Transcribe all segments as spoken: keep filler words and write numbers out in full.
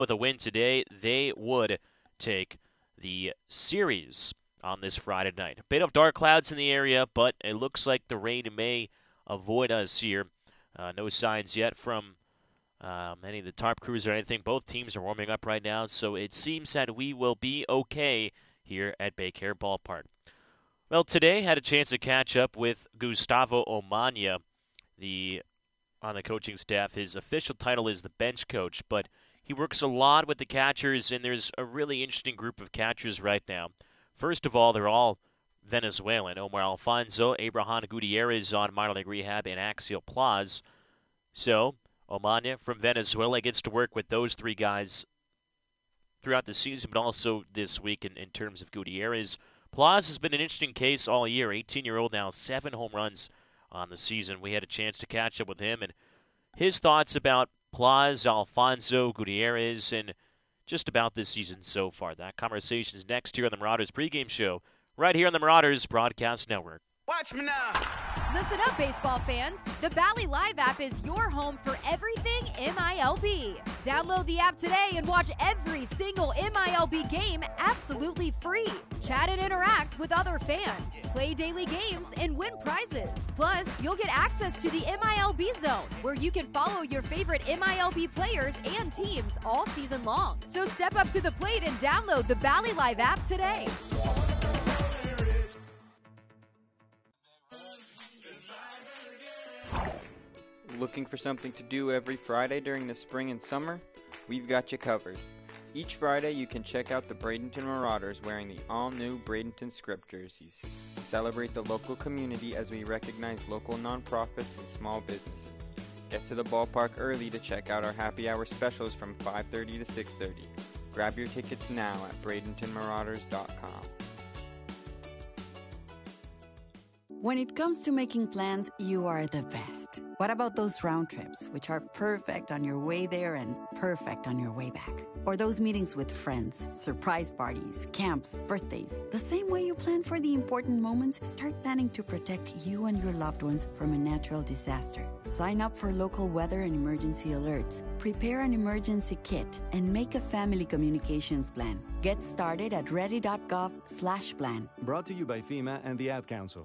with a win today, they would take the series on this Friday night. A bit of dark clouds in the area, but it looks like the rain may avoid us here. Uh, no signs yet from um, any of the tarp crews or anything. Both teams are warming up right now, so it seems that we will be okay here at Baycare Ballpark. Well, today had a chance to catch up with Gustavo Omaña, the on the coaching staff. His official title is the bench coach, but he works a lot with the catchers, and there's a really interesting group of catchers right now. First of all, they're all Venezuelan. Omar Alfonso, Abraham Gutierrez on minor league rehab, and Axiel Plaz. So, Omaña from Venezuela gets to work with those three guys throughout the season, but also this week in, in terms of Gutierrez. Plaz has been an interesting case all year. eighteen-year-old now, seven home runs on the season. We had a chance to catch up with him and his thoughts about Plaz, Alfonso, Gutierrez, and just about this season so far. That conversation is next here on the Marauders pregame show, right here on the Marauders Broadcast Network. Watch me now. Listen up, baseball fans. The Bally Live app is your home for everything M I L B. Download the app today and watch every single M I L B game absolutely free. Chat and interact with other fans. Play daily games and win prizes. Plus, you'll get access to the M I L B Zone, where you can follow your favorite M I L B players and teams all season long. So step up to the plate and download the Bally Live app today. Looking for something to do every Friday during the spring and summer? We've got you covered. Each Friday you can check out the Bradenton Marauders wearing the all-new Bradenton Script jerseys. Celebrate the local community as we recognize local nonprofits and small businesses. Get to the ballpark early to check out our happy hour specials from five thirty to six thirty. Grab your tickets now at bradenton marauders dot com. When it comes to making plans, you are the best. What about those round trips, which are perfect on your way there and perfect on your way back? Or those meetings with friends, surprise parties, camps, birthdays? The same way you plan for the important moments, start planning to protect you and your loved ones from a natural disaster. Sign up for local weather and emergency alerts. Prepare an emergency kit and make a family communications plan. Get started at ready.gov slash plan. Brought to you by FEMA and the Ad Council.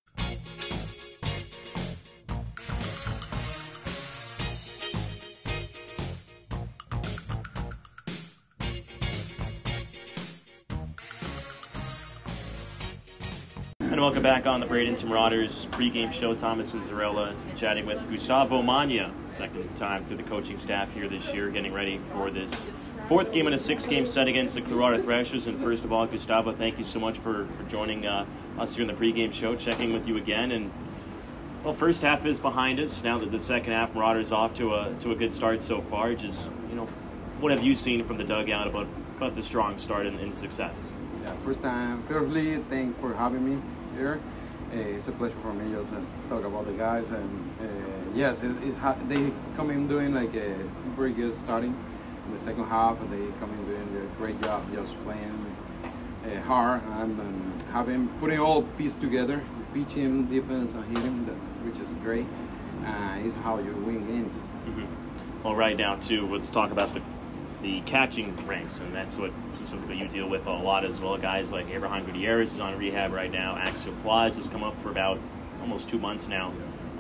And welcome back on the Bradenton Marauders pregame show. Thomas Azzarello chatting with Gustavo Omaña, second time through the coaching staff here this year, getting ready for this fourth game in a six-game set against the Colorado Thrashers. And first of all, Gustavo, thank you so much for, for joining uh, us here in the pregame show, checking with you again. And well, first half is behind us. Now that the second half, Marauders off to a to a good start so far. Just, you know, what have you seen from the dugout about about the strong start and, and success? Yeah, first time. Firstly, thanks for having me here. Uh, it's a pleasure for me just to talk about the guys. And uh, yes, it's, it's ha- they come in doing like a very good starting in the second half, and they come in doing a great job just playing uh, hard and, and having putting all pieces together, pitching, defense, and hitting, which is great. Uh, is how you win games. Mm-hmm. Well, right now too, let's talk about the the catching ranks, and that's what specifically you deal with a lot as well. Guys like Abraham Gutierrez is on rehab right now. Axiel Plaz has come up for about almost two months now.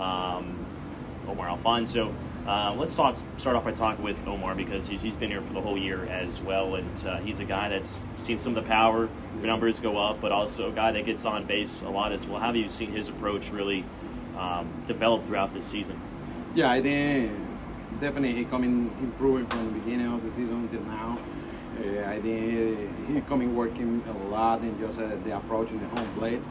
Um, Omar Alfonso. Uh, let's talk. Start off by talking with Omar, because he's, he's been here for the whole year as well, and uh, he's a guy that's seen some of the power numbers go up, but also a guy that gets on base a lot as well. How have you seen his approach really um, develop throughout this season? Yeah, I think definitely he coming improving from the beginning of the season until now. Uh, I think he, he coming working a lot in just uh, the approach in the home plate.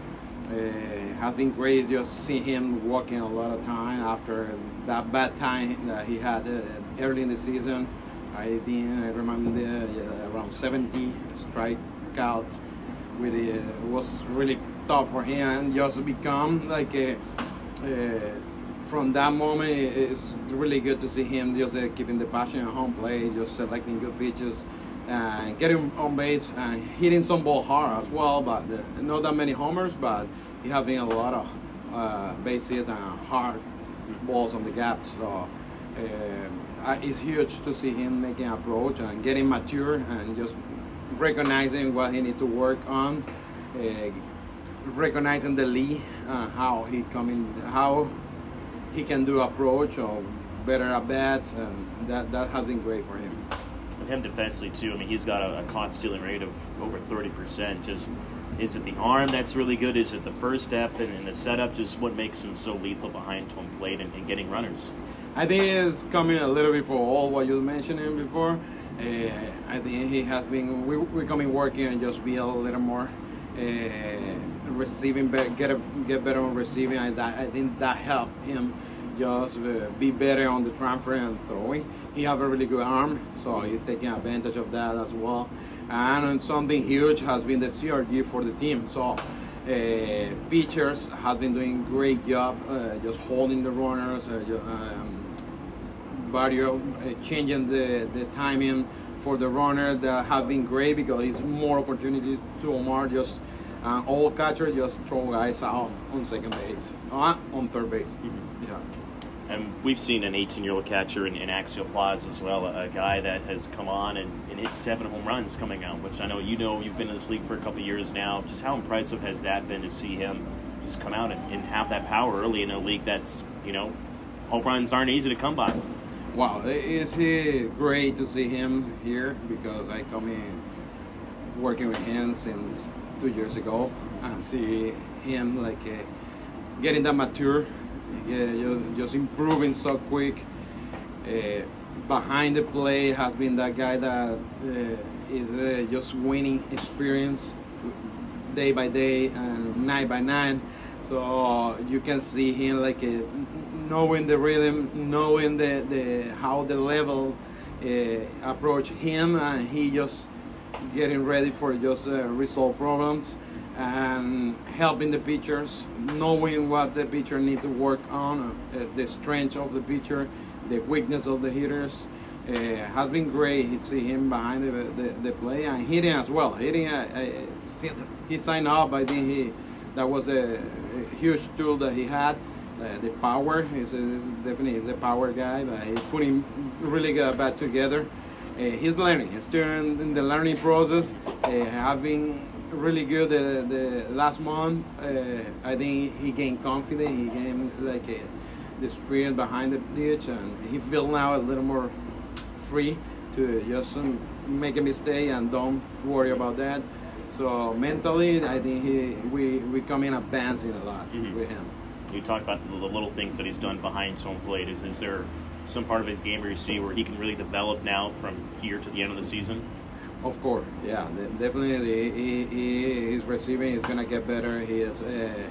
Uh, has been great just see him walking a lot of time after that bad time that he had uh, early in the season. I think I remember uh, around seventy strikeouts. With it, it was really tough for him, and just become like a. Uh, from that moment, it's really good to see him just uh, keeping the passion at home plate, just selecting good pitches, and getting on base and hitting some ball hard as well. But uh, not that many homers, but he having a lot of uh, base hit and hard balls on the gap. So uh, uh, it's huge to see him making an approach and getting mature and just recognizing what he needs to work on, uh, recognizing the lead, uh, how he coming, how he can do approach or better at bats, and that that has been great for him. And him defensively too. I mean, he's got a, a caught stealing rate of over thirty percent. Just is it the arm that's really good? Is it the first step and, and the setup? Just what makes him so lethal behind home plate and, and getting runners? I think it's coming a little bit for all what you mentioned him before. Uh, I think he has been we we coming working and just be a little more uh, receiving, better, get a, get better on receiving. I that, I think that helped him just uh, be better on the transfer and throwing. He have a really good arm, so he's taking advantage of that as well. And something huge has been the C R G for the team. So uh, pitchers have been doing great job uh, just holding the runners. Uh, just, um, Barrio uh, changing the, the timing for the runner that have been great because it's more opportunities to Omar just uh, all catcher just throw guys out on second base, uh, on third base. Mm-hmm. Yeah. And we've seen an eighteen-year-old catcher in, in Axial Plaza as well, a, a guy that has come on and, and hit seven home runs coming out, which I know you know you've been in this league for a couple of years now. Just how impressive has that been to see him just come out and, and have that power early in a league that's, you know, home runs aren't easy to come by. Wow, it's uh, great to see him here because I come in working with him since two years ago and see him like uh, getting that mature, yeah, just, just improving so quick. Uh, behind the play has been that guy that uh, is uh, just winning experience day by day and night by night. So you can see him like a, knowing the rhythm, knowing the, the how the level uh, approach him, and he just getting ready for just uh, resolve problems and helping the pitchers, knowing what the pitcher need to work on, uh, the strength of the pitcher, the weakness of the hitters. Uh, has been great to see him behind the, the, the play and hitting as well. Hitting uh, uh, since he signed up, I think he that was the huge tool that he had. Uh, the power is, is definitely is a power guy. But he's putting really good bat together. Uh, he's learning. He's still in the learning process. Uh, having really good uh, the last month. Uh, I think he gained confidence. He gained like a, the experience behind the ditch, and he feels now a little more free to just um, make a mistake and don't worry about that. So mentally, I think he we we come in advancing a lot mm-hmm. with him. You talk about the little things that he's done behind home plate. Is, is there some part of his game where you see where he can really develop now from here to the end of the season? Of course, yeah, definitely. He, he, his receiving is gonna get better. He has a,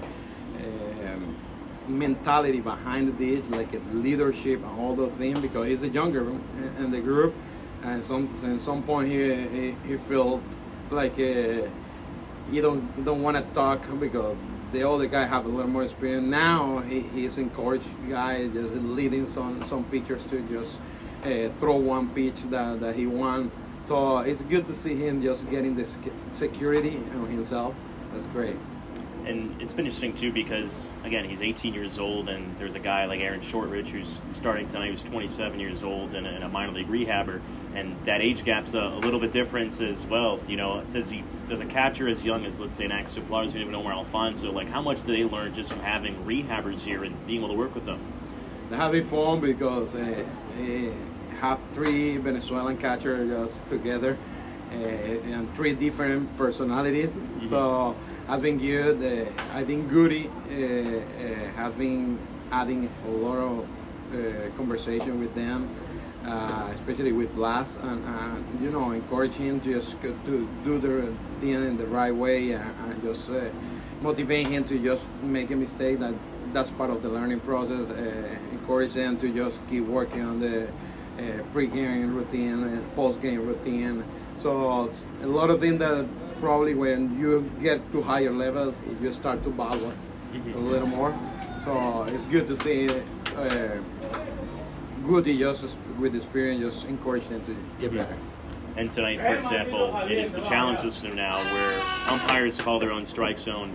a mentality behind the ditch, like a leadership and all those things, because he's a younger in the group, and some at some point he he, he felt like uh, you don't you don't want to talk because the other guy have a little more experience. Now he, he's encouraged guy just leading some some pitchers to just uh, throw one pitch that, that he won. So it's good to see him just getting the security on himself. That's great. And it's been interesting too because again he's eighteen years old, and there's a guy like Aaron Shortridge who's starting tonight. He was twenty-seven years old and a, and a minor league rehabber, and that age gap's a, a little bit different as well. You know, does he does a catcher as young as let's say an Axel Polaris, you even know Omar Alfonso, like how much do they learn just from having rehabbers here and being able to work with them? They're having fun because uh, they have three Venezuelan catchers just together uh, and three different personalities. Mm-hmm. So has been good. Uh, I think Goody uh, uh, has been adding a lot of uh, conversation with them, uh, especially with Blas, and uh, you know, encourage him to just to do the thing in the right way, and, and just uh, motivate him to just make a mistake. That that's part of the learning process. Uh, encourage them to just keep working on the uh, pre-game routine, uh, post-game routine. So a lot of things that probably when you get to higher level, you start to value mm-hmm. a little more. So it's good to see uh, Goody just with experience, just encourage them to get better. And tonight, for example, it is the challenge system now where umpires call their own strike zone.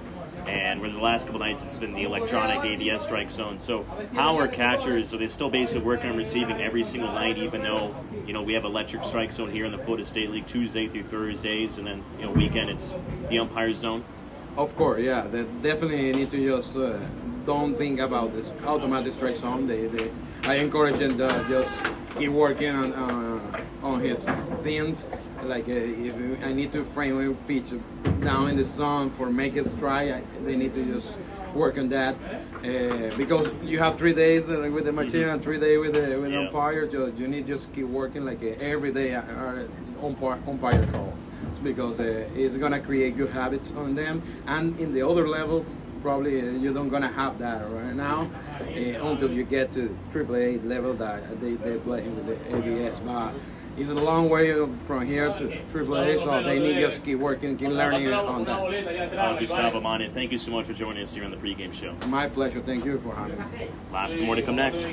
and where the last couple nights it's been the electronic A B S strike zone. So how are catchers, are they still basically working on receiving every single night, even though, you know, we have electric strike zone here in the Florida State League Tuesday through Thursdays, and then, you know, weekend it's the umpire zone? Of course, yeah. They definitely need to just uh, don't think about this automatic strike zone. They, they, I encourage them to just keep working on uh, on his things. Like uh, if I need to frame a pitch down in the sun for make it strike, I, they need to just work on that. Uh, because you have three days uh, with the machine and three days with the with Yeah. umpire. You, you need to just keep working like uh, every day uh, uh, umpire, umpire call. Because uh, it's gonna create good habits on them, and in the other levels, probably uh, you don't gonna have that right now uh, until you get to triple A level that they they play with the A B S. But it's a long way from here to triple A, so they need to just keep working, keep learning on that. Uh, Gustavo Amani, thank you so much for joining us here on the pregame show. My pleasure. Thank you for having me. Lots more to come next.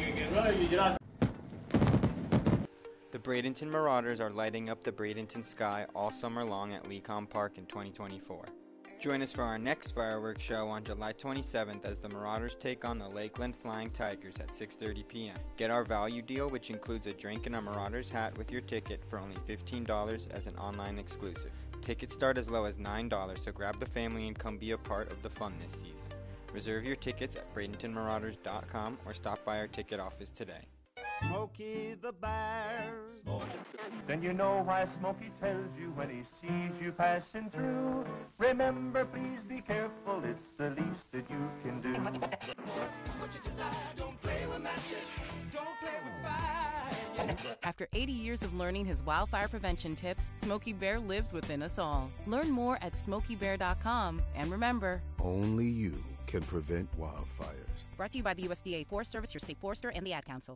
The Bradenton Marauders are lighting up the Bradenton sky all summer long at Lecom Park in twenty twenty-four. Join us for our next fireworks show on July twenty-seventh as the Marauders take on the Lakeland Flying Tigers at six thirty p m Get our value deal, which includes a drink and a Marauders hat with your ticket for only fifteen dollars as an online exclusive. Tickets start as low as nine dollars, so grab the family and come be a part of the fun this season. Reserve your tickets at bradenton marauders dot com or stop by our ticket office today. Smokey the Bear. Then you know why Smokey tells you when he sees you passing through. Remember, please be careful, it's the least that you can do. After eighty years of learning his wildfire prevention tips, Smokey Bear lives within us all. Learn more at smokey bear dot com, and remember, Only you can prevent wildfires. brought to you by the U S D A Forest Service, your state forester, and the Ad Council.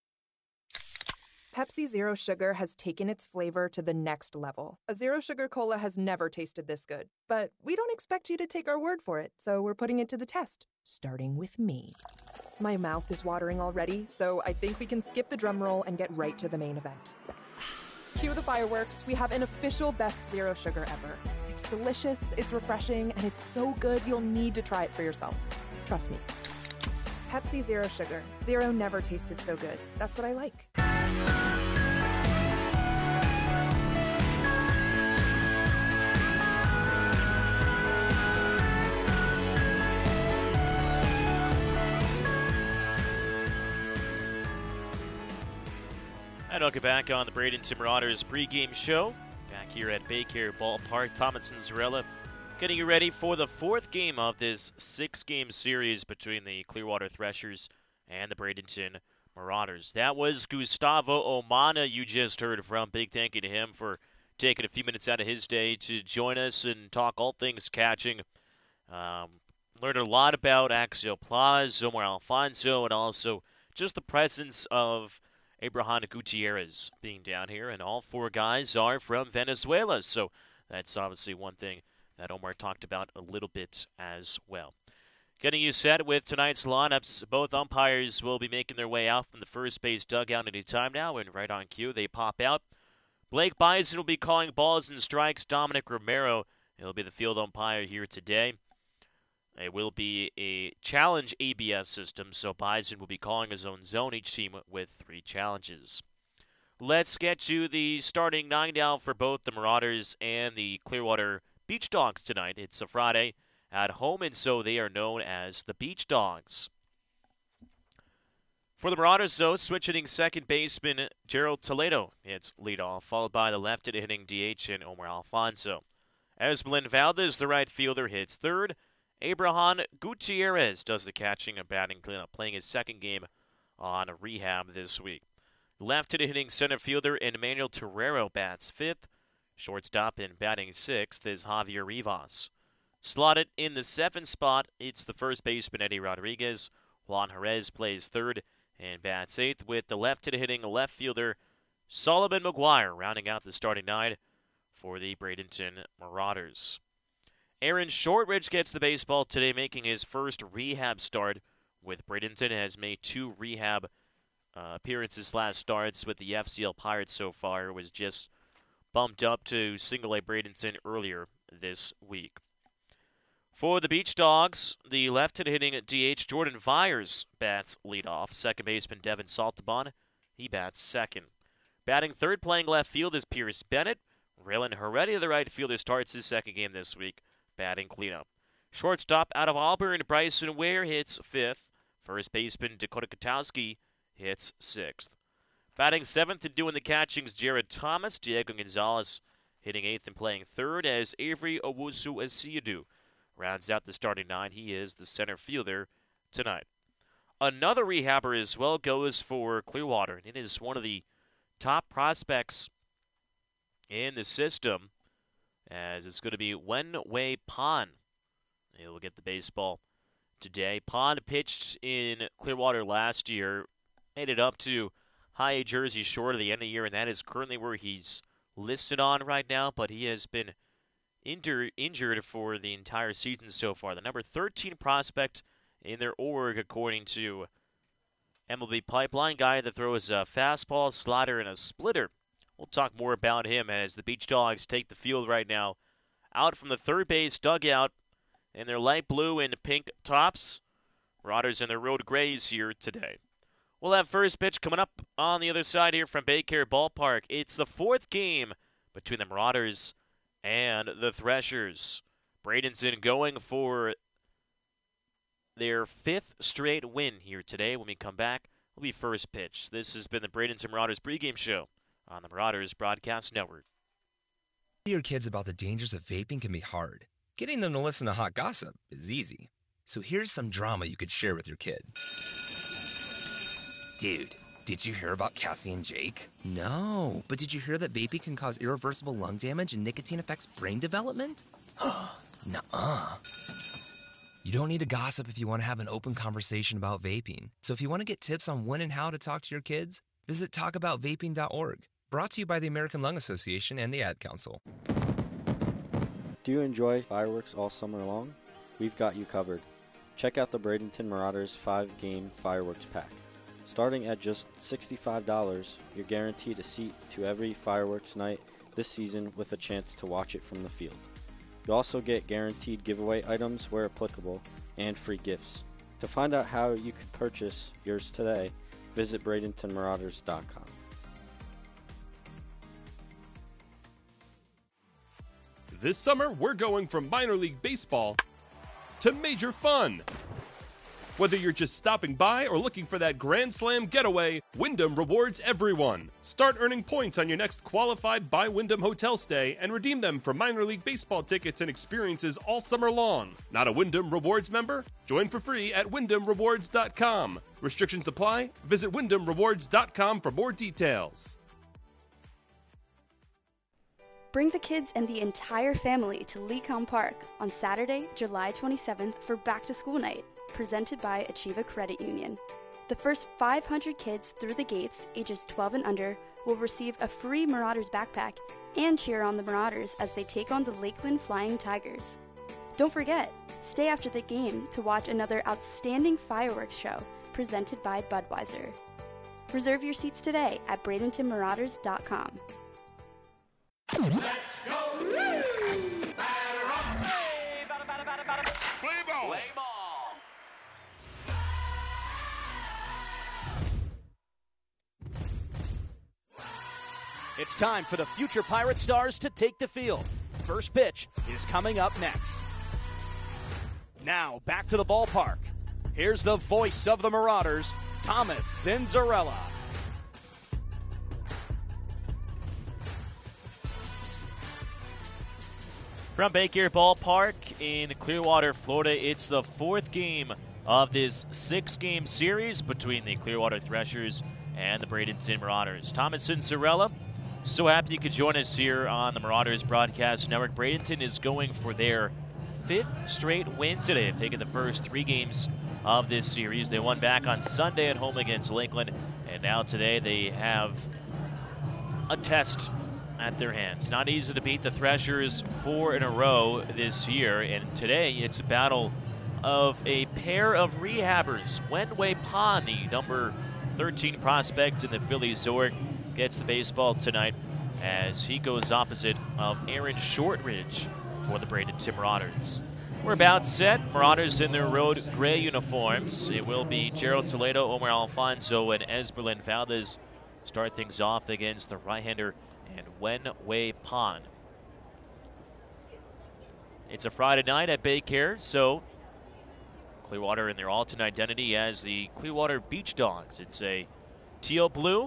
Pepsi Zero Sugar has taken its flavor to the next level. A Zero Sugar Cola has never tasted this good. But we don't expect you to take our word for it, so we're putting it to the test, starting with me. My mouth is watering already, so I think we can skip the drum roll and get right to the main event. Cue the fireworks. We have an official best Zero Sugar ever. It's delicious, it's refreshing, and it's so good you'll need to try it for yourself. Trust me. Pepsi Zero Sugar. Zero never tasted so good. That's what I like. And welcome back on the Bradenton Marauders pregame show. Back here at Baycare Ballpark, Thomas and Zarella getting you ready for the fourth game of this six-game series between the Clearwater Threshers and the Bradenton Marauders. That was Gustavo Omana you just heard from. Big thank you to him for taking a few minutes out of his day to join us and talk all things catching. Um, learned a lot about Axiel Plaz, Omar Alfonso, and also just the presence of Abraham Gutierrez being down here, and all four guys are from Venezuela, so that's obviously one thing that Omar talked about a little bit as well. Getting you set with tonight's lineups, both umpires will be making their way out from the first base dugout any time now, and right on cue they pop out. Blake Bison will be calling balls and strikes. Dominic Romero, he'll be the field umpire here today. It will be a challenge A B S system, so Bison will be calling his own zone, each team with three challenges. Let's get you the starting nine now for both the Marauders and the Clearwater Beach Dogs tonight. It's a Friday at home, and so they are known as the Beach Dogs. For the Marauders, though, switch hitting second baseman Gerald Toledo hits leadoff, followed by the left hitting D H and Omar Alfonso. Esmelin Valdez, the right fielder, hits third. Abraham Gutierrez does the catching and batting cleanup, playing his second game on rehab this week. Left hitting center fielder Emmanuel Torrero bats fifth. Shortstop and batting sixth is Javier Rivas. Slotted in the seventh spot, it's the first baseman Eddie Rodriguez. Juan Jerez plays third and bats eighth, with the left hitting left fielder Solomon McGuire rounding out the starting nine for the Bradenton Marauders. Aaron Shortridge gets the baseball today, making his first rehab start with Bradenton. Has made two rehab uh, appearances last starts with the F C L Pirates so far. Was just bumped up to single A Bradenton earlier this week. For the Beach Dogs, the left-handed hitting D H Jordan Vyers bats leadoff. Second baseman Devin Saltabon, he bats second. Batting third, playing left field is Pierce Bennett. Raylan Heredia, the right fielder, starts his second game this week, batting cleanup. Shortstop out of Auburn, Bryson Ware hits fifth. First baseman Dakota Katowski hits sixth. Batting seventh and doing the catching is Jared Thomas. Diego Gonzalez hitting eighth and playing third as Avery Owusu-Esiadu rounds out the starting nine. He is the center fielder tonight. Another rehabber as well goes for Clearwater. It is one of the top prospects in the system, as it's going to be Wenwei Pan. He will get the baseball today. Pan pitched in Clearwater last year, made it up to high A jersey short of the end of the year, and that is currently where he's listed on right now, but he has been injur- injured for the entire season so far. The number thirteen prospect in their org, according to M L B Pipeline, guy that throws a fastball, slider, and a splitter. We'll talk more about him as the Beach Dogs take the field right now. Out from the third base dugout in their light blue and pink tops. Marauders in their road grays here today. We'll have first pitch coming up on the other side here from Baycare Ballpark. It's the fourth game between the Marauders and the Threshers. Bradenton going for their fifth straight win here today. When we come back, will be first pitch. This has been the Bradenton Marauders pregame show on the Marauders Broadcast Network. Your kids about the dangers of vaping can be hard. Getting them to listen to hot gossip is easy. So here's some drama you could share with your kid. Dude, did you hear about Cassie and Jake? No, but did you hear that vaping can cause irreversible lung damage and nicotine affects brain development? Nuh-uh. You don't need to gossip if you want to have an open conversation about vaping. So if you want to get tips on when and how to talk to your kids, visit talk about vaping dot org. Brought to you by the American Lung Association and the Ad Council. Do you enjoy fireworks all summer long? We've got you covered. Check out the Bradenton Marauders five-game fireworks pack. Starting at just sixty-five dollars, you're guaranteed a seat to every fireworks night this season with a chance to watch it from the field. You also get guaranteed giveaway items where applicable and free gifts. To find out how you could purchase yours today, visit Bradenton Marauders dot com. This summer, we're going from minor league baseball to major fun. Whether you're just stopping by or looking for that Grand Slam getaway, Wyndham rewards everyone. Start earning points on your next qualified by Wyndham hotel stay and redeem them for minor league baseball tickets and experiences all summer long. Not a Wyndham Rewards member? Join for free at Wyndham Rewards dot com. Restrictions apply. Visit Wyndham Rewards dot com for more details. Bring the kids and the entire family to Lecom Park on Saturday, July twenty-seventh for Back to School Night, presented by Achieva Credit Union. The first five hundred kids through the gates, ages twelve and under, will receive a free Marauders backpack and cheer on the Marauders as they take on the Lakeland Flying Tigers. Don't forget, stay after the game to watch another outstanding fireworks show presented by Budweiser. Reserve your seats today at Bradenton Marauders dot com. Let's go! Batter up! Play, batter, batter, batter, batter. Play ball! Play ball! It's time for the future Pirate Stars to take the field. First pitch is coming up next. Now, back to the ballpark. Here's the voice of the Marauders, Thomas Cinzarella. From Baycare Ballpark in Clearwater, Florida, it's the fourth game of this six-game series between the Clearwater Threshers and the Bradenton Marauders. Thomas Cinzarella, so happy you could join us here on the Marauders Broadcast Network. Bradenton is going for their fifth straight win today. They've taken the first three games of this series. They won back on Sunday at home against Lakeland, and now today they have a test at their hands. Not easy to beat the Threshers four in a row this year, and today it's a battle of a pair of rehabbers. Wenwei Pan, the number thirteen prospect in the Phillies Zorg, gets the baseball tonight as he goes opposite of Aaron Shortridge for the Bradenton Marauders. We're about set. Marauders in their road gray uniforms. It will be Gerald Toledo, Omar Alfonso, and Esmeralda Valdez start things off against the right-hander and Wen-Wei Pan. It's a Friday night at Baycare, so Clearwater in their alternate identity as the Clearwater Beach Dogs. It's a teal blue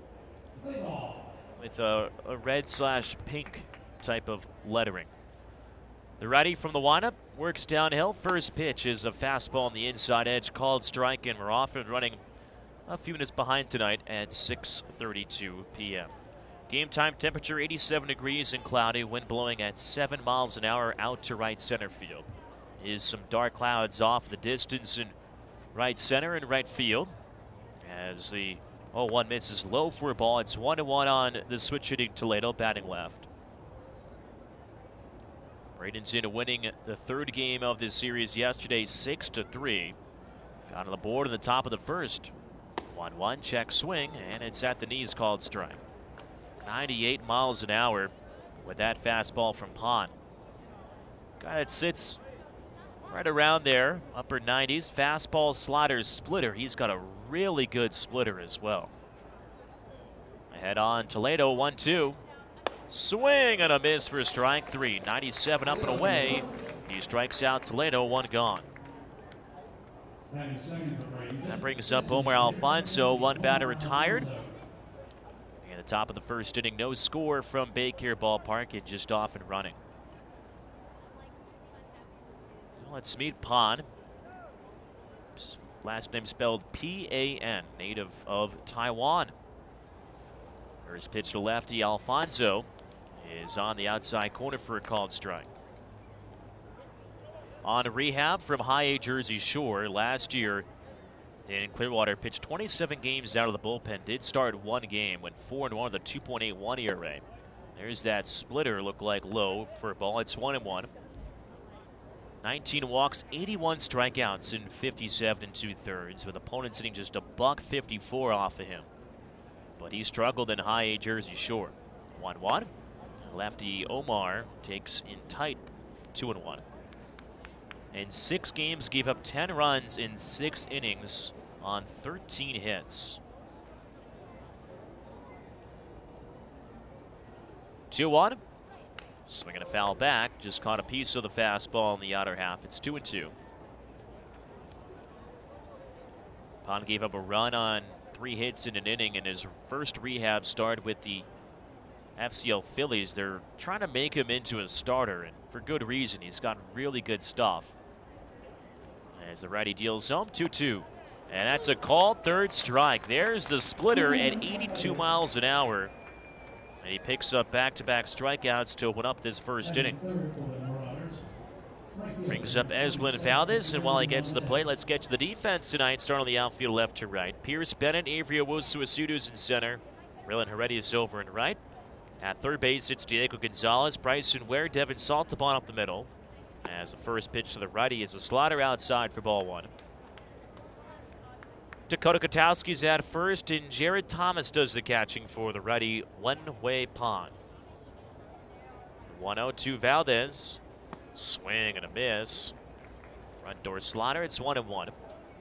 with a, a red slash pink type of lettering. The righty from the windup works downhill. First pitch is a fastball on the inside edge, called strike, and we're off and running a few minutes behind tonight at six thirty-two p m Game time temperature eighty-seven degrees and cloudy, wind blowing at seven miles an hour out to right center field. Is some dark clouds off the distance in right center and right field. As the oh one misses low for a ball. It's one to one on the switch hitting Toledo, batting left. Bradenton winning the third game of this series yesterday, six to three. Got on the board in the top of the first. one one, check swing, and it's at the knees, called strike. ninety-eight miles an hour with that fastball from Pond. Guy that sits right around there, upper nineties. Fastball, slider, splitter. He's got a really good splitter as well. Ahead on Toledo, one two. Swing and a miss for strike three. ninety-seven up and away. He strikes out Toledo, one gone. That brings up Omar Alfonso, one batter retired. In the top of the first inning, no score from Baycare Ballpark. It just off and running. Let's meet Pan. Last name spelled P A N, native of Taiwan. First pitch to lefty, Alfonso is on the outside corner for a called strike. On rehab from High A Jersey Shore last year in Clearwater, pitched twenty-seven games out of the bullpen. Did start one game, went four and one with a two point eight one E R A. There's that splitter, look like low for a ball. It's one and one. nineteen walks, eighty-one strikeouts in fifty-seven and two thirds, with opponents hitting just a buck fifty-four off of him. But he struggled in High A Jersey Shore. one one. Lefty Omar takes in tight, two and one. In six games, gave up ten runs in six innings on thirteen hits. two one. Swinging a foul back, just caught a piece of the fastball in the outer half. It's two and two. Pond gave up a run on three hits in an inning in his first rehab start with the F C L Phillies. They're trying to make him into a starter, and for good reason. He's got really good stuff. As the righty deals home, two two. And that's a called third strike. There's the splitter at eighty-two miles an hour. And he picks up back-to-back strikeouts to open up this first inning. Brings up Esmeralda Valdez, and while he gets to the plate, let's get to the defense tonight. Start on the outfield left to right. Pierce Bennett, Avery Owusu-Asudu's in center. Rylan Heredia over in right. At third base, it's Diego Gonzalez, Bryson Ware, Devin Saltabon up the middle. As the first pitch to the righty is a slider outside for ball one. Dakota Kotowski's at first, and Jared Thomas does the catching for the righty, Wen-Wei Pan. one oh to Valdez. Swing and a miss. Front door slider, it's one and one.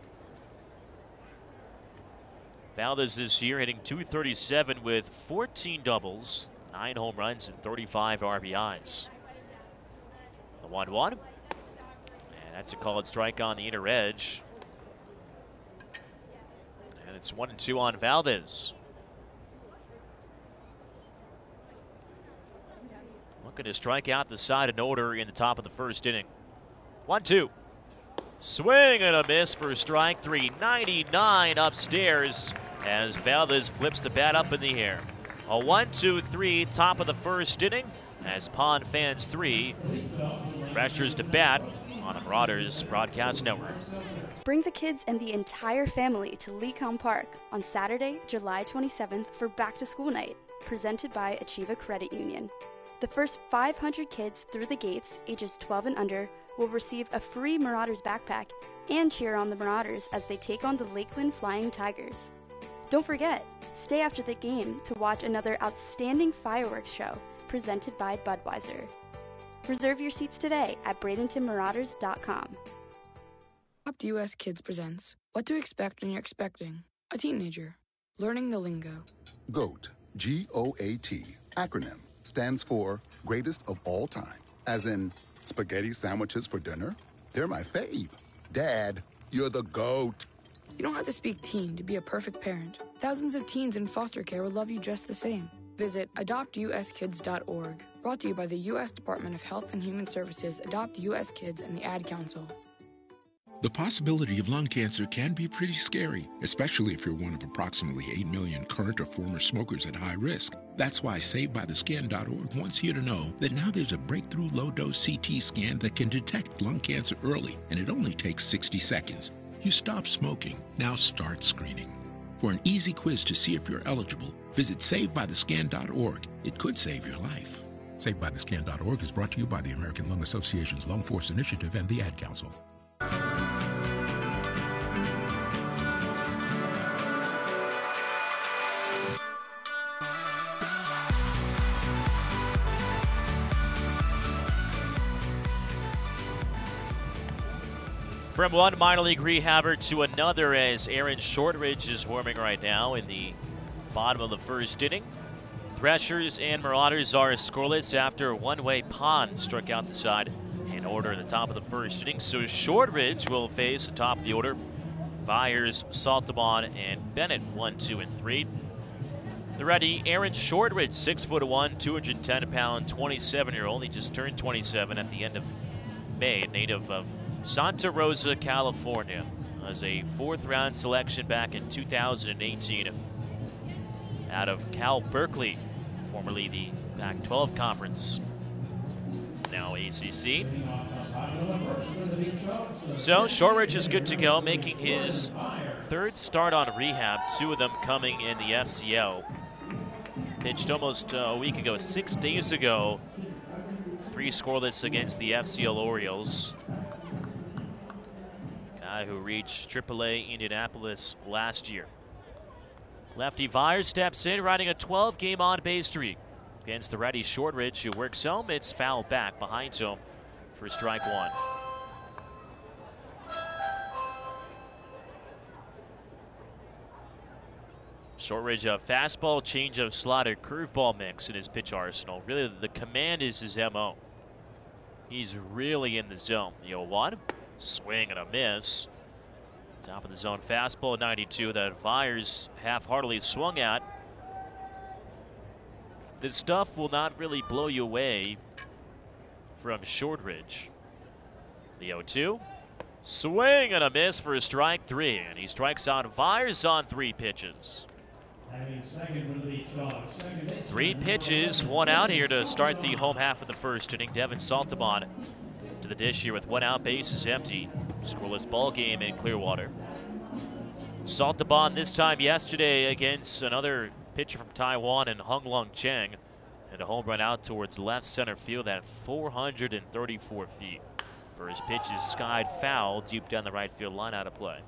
Valdez this year hitting two thirty-seven with fourteen doubles, nine home runs, and thirty-five R B Is. The one one. And that's a called strike on the inner edge. And it's one and two on Valdez. Looking to strike out the side in order in the top of the first inning. one two. Swing and a miss for strike three. ninety-nine upstairs as Valdez flips the bat up in the air. A one two three, top of the first inning as Pond Fans three pressures to bat on the Marauders Broadcast Network. Bring the kids and the entire family to Lecom Park on Saturday, July twenty-seventh for Back to School Night, presented by Achieva Credit Union. The first five hundred kids through the gates, ages twelve and under, will receive a free Marauders backpack and cheer on the Marauders as they take on the Lakeland Flying Tigers. Don't forget, stay after the game to watch another outstanding fireworks show presented by Budweiser. Reserve your seats today at Bradenton Marauders dot com. Adopt U S Kids presents What to Expect When You're Expecting a Teenager. Learning the lingo. GOAT, G O A T, acronym, stands for Greatest of All Time. As in, spaghetti sandwiches for dinner? They're my fave. Dad, you're the GOAT. You don't have to speak teen to be a perfect parent. Thousands of teens in foster care will love you just the same. Visit adopt U S kids dot org. Brought to you by the U S Department of Health and Human Services, Adopt U S Kids, and the Ad Council. The possibility of lung cancer can be pretty scary, especially if you're one of approximately eight million current or former smokers at high risk. That's why Saved By The Scan dot org wants you to know that now there's a breakthrough low-dose C T scan that can detect lung cancer early, and it only takes sixty seconds. You stop smoking, now start screening. For an easy quiz to see if you're eligible, visit Saved By The Scan dot org. It could save your life. Saved By The Scan dot org is brought to you by the American Lung Association's Lung Force Initiative and the Ad Council. From one minor league rehabber to another as Aaron Shortridge is warming right now in the bottom of the first inning. Threshers and Marauders are scoreless after one-way Pond struck out the side in order at the top of the first inning. So Shortridge will face the top of the order. Byers, Saltamon, and Bennett, one, two, and three. The righty, Aaron Shortridge, six foot one, two hundred ten pound, twenty-seven-year-old. He just turned twenty-seven at the end of May, native of Santa Rosa, California, as a fourth-round selection back in two thousand eighteen out of Cal Berkeley, formerly the Pac twelve Conference, now A C C. So Shortridge is good to go, making his third start on rehab, two of them coming in the F C O. Pitched almost a week ago, six days ago, three scoreless against the F C L Orioles. Guy who reached triple A Indianapolis last year. Lefty Byers steps in, riding a twelve game on-base streak against the righty Shortridge, who works home. It's foul back behind him for strike one. Shortridge, a fastball, changeup, slider, curveball mix in his pitch arsenal. Really, the command is his M O. He's really in the zone. The oh one. Swing and a miss. Top of the zone fastball at ninety-two that Byers half-heartedly swung at. This stuff will not really blow you away from Shortridge. The oh two. Swing and a miss for a strike three. And he strikes out Byers on three pitches. Three pitches, one out here to start the home half of the first inning. Devin Saltamon to the dish here with one out, bases empty. Scoreless ball game in Clearwater. Saltamon this time yesterday against another pitcher from Taiwan and Hung Lung Cheng. And a home run out towards left center field at four hundred thirty-four feet. First pitch is skied foul deep down the right field line, out of play.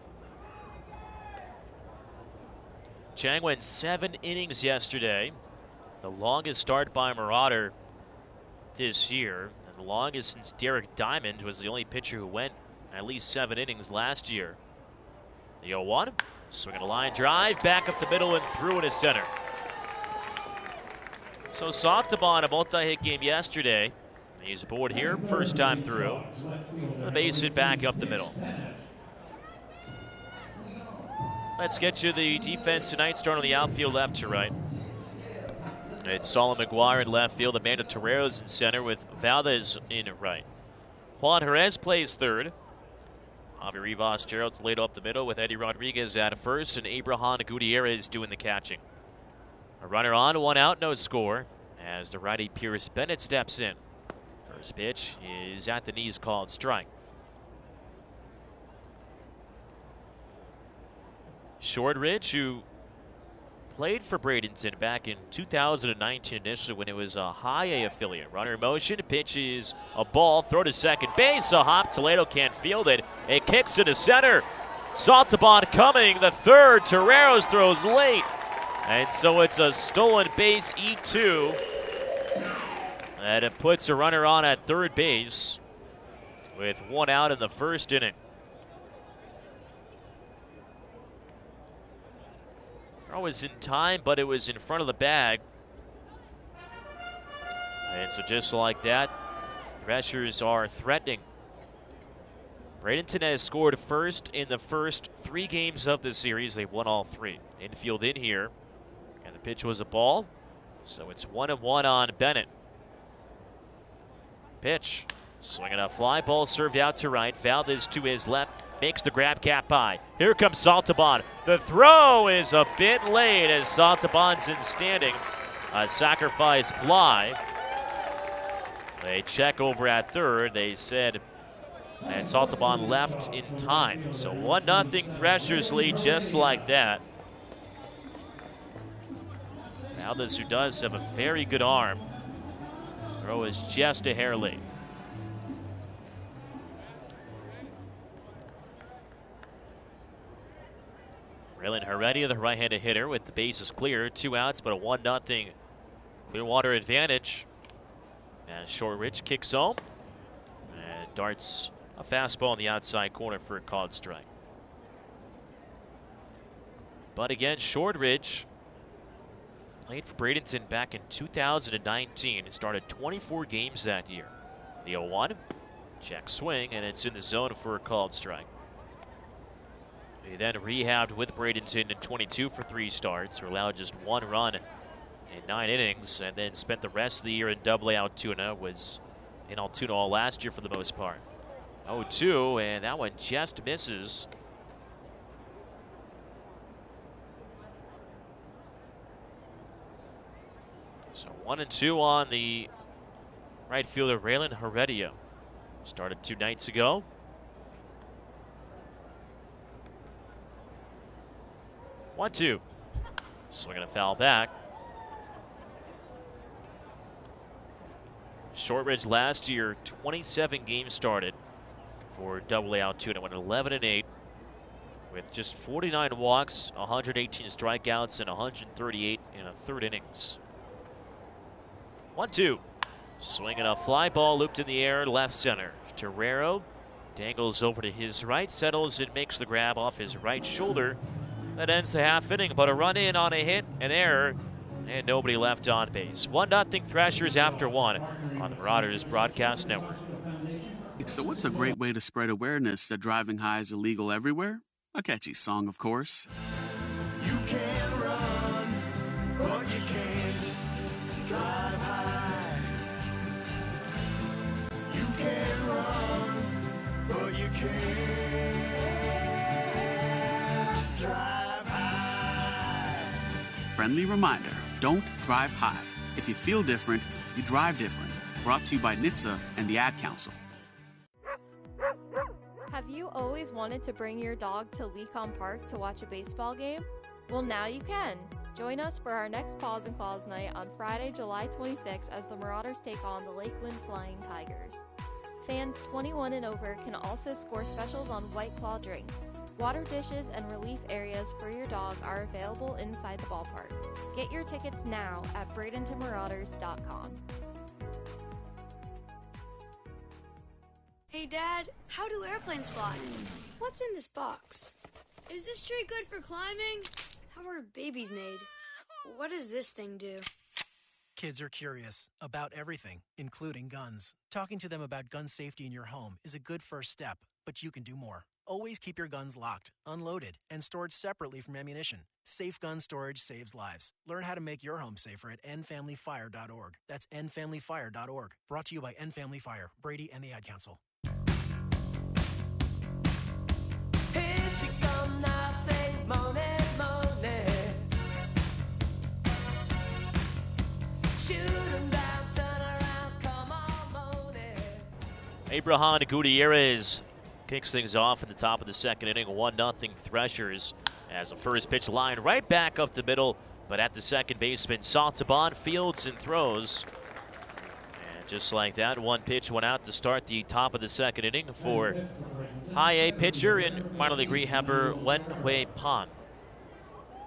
Chang went seven innings yesterday. The longest start by a Marauder this year. And the longest since Derek Diamond was the only pitcher who went at least seven innings last year. The oh one. Swinging a line drive, back up the middle and through into center. So Saltamon, a multi-hit game yesterday. He's aboard here, first time through. The base hit back up the middle. Let's get to the defense tonight, starting on the outfield left to right. It's Solomon McGuire in left field, Amanda Torreros in center with Valdez in right. Juan Jerez plays third. Javi Rivas Gerald's laid up the middle with Eddie Rodriguez at first and Abraham Gutierrez doing the catching. A runner on, one out, no score as the righty Pierce Bennett steps in. First pitch is at the knees, called strike. Shortridge, who played for Bradenton back in two thousand nineteen initially when it was a high A affiliate. Runner in motion, pitches a ball, throw to second base, a hop, Toledo can't field it. It kicks to the center. Saltamon coming, the third, Torreros throws late. And so it's a stolen base, E two. And it puts a runner on at third base with one out in the first inning. Throw was in time, but it was in front of the bag. And so just like that, Threshers are threatening. Bradenton has scored first in the first three games of the series. They've won all three. Infield in here. And the pitch was a ball. So it's one and one on Bennett. Pitch. Swinging a fly ball served out to right. Valdez to his left. Makes the grab, cap by. Here comes Saltaban. The throw is a bit late as Saltaban's in standing. A sacrifice fly. They check over at third. They said and Saltaban left in time. So one nothing Threshers lead just like that. Valdez, who does have a very good arm. Throw is just a hair late. Raylan Heredia, the right-handed hitter, with the bases clear. Two outs, but a one nothing Clearwater advantage. And Shortridge kicks home and darts a fastball in the outside corner for a called strike. But again, Shortridge played for Bradenton back in two thousand nineteen and started twenty-four games that year. The oh one, check swing, and it's in the zone for a called strike. He then rehabbed with Bradenton in twenty-two for three starts, or allowed just one run in nine innings, and then spent the rest of the year in Double A Altoona. Was in Altoona all last year for the most part. oh two, and that one just misses. So one and two on the right fielder, Raylan Heredia. Started two nights ago. one two. Swinging a foul back. Shortridge last year, twenty-seven games started for Double A Altoona. Went eleven and eight with just forty-nine walks, one hundred eighteen strikeouts, and one hundred thirty-eight in a third innings. one two. Swinging a fly ball looped in the air, left center. Terrero dangles over to his right, settles and makes the grab off his right shoulder. That ends the half inning, but a run in on a hit, an error, and nobody left on base. one nothing Threshers after one on the Marauders Broadcast Network. So what's a great way to spread awareness that driving high is illegal everywhere? A catchy song, of course. You can run, but you can't drive high. You can run, but you can't drive high. Friendly reminder, don't drive high. If you feel different, you drive different. Brought to you by N H T S A and the Ad Council. Have you always wanted to bring your dog to Lecom Park to watch a baseball game? Well, now you can. Join us for our next Paws and Claws night on Friday, July twenty-sixth as the Marauders take on the Lakeland Flying Tigers. Fans twenty-one and over can also score specials on White Claw drinks. Water dishes and relief areas for your dog are available inside the ballpark. Get your tickets now at Bradenton Marauders dot com. Hey Dad, how do airplanes fly? What's in this box? Is this tree good for climbing? How are babies made? What does this thing do? Kids are curious about everything, including guns. Talking to them about gun safety in your home is a good first step, but you can do more. Always keep your guns locked, unloaded, and stored separately from ammunition. Safe gun storage saves lives. Learn how to make your home safer at end family fire dot org. That's end family fire dot org. Brought to you by End Family Fire, Brady, and the Ad Council. Here she come now, say money, money. Shoot 'em down, turn around, come on, money. Abraham Gutierrez kicks things off at the top of the second inning. one nothing Threshers as the first pitch line right back up the middle, but at the second baseman, Saltaban fields and throws. And just like that, one pitch went out to start the top of the second inning for High A pitcher and minor league rehabber Wenwei Pan.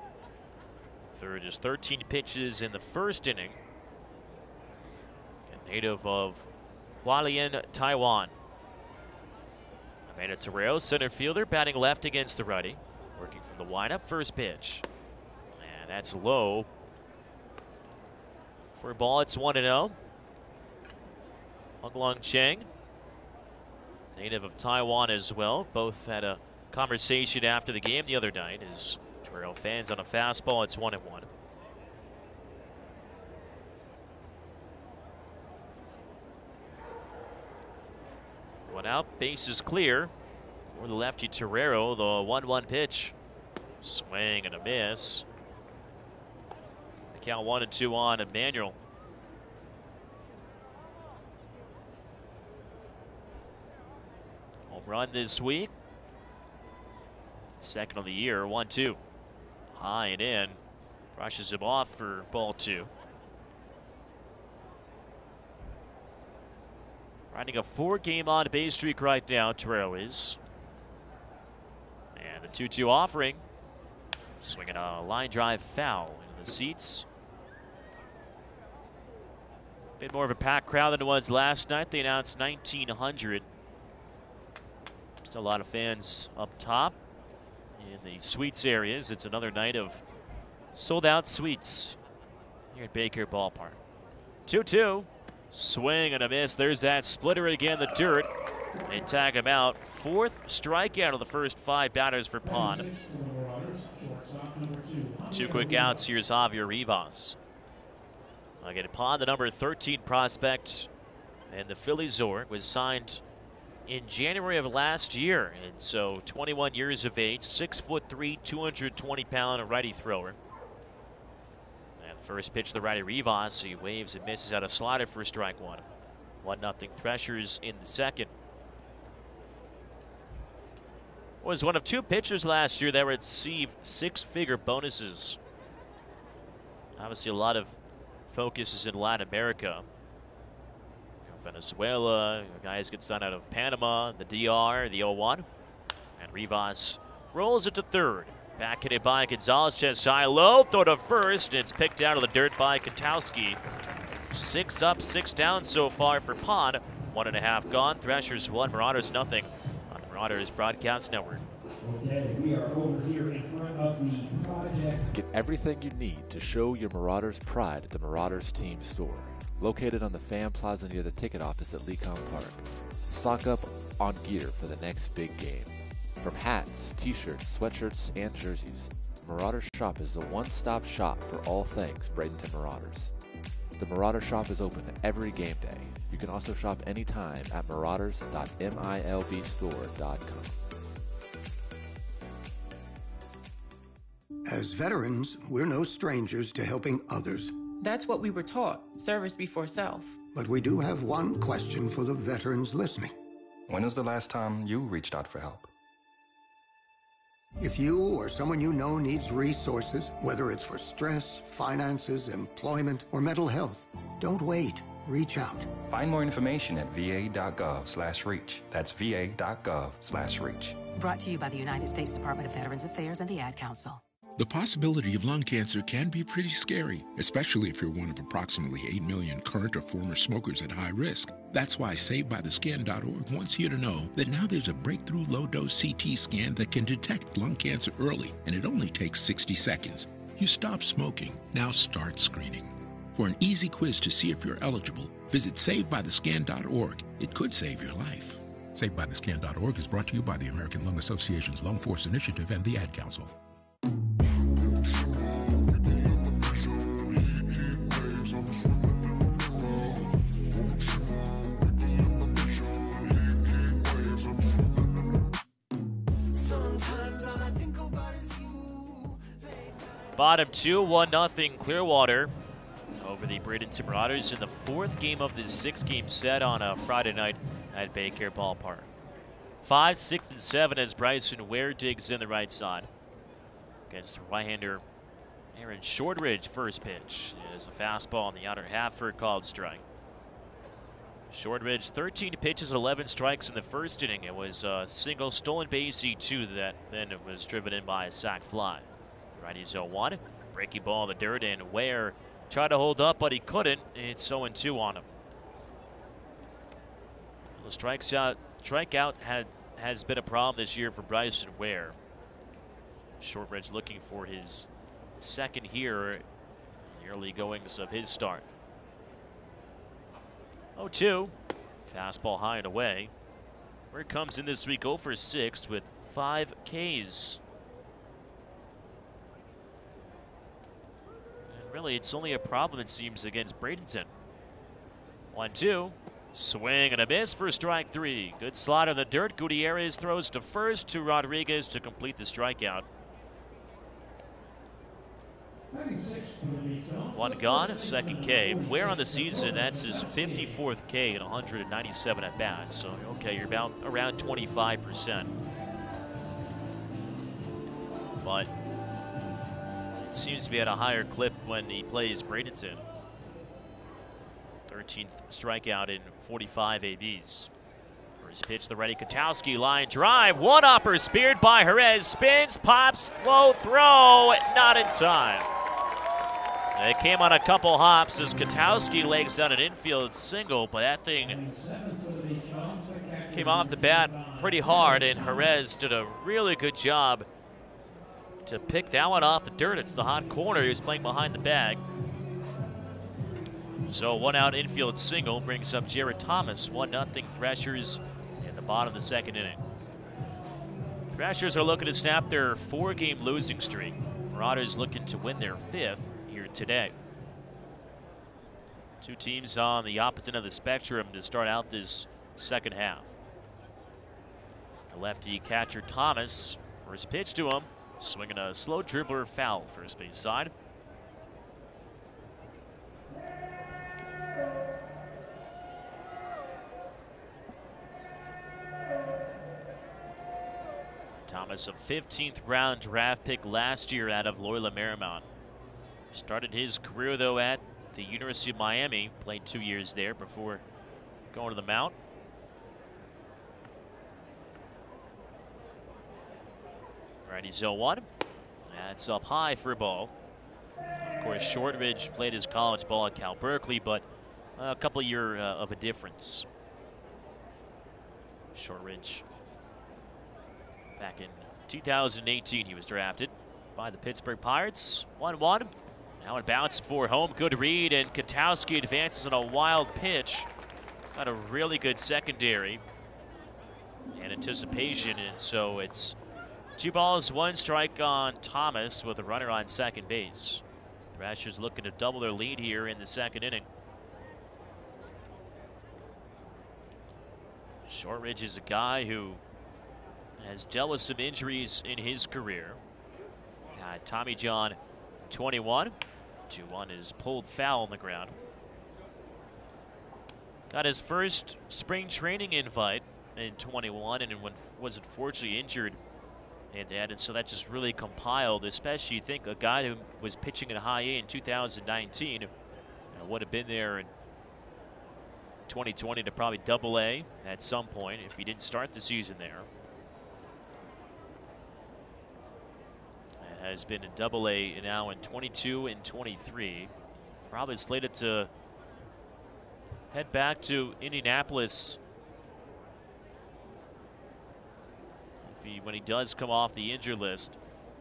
Third is thirteen pitches in the first inning. And native of Hualien, Taiwan. Amanda Terrero, center fielder, batting left against the righty. Working from the windup, first pitch. And that's low. For a ball, it's one and oh. Hung-Long Cheng, native of Taiwan as well. Both had a conversation after the game the other night as Terrero fans on a fastball. It's one and one. One out, base is clear for the lefty Terrero. The one one pitch. Swing and a miss. The count one and two on Emmanuel. Home run this week. Second of the year, one two. High and in. Brushes him off for ball two. Riding a four-game on-base streak right now, Terrero is. And the two two offering. Swinging a line drive foul into the seats. A bit more of a packed crowd than it was last night. They announced nineteen hundred. Still a lot of fans up top in the suites areas. It's another night of sold-out suites here at Baker Ballpark. two two. Swing and a miss. There's that splitter again, the dirt. They tag him out. Fourth strikeout of the first five batters for Pond. Two quick outs. Here's Javier Rivas. Again, Pond, the number thirteen prospect, and the Philly Zord was signed in January of last year. And so twenty-one years of age, six foot three, two hundred twenty pound righty thrower. First pitch to the righty Rivas. He waves and misses out a slider for strike one. one nothing Threshers in the second. Was one of two pitchers last year that received six-figure bonuses. Obviously, a lot of focus is in Latin America. Venezuela, guys get signed out of Panama, the D R, the oh one. And Rivas rolls it to third. Back hit by Gonzalez, chest high, low, throw to first. It's picked out of the dirt by Katowski. Six up, six down so far for Pond. One and a half gone. Threshers one, Marauders nothing on the Marauders Broadcast Network. Okay, we are over here in front of the project. Get everything you need to show your Marauders pride at the Marauders Team Store, located on the Fan Plaza near the ticket office at Lecom Park. Stock up on gear for the next big game. From hats, t-shirts, sweatshirts, and jerseys, Marauders Shop is the one-stop shop for all things Bradenton Marauders. The Marauders Shop is open every game day. You can also shop anytime at marauders dot milb store dot com. As veterans, we're no strangers to helping others. That's what we were taught, service before self. But we do have one question for the veterans listening. When was the last time you reached out for help? If you or someone you know needs resources, whether it's for stress, finances, employment, or mental health, don't wait. Reach out. Find more information at v a dot gov slash reach. That's v a dot gov slash reach. Brought to you by the United States Department of Veterans Affairs and the Ad Council. The possibility of lung cancer can be pretty scary, especially if you're one of approximately eight million current or former smokers at high risk. That's why Saved By The Scan dot org wants you to know that now there's a breakthrough low-dose C T scan that can detect lung cancer early, and it only takes sixty seconds. You stop smoking, now start screening. For an easy quiz to see if you're eligible, visit Saved By The Scan dot org. It could save your life. Saved By The Scan dot org is brought to you by the American Lung Association's Lung Force Initiative and the Ad Council. Bottom two, one nothing Clearwater over the Bradenton Marauders in the fourth game of this six-game set on a Friday night at Baker Ballpark. Five, six, and seven as Bryson Ware digs in the right side. Against right-hander Aaron Shortridge, first pitch is a fastball on the outer half for a called strike. Shortridge, thirteen pitches, eleven strikes in the first inning. It was a single stolen base, E two that then it was driven in by a sac fly. Righty's oh one, breaking ball in the dirt, and Ware tried to hold up, but he couldn't. It's oh two on him. Well, strikes out, strikeout had, has been a problem this year for Bryson Ware. Shortridge looking for his second here in the early goings of his start. oh two. Fastball high and away. Where comes in this week oh for six with five Ks. And really, it's only a problem, it seems, against Bradenton. one two. Swing and a miss for strike three. Good slot in the dirt. Gutierrez throws to first to Rodriguez to complete the strikeout. One gone, second K. Where on the season, that's his fifty-fourth K and one hundred ninety-seven at bats. So, okay, you're about around twenty-five percent. But it seems to be at a higher clip when he plays Bradenton. thirteenth strikeout in forty-five A Bs. First pitch, the ready Katowski, line drive. One-upper speared by Jerez. Spins, pops, low throw, not in time. It came on a couple hops as Katowski legs down an infield single, but that thing came off the bat pretty hard, and Jerez did a really good job to pick that one off the dirt. It's the hot corner. He was playing behind the bag. So one out infield single brings up Jared Thomas. one nothing Thrashers in the bottom of the second inning. Thrashers are looking to snap their four-game losing streak. Marauders looking to win their fifth here today. Two teams on the opposite end of the spectrum to start out this second half. The lefty catcher Thomas, first pitch to him, swinging a slow dribbler foul first base side. Thomas, a fifteenth round draft pick last year out of Loyola Marymount. Started his career, though, at the University of Miami. Played two years there before going to the Mount. Righty, oh one. That's up high for a ball. Of course, Shortridge played his college ball at Cal Berkeley, but a couple of years uh, of a difference. Shortridge, back in two thousand eighteen, he was drafted by the Pittsburgh Pirates. one one. Now it bounced for home. Good read, and Katowski advances on a wild pitch. Got a really good secondary and anticipation, and so it's two balls, one strike on Thomas with a runner on second base. Thrashers looking to double their lead here in the second inning. Shortridge is a guy who has dealt with some injuries in his career. Uh, Tommy John, twenty-one. two one is pulled foul on the ground. Got his first spring training invite in twenty-one and was unfortunately injured in that, and so that just really compiled, especially you think a guy who was pitching at high A in two thousand nineteen uh, would have been there in twenty twenty to probably double A at some point if he didn't start the season there. And has been in double A now in twenty-two and twenty-three. Probably slated to head back to Indianapolis if he, when he does come off the injured list.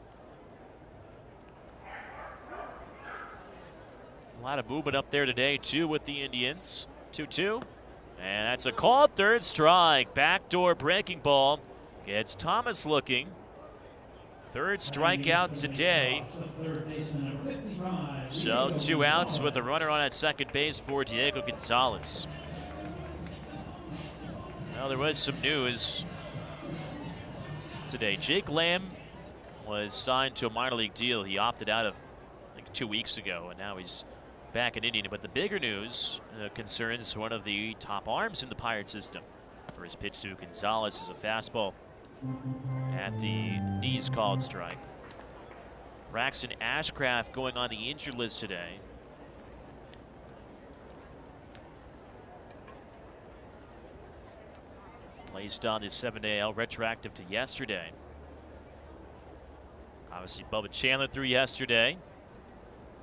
A lot of movement up there today, too, with the Indians. two two. And that's a called third strike. Backdoor breaking ball. Gets Thomas looking. Third strikeout today. So two outs with a runner on at second base for Diego Gonzalez. Well, there was some news today. Jake Lamb was signed to a minor league deal. He opted out of, I think, two weeks ago, and now he's back in Indiana. But the bigger news uh, concerns one of the top arms in the Pirate system. First pitch to Gonzalez is a fastball at the knees called strike. Braxton Ashcraft going on the injured list today. Placed on his seven day A L retroactive to yesterday. Obviously, Bubba Chandler threw yesterday.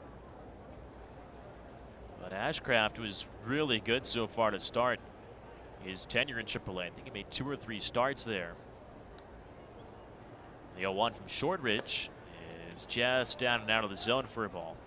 But Ashcraft was really good so far to start his tenure in triple A. I think he made two or three starts there. The oh one from Shortridge is just down and out of the zone for a ball.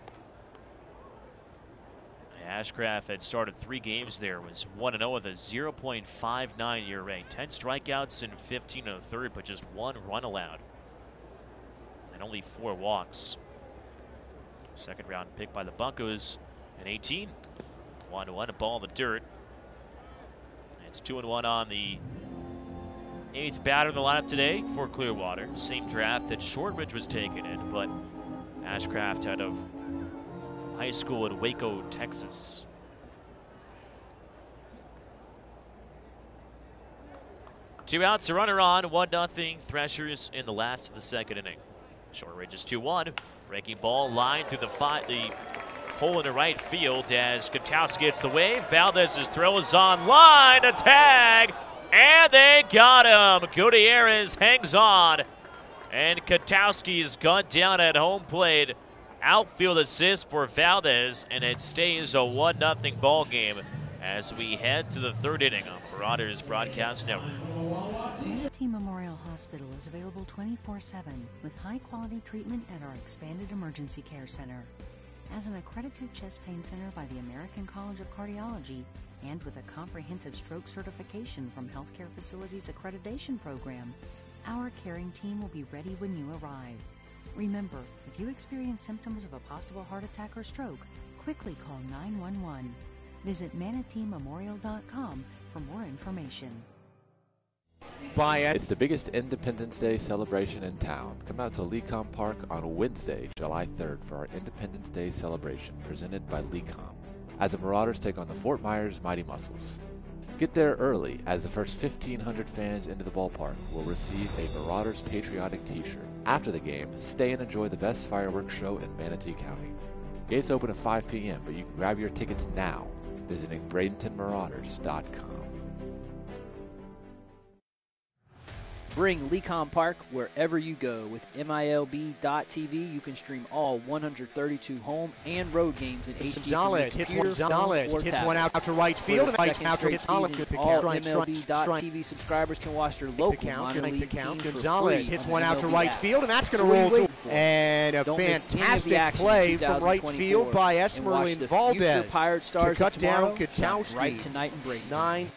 Ashcraft had started three games there, was one and oh with a zero point five nine E R A. ten strikeouts and fifteen in the third, but just one run allowed. And only four walks. Second round pick by the Buccos at eighteen. one to one, a ball in the dirt. It's two and one on the eighth batter in the lineup today for Clearwater. Same draft that Shortridge was taken in, but Ashcraft out of high school in Waco, Texas. Two outs, a runner on, one nothing. Threshers in the last of the second inning. Shortridge is two one. Breaking ball line through the, fi the hole in the right field as Kwiatkowski gets the wave. Valdez's throw is on line, a tag, and they got him. Gutierrez hangs on, and Kwiatkowski's gone down at home plate. Outfield assist for Valdez, and it stays a one nothing ball game as we head to the third inning on Marauders Broadcast Network. Manatee Memorial Hospital is available twenty-four seven with high-quality treatment at our expanded emergency care center. As an accredited chest pain center by the American College of Cardiology and with a comprehensive stroke certification from Healthcare Facilities Accreditation Program, our caring team will be ready when you arrive. Remember, if you experience symptoms of a possible heart attack or stroke, quickly call nine one one. Visit manatee memorial dot com for more information. It's the biggest Independence Day celebration in town. Come out to Lecom Park on Wednesday, July third for our Independence Day celebration presented by Lecom as the Marauders take on the Fort Myers Mighty Muscles. Get there early as the first fifteen hundred fans into the ballpark will receive a Marauders patriotic t-shirt. After the game, stay and enjoy the best fireworks show in Manatee County. Gates open at five p m, but you can grab your tickets now visiting bradenton marauders dot com. Bring Lecom Park wherever you go. With M I L B dot T V, you can stream all one hundred thirty-two home and road games in H D. Gonzalez hits one, Gonzalez hits one out, out to right field. For the second out straight season, all M L B dot T V subscribers can watch their local minor league team for Gonzalez free hits on one out to right app. field, and that's going to So roll what are you to waiting for? and a Don't miss any of the fantastic action play in from right field by and watch Esmeralyn the Valdez future Pirate Stars to cut of tomorrow, down Kwiatkowski. right tonight in Bradenton. Nine.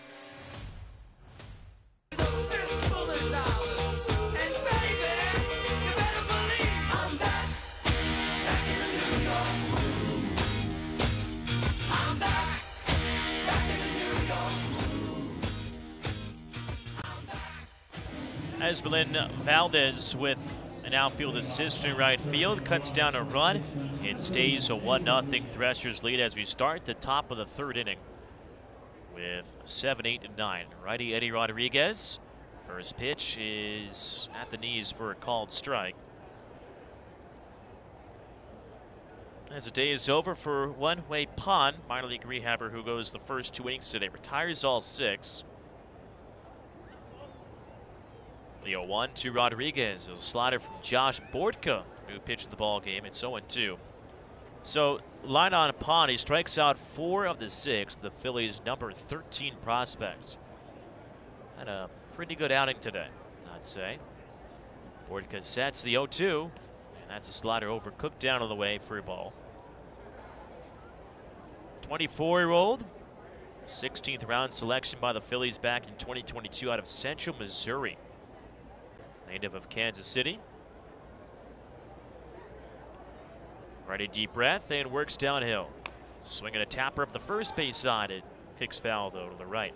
Esmeralyn Valdez with an outfield assist in right field, cuts down a run. It stays a one nothing Threshers lead as we start the top of the third inning with seven, eight, and nine. Righty Eddie Rodriguez. First pitch is at the knees for a called strike. As the day is over for One-Way Pond, minor league rehabber who goes the first two innings today, retires all six. The oh one to Rodriguez. A slider from Josh Bortka, who pitched the ball game. It's oh one two. So, line on Pond, he strikes out four of the six, the Phillies' number thirteen prospects. Had a pretty good outing today, I'd say. Bortka sets the oh two, and that's a slider overcooked down on the way for a ball. twenty-four-year-old, sixteenth round selection by the Phillies back in twenty twenty-two out of Central Missouri. Native of Kansas City. Ready, deep breath, and works downhill. Swinging a tapper up the first base side. It kicks foul, though, to the right.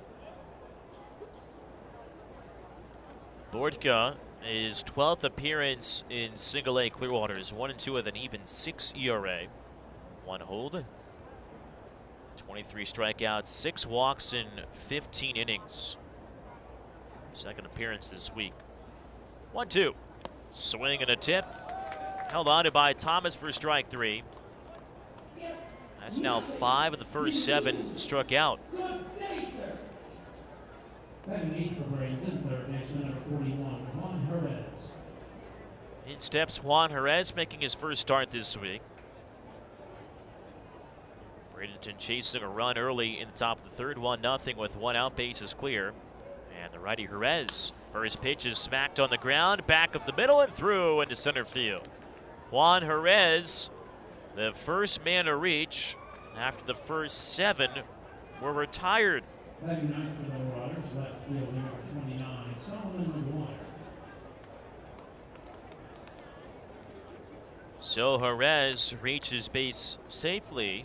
Bortka, his twelfth appearance in single A Clearwater, is one and two with an even six E R A. One hold. twenty-three strikeouts, six walks in fifteen innings. Second appearance this week. one two. Swing and a tip. Held on to by Thomas for strike three. That's now five of the first seven struck out. In steps Juan Jerez, making his first start this week. Bradenton chasing a run early in the top of the third, one nothing with one out, bases clear. And the righty Jerez, first pitch is smacked on the ground, back of the middle and through into center field. Juan Jerez, the first man to reach after the first seven were retired. Batting ninth for the Marauders, left field number twenty-nine, Solomon McGuire. So Jerez reaches base safely.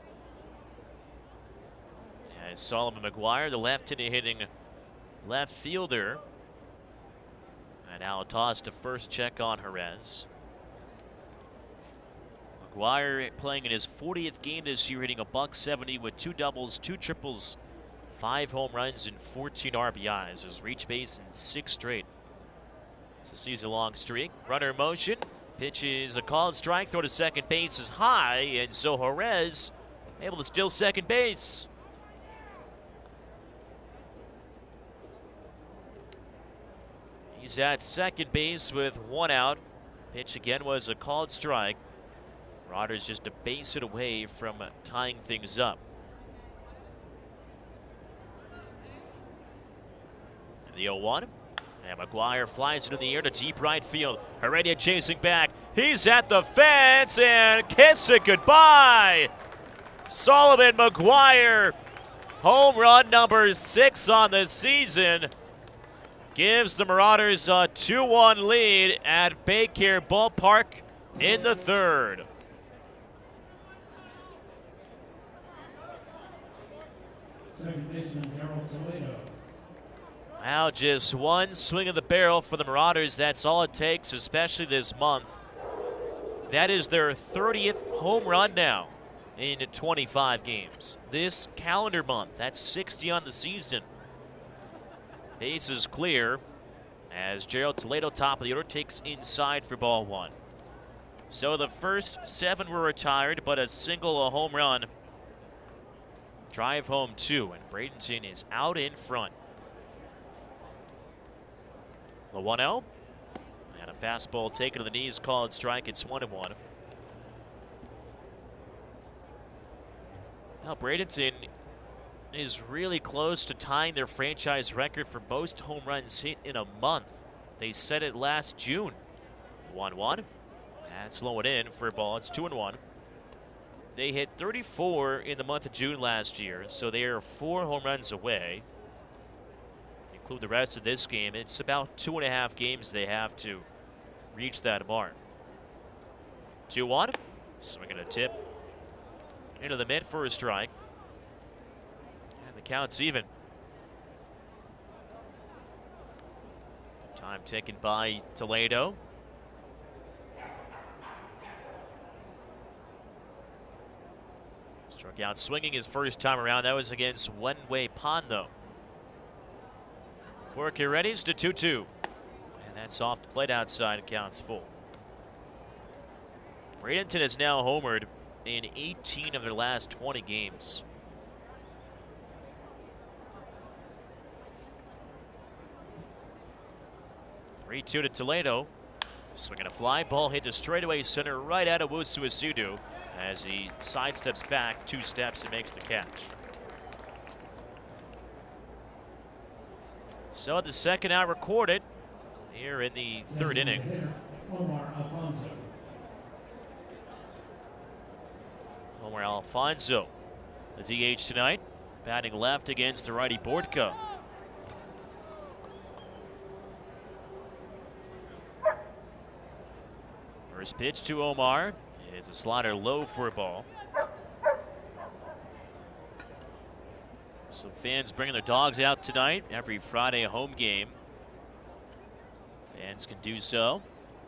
As Solomon McGuire, the left-handed hitting left fielder. And now a toss to first, check on Jerez. McGuire playing in his fortieth game this year, hitting a buck seventy with two doubles, two triples, five home runs, and fourteen R B Is. Has reached base in six straight. It's a season-long streak. Runner in motion. Pitch is a called strike. Throw to second base is high, and so Jerez able to steal second base. He's at second base with one out. Pitch again was a called strike. Marauders just a base hit away from tying things up. And the oh one. And McGuire flies into the air to deep right field. Heredia chasing back. He's at the fence and kiss it goodbye. Solomon McGuire, home run number six on the season, gives the Marauders a two one lead at Baycare Ballpark in the third. Second baseman Gerald Toledo. Now just one swing of the barrel for the Marauders. That's all it takes, especially this month. That is their thirtieth home run now in twenty-five games. This calendar month, that's sixty on the season. Base is clear as Gerald Toledo, top of the order, takes inside for ball one. So the first seven were retired, but a single, a home run. Drive home two, and Bradenton is out in front. The one oh, and a fastball taken to the knees, called strike. It's one and one. Now Bradenton is really close to tying their franchise record for most home runs hit in a month. They set it last June. one one, and slow it in for a ball. It's two and one. They hit thirty-four in the month of June last year, so they are four home runs away. Include the rest of this game, it's about two and a half games they have to reach that mark. two one, swinging a tip into the mid for a strike. And the count's even. Time taken by Toledo. Struck out swinging his first time around. That was against Wenwei Pan, though. Porky readies to two two. And that's off the plate outside and counts full. Bradenton has now homered in eighteen of their last twenty games. three two to Toledo. Swinging a fly ball hit to straightaway center right at Owusu Isudu as he sidesteps back two steps and makes the catch. So the second out recorded here in the third inning. Omar Alfonso. Omar Alfonso, the D H tonight, batting left against the righty Bourque. First pitch to Omar is a slider low for a ball. Some fans bringing their dogs out tonight. Every Friday, a home game. Fans can do so.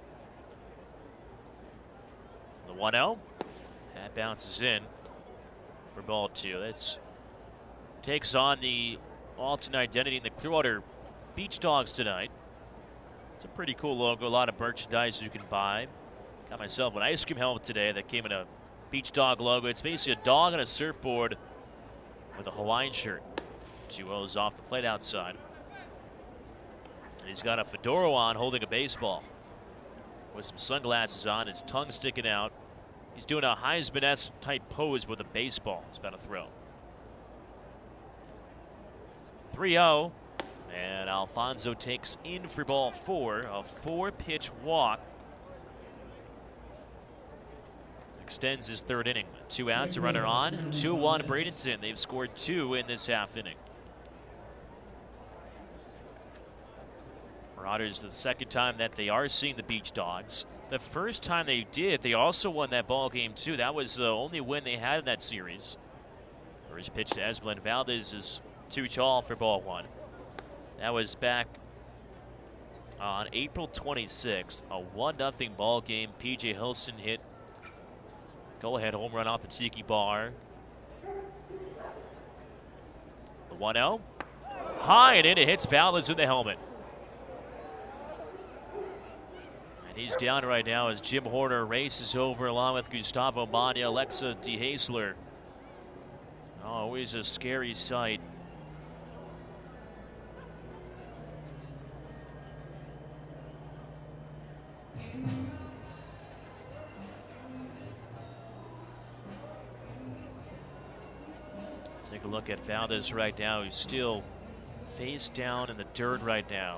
The one oh. That bounces in for ball two. That takes on the alternate identity in the Clearwater Beach Dogs tonight. It's a pretty cool logo. A lot of merchandise you can buy. Got myself an ice cream helmet today that came in a Beach Dog logo. It's basically a dog on a surfboard with a Hawaiian shirt. Two O's off the plate outside. And he's got a fedora on holding a baseball with some sunglasses on, his tongue sticking out. He's doing a Heisman-esque type pose with a baseball. He's about to throw. three oh. And Alfonso takes in for ball four. A four-pitch walk. Extends his third inning. Two outs, a runner on. two one Bradenton. They've scored two in this half inning. Marauders, the second time that they are seeing the Beach Dogs. The first time they did, they also won that ball game too. That was the only win they had in that series. First pitch to Esblin Valdez is too tall for ball one. That was back on April twenty-sixth, a one nothing ball game. P J Hilson hit go-ahead home run off the Tiki Bar. The one oh. High and in, it hits Valdez in the helmet. And he's down right now as Jim Horner races over along with Gustavo Mania, Alexa DeHasler. Oh, always a scary sight. Take a look at Valdez right now, who's still face down in the dirt right now.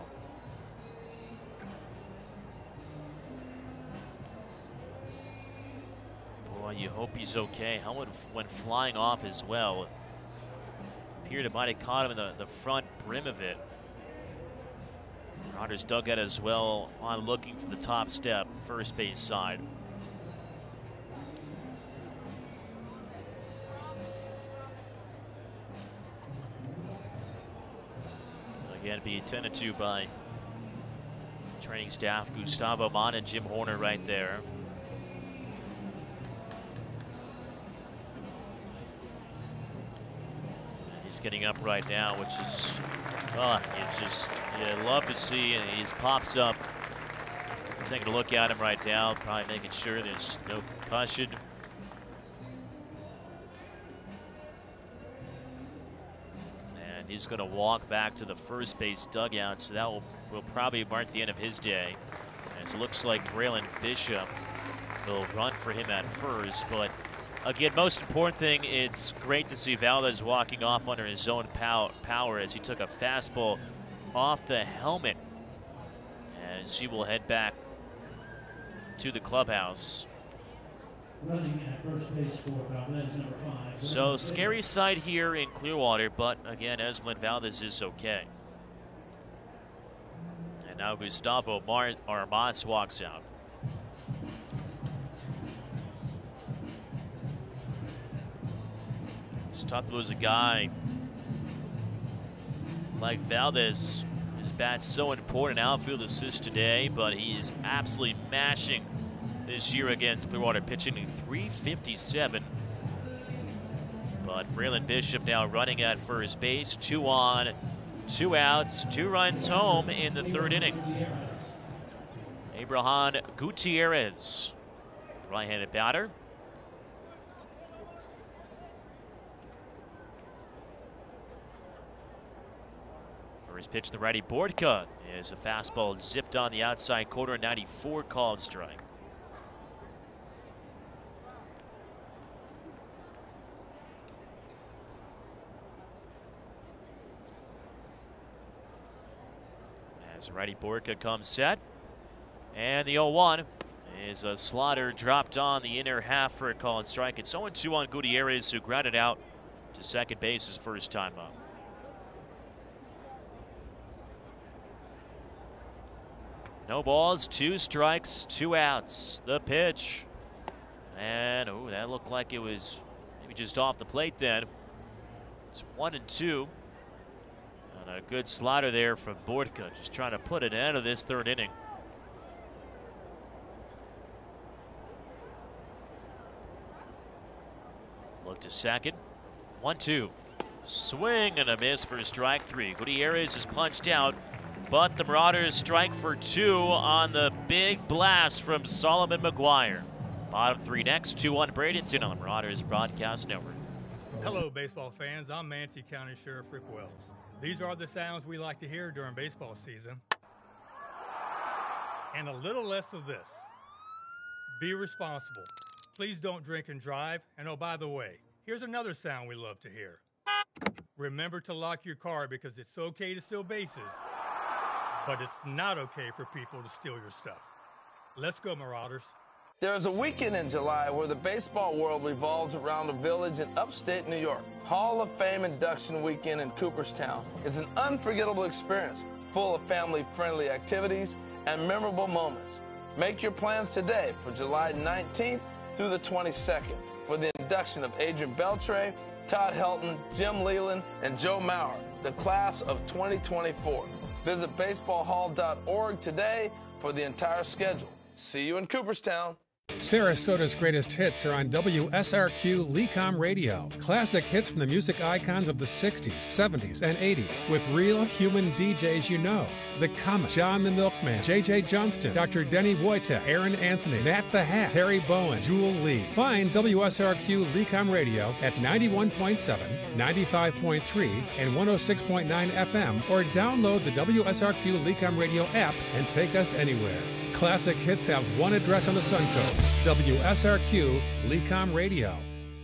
Boy, you hope he's okay. Helmet went flying off as well. Appeared it might have caught him in the, the front brim of it. Marauders dugout as well on looking for the top step, first base side. Again, be attended to by training staff, Gustavo Mon and Jim Horner right there. He's getting up right now, which is, oh, you just you love to see, and he just pops up. Taking a look at him right now, probably making sure there's no concussion. He's going to walk back to the first base dugout, so that will, will probably mark the end of his day. As it looks like Braylon Bishop will run for him at first. But again, most important thing, it's great to see Valdez walking off under his own pow power as he took a fastball off the helmet. As he will head back to the clubhouse. Running at first base for Valdez, number five. So scary sight here in Clearwater, but again, Esblin Valdez is okay. And now Gustavo Mar Armas walks out. It's tough to lose a guy like Valdez. His bat's so important. Outfield assist today, but he is absolutely mashing this year against Clearwater, pitching in three fifty-seven. But Braylon Bishop now running at first base. Two on, two outs, two runs home in the third inning. Abraham Gutierrez, right-handed batter. First pitch to the righty, Boardka, is a fastball zipped on the outside corner, ninety-four called strike. As righty Boardka comes set. And the oh one is a slider dropped on the inner half for a call and strike. It's oh one two on Gutierrez, who grounded out to second base his first time up. No balls, two strikes, two outs. The pitch. And, oh, that looked like it was maybe just off the plate then. It's one and two. And a good slider there from Boardka, just trying to put an end to this third inning. Look to second. One, two. Swing and a miss for strike three. Gutierrez is punched out, but the Marauders strike for two on the big blast from Solomon McGuire. Bottom three next, two one Bradenton on the Marauders Broadcast Network. Hello, baseball fans. I'm Manatee County Sheriff Rick Wells. These are the sounds we like to hear during baseball season. And a little less of this. Be responsible. Please don't drink and drive. And oh, by the way, here's another sound we love to hear. Remember to lock your car because it's okay to steal bases, but it's not okay for people to steal your stuff. Let's go, Marauders. There's a weekend in July where the baseball world revolves around a village in upstate New York. Hall of Fame Induction Weekend in Cooperstown is an unforgettable experience full of family-friendly activities and memorable moments. Make your plans today for July nineteenth through the twenty-second for the induction of Adrian Beltre, Todd Helton, Jim Leland, and Joe Mauer, the class of twenty twenty-four. Visit baseball hall dot org today for the entire schedule. See you in Cooperstown. Sarasota's greatest hits are on W S R Q Lecom Radio. Classic hits from the music icons of the sixties, seventies, and eighties with real human D Js you know. The Comet, John the Milkman, J J Johnston, Doctor Denny Wojtek, Aaron Anthony, Nat the Hat, Terry Bowen, Jewel Lee. Find W S R Q Lecom Radio at ninety-one point seven, ninety-five point three, and one oh six point nine F M, or download the W S R Q Lecom Radio app and take us anywhere. Classic hits have one address on the Suncoast, W S R Q Lecom Radio.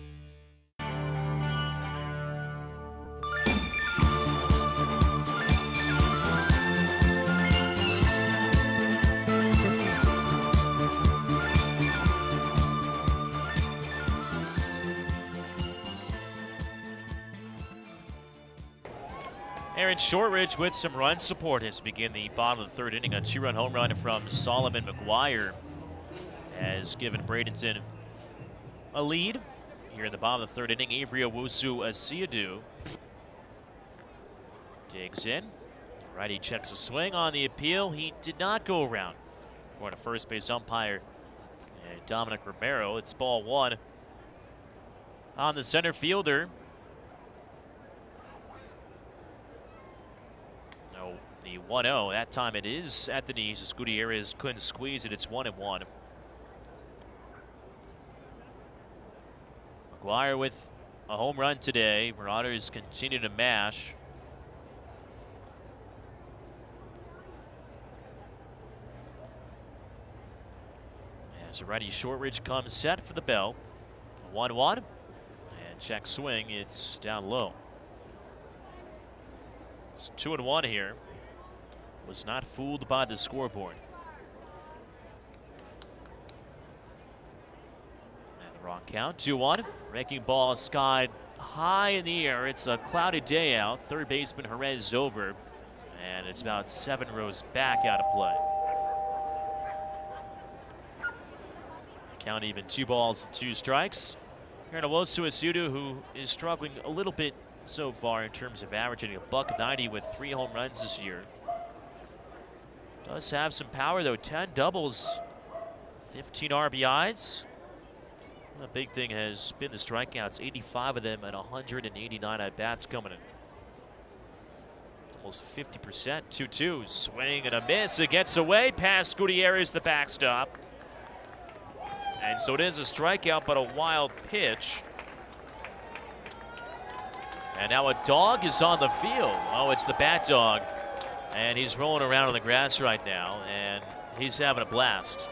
Aaron Shortridge with some run support has begun the bottom of the third inning. A two-run home run from Solomon McGuire has given Bradenton a lead. Here in the bottom of the third inning, Avery Owusu-Asiadu digs in. Righty checks a swing on the appeal. He did not go around. Going to first base umpire and Dominic Romero. It's ball one on the center fielder. The one oh, that time it is at the knees as Gutierrez couldn't squeeze it. It's one and one. McGuire with a home run today. Marauders continue to mash. As a righty, Shortridge comes set for the bell. one one. And check swing, it's down low. It's two and one here. Was not fooled by the scoreboard. And the wrong count, two one. Breaking ball skied high in the air. It's a cloudy day out. Third baseman Jerez over. And it's about seven rows back out of play. Count even, two balls and two strikes. Here in Owusu-Asiadu, who is struggling a little bit so far in terms of averaging a buck ninety with three home runs this year. Does have some power though, ten doubles, fifteen R B Is. The big thing has been the strikeouts, eighty-five of them and one hundred eighty-nine at-bats coming in. Almost fifty percent, two two, swing and a miss, it gets away past Gutierrez, the backstop. And so it is a strikeout, but a wild pitch. And now a dog is on the field. Oh, it's the bat dog. And he's rolling around on the grass right now, and he's having a blast.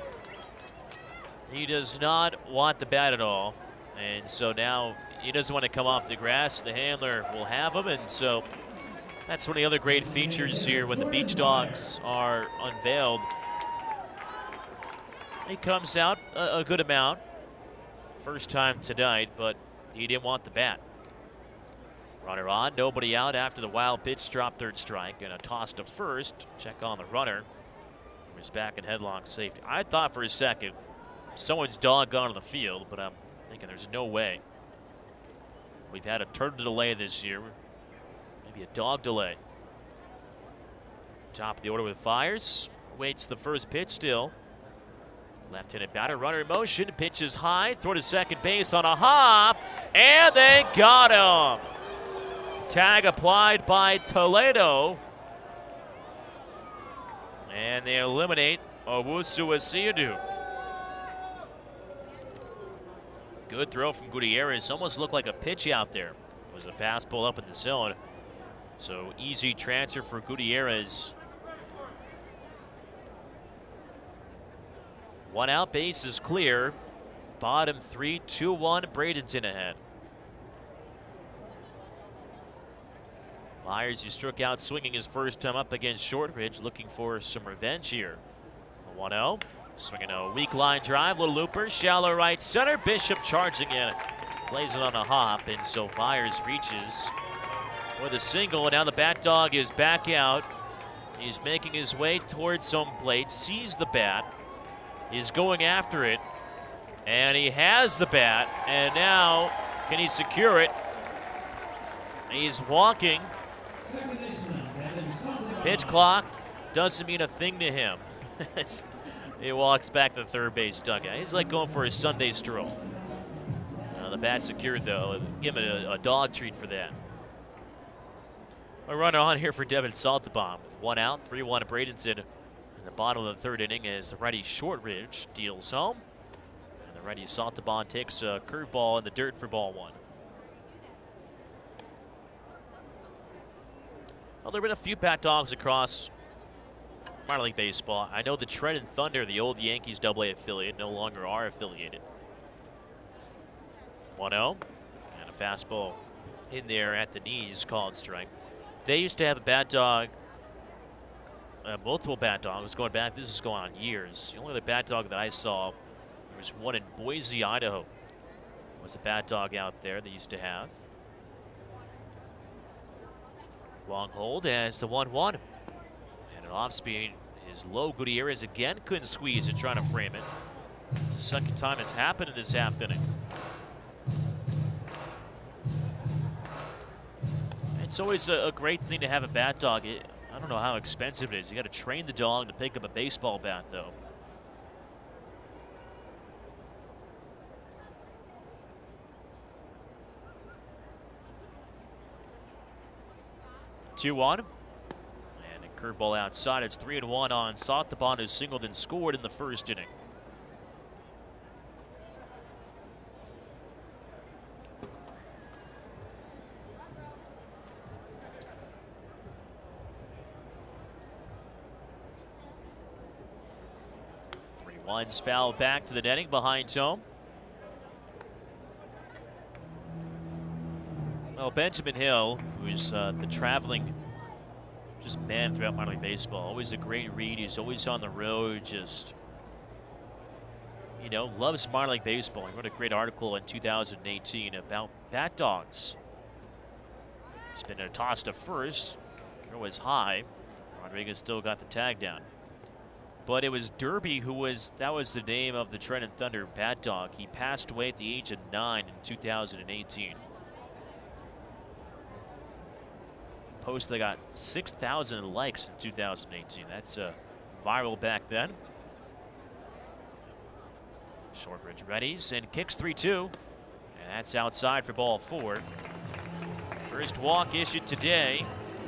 He does not want the bat at all, and so now he doesn't want to come off the grass. The handler will have him, and so that's one of the other great features here when the Beach Dogs are unveiled. He comes out a, a good amount. First time tonight, but he didn't want the bat. Runner on, nobody out after the wild pitch, drop third strike, and a toss to first. Check on the runner. He was back in headlock safety. I thought for a second someone's dog gone on the field, but I'm thinking there's no way. We've had a turn delay this year. Maybe a dog delay. Top of the order with Fires. Waits the first pitch still. Left-handed batter, runner in motion, pitches high, throw to second base on a hop, and they got him. Tag applied by Toledo. And they eliminate Owusu-Asiadu. Good throw from Gutierrez. Almost looked like a pitch out there. It was a fastball up in the zone. So easy transfer for Gutierrez. One out, base is clear. bottom three, two one, Bradenton ahead. Myers, who struck out swinging his first time up against Shortridge, looking for some revenge here. one oh, swinging a weak line drive, little looper, shallow right center. Bishop charging in, plays it on a hop, and so Myers reaches with a single, and now the bat dog is back out. He's making his way towards home plate, sees the bat, is going after it, and he has the bat, and now can he secure it? He's walking. Pitch clock doesn't mean a thing to him. He walks back to the third base dugout. He's like going for his Sunday stroll. Uh, the bat secured, though. Give him a, a dog treat for that. A runner on here for Devin Saltabon. One out, three one to Bradenton. In the bottom of the third inning as the righty Shortridge deals home. And the righty Saltabon takes a curveball in the dirt for ball one. Well, there have been a few bat dogs across minor league baseball. I know the Trenton Thunder, the old Yankees double A affiliate, no longer are affiliated. one oh, and a fastball in there at the knees, called strike. They used to have a bat dog, uh, multiple bat dogs going back. This is going on years. The only other bat dog that I saw, there was one in Boise, Idaho. Was a bat dog out there they used to have. Long hold as the one one. And an off speed is low. Gutierrez again couldn't squeeze it, trying to frame it. It's the second time it's happened in this half inning. It's always a, a great thing to have a bat dog. It, I don't know how expensive it is. You got to train the dog to pick up a baseball bat, though. two one. And a curveball outside. It's three and one on Saltabon, who singled and scored in the first inning. three one's fouled back to the netting behind home. Well, Benjamin Hill, who's uh, the traveling just man throughout minor league baseball, always a great read. He's always on the road, just, you know, loves minor league baseball. He wrote a great article in two thousand eighteen about bat dogs. He's been a toss to first. Throw was high. Rodriguez still got the tag down. But it was Derby who was, that was the name of the Trenton Thunder bat dog. He passed away at the age of nine in two thousand eighteen. Post that got six thousand likes in two thousand eighteen. That's uh, viral back then. Shortridge readies and kicks three two. And that's outside for ball four. First walk issued today.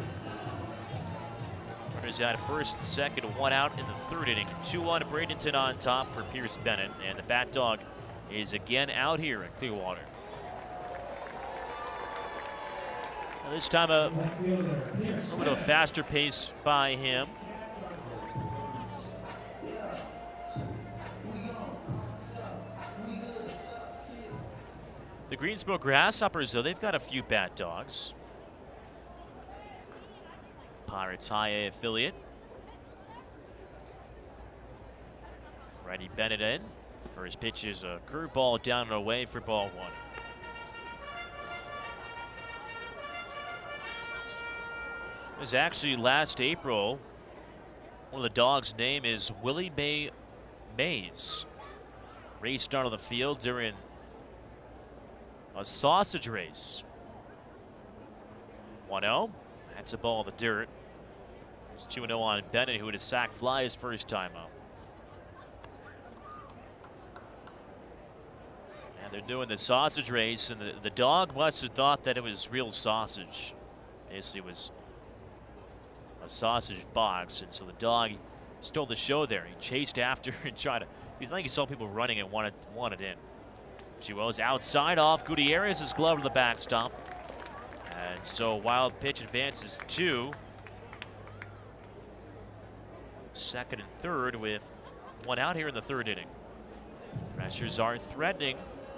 Runners out at first and second, one out in the third inning. two one Bradenton on top for Pierce Bennett. And the bat dog is again out here in Clearwater. This time a little bit of a faster pace by him. The Greensboro Grasshoppers, though, they've got a few bat dogs. Pirates High A affiliate. Righty Bennett in. For his pitch is a curveball down and away for ball one. It was actually last April. One of the dogs' name is Willie Mae Mays. Raced onto the field during a sausage race. one oh. That's a ball in the dirt. It's two oh on Bennett, who had a sac fly his first time up. And they're doing the sausage race, and the, the dog must have thought that it was real sausage. Basically, it was a sausage box, and so the dog stole the show there. He chased after and tried to, I think he saw people running and wanted, wanted in. two oh's outside off Gutierrez's glove to the backstop. And so wild pitch advances two. Second and third with one out here in the third inning. Threshers are threatening.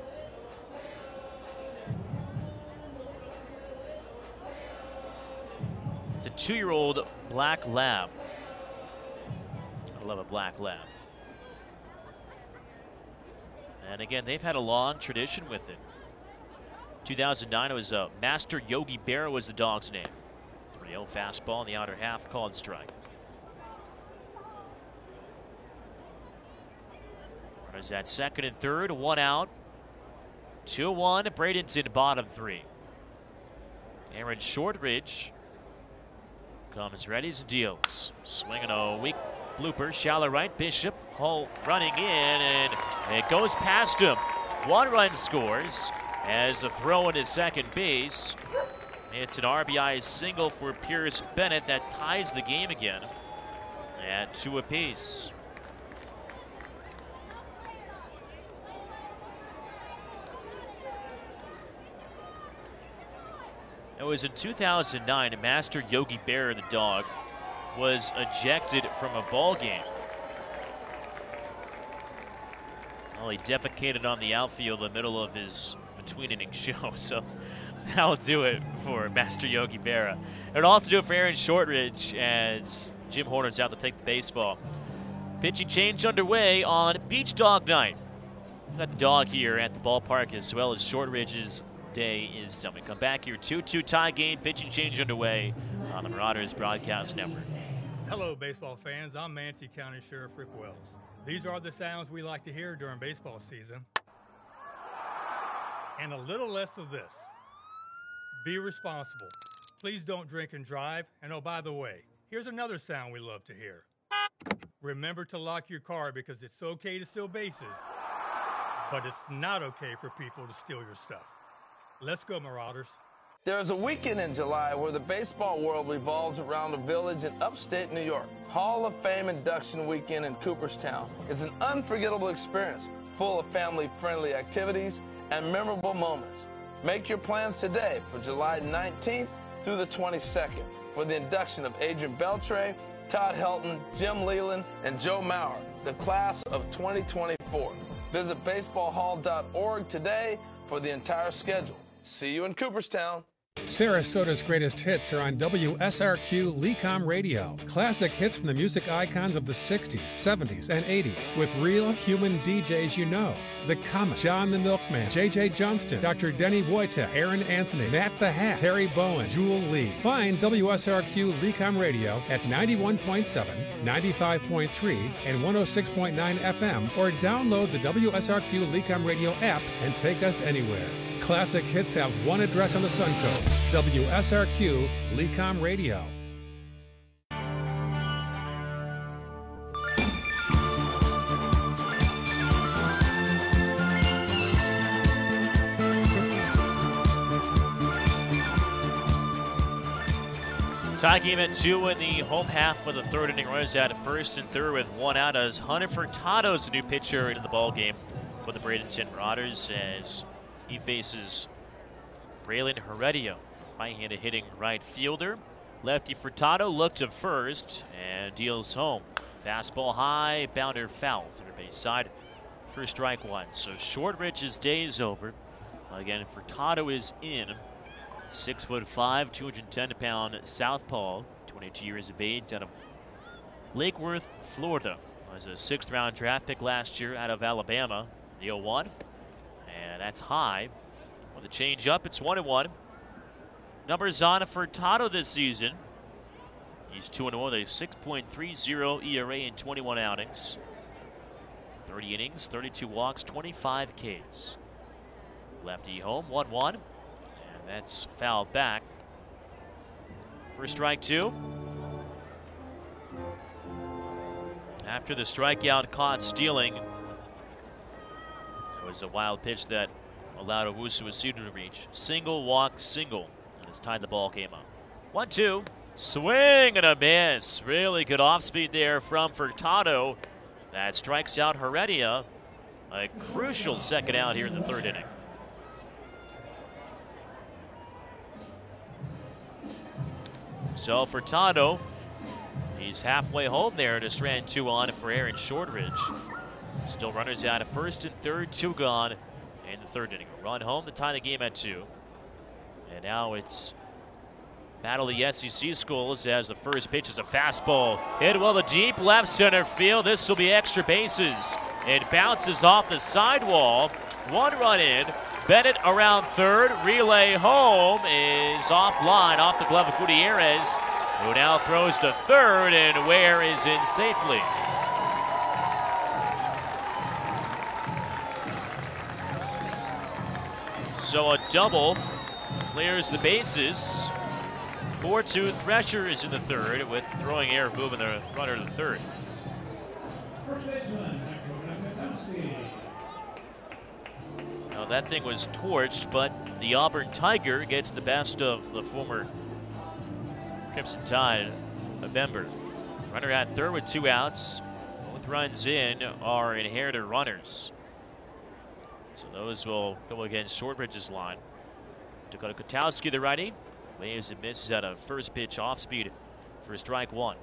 The two-year-old black lab. I love a black lab. And again, they've had a long tradition with it. two thousand nine, it was uh, Master Yogi Berra was the dog's name. three oh fastball in the outer half, called strike. Runners at second and third, one out. two one, Bradenton bottom three. Aaron Shortridge comes ready and deals. Swinging a weak blooper, shallow right, Bishop, Hull running in, and it goes past him. One run scores as a throw into second base. It's an R B I single for Pierce Bennett that ties the game again at two apiece. It was in two thousand nine, Master Yogi Berra, the dog, was ejected from a ball game. Well, he defecated on the outfield in the middle of his between inning show, so that'll do it for Master Yogi Berra. It'll also do it for Aaron Shortridge as Jim Horner's out to take the baseball. Pitching change underway on Beach Dog Night. We've got the dog here at the ballpark as well as Shortridge's day is done. We come back here, two two tie game, pitching change underway on the Marauders Broadcast Network. Hello, baseball fans. I'm Manatee County Sheriff Rick Wells. These are the sounds we like to hear during baseball season. And a little less of this. Be responsible. Please don't drink and drive. And oh, by the way, here's another sound we love to hear. Remember to lock your car because it's okay to steal bases, but it's not okay for people to steal your stuff. Let's go, Marauders. There's a weekend in July where the baseball world revolves around a village in upstate New York. Hall of Fame induction weekend in Cooperstown is an unforgettable experience full of family-friendly activities and memorable moments. Make your plans today for July nineteenth through the twenty-second for the induction of Adrian Beltre, Todd Helton, Jim Leland, and Joe Mauer, the class of twenty twenty-four. Visit baseball hall dot org today for the entire schedule. See you in Cooperstown. Sarasota's greatest hits are on W S R Q Lecom Radio. Classic hits from the music icons of the sixties, seventies, and eighties with real human D Js you know. The Comet, John the Milkman, J J Johnston, Doctor Denny Wojtek, Aaron Anthony, Matt the Hat, Terry Bowen, Jewel Lee. Find W S R Q Lecom Radio at ninety-one point seven, ninety-five point three, and one oh six point nine F M, or download the W S R Q Lecom Radio app and take us anywhere. Classic hits have one address on the Suncoast, W S R Q Lecom Radio. Tie game at two in the home half of the third inning. Runners at first and third with one out as Hunter Furtado's the new pitcher into the ball game for the Bradenton Marauders as he faces Braylon Heredia, right-handed hitting right fielder. Lefty Furtado looked to first and deals home. Fastball high, bounder foul, third base side for strike one. So Shortridge's day is over. Again, Furtado is in. Six foot five, two hundred ten pound southpaw, twenty-two years of age, out of Lake Worth, Florida. Was a sixth round draft pick last year out of Alabama, the oh one. And that's high. With a change up, it's one and one. Numbers on Furtado this season. He's two and oh with a six point three oh E R A in twenty-one outings. thirty innings, thirty-two walks, twenty-five Ks. Lefty home, one one. And that's fouled back. For strike two. After the strikeout caught stealing, it was a wild pitch that allowed Owusu Asudu to reach. Single, walk, single. And it's tied the ball game up. one two. Swing and a miss. Really good off speed there from Furtado. That strikes out Heredia. A crucial second out here in the third inning. So Furtado, he's halfway home there to strand two on for Aaron Shortridge. Still runners out at first and third, two gone in the third inning. A run home to tie the game at two. And now it's battle of the S E C schools as the first pitch is a fastball. Hit well to deep left center field. This will be extra bases. It bounces off the sidewall. One run in. Bennett around third. Relay home is offline, off the glove of Gutierrez, who now throws to third, and Ware is in safely. So a double clears the bases. four two Thresher is in the third with throwing error moving the runner to the third. Now that thing was torched, but the Auburn Tiger gets the best of the former Crimson Tide member. Runner at third with two outs. Both runs in are inherited runners. So those will go against Shortbridge's line. Dakota Kotowski, the righty, waves and misses at a first pitch off speed for strike one.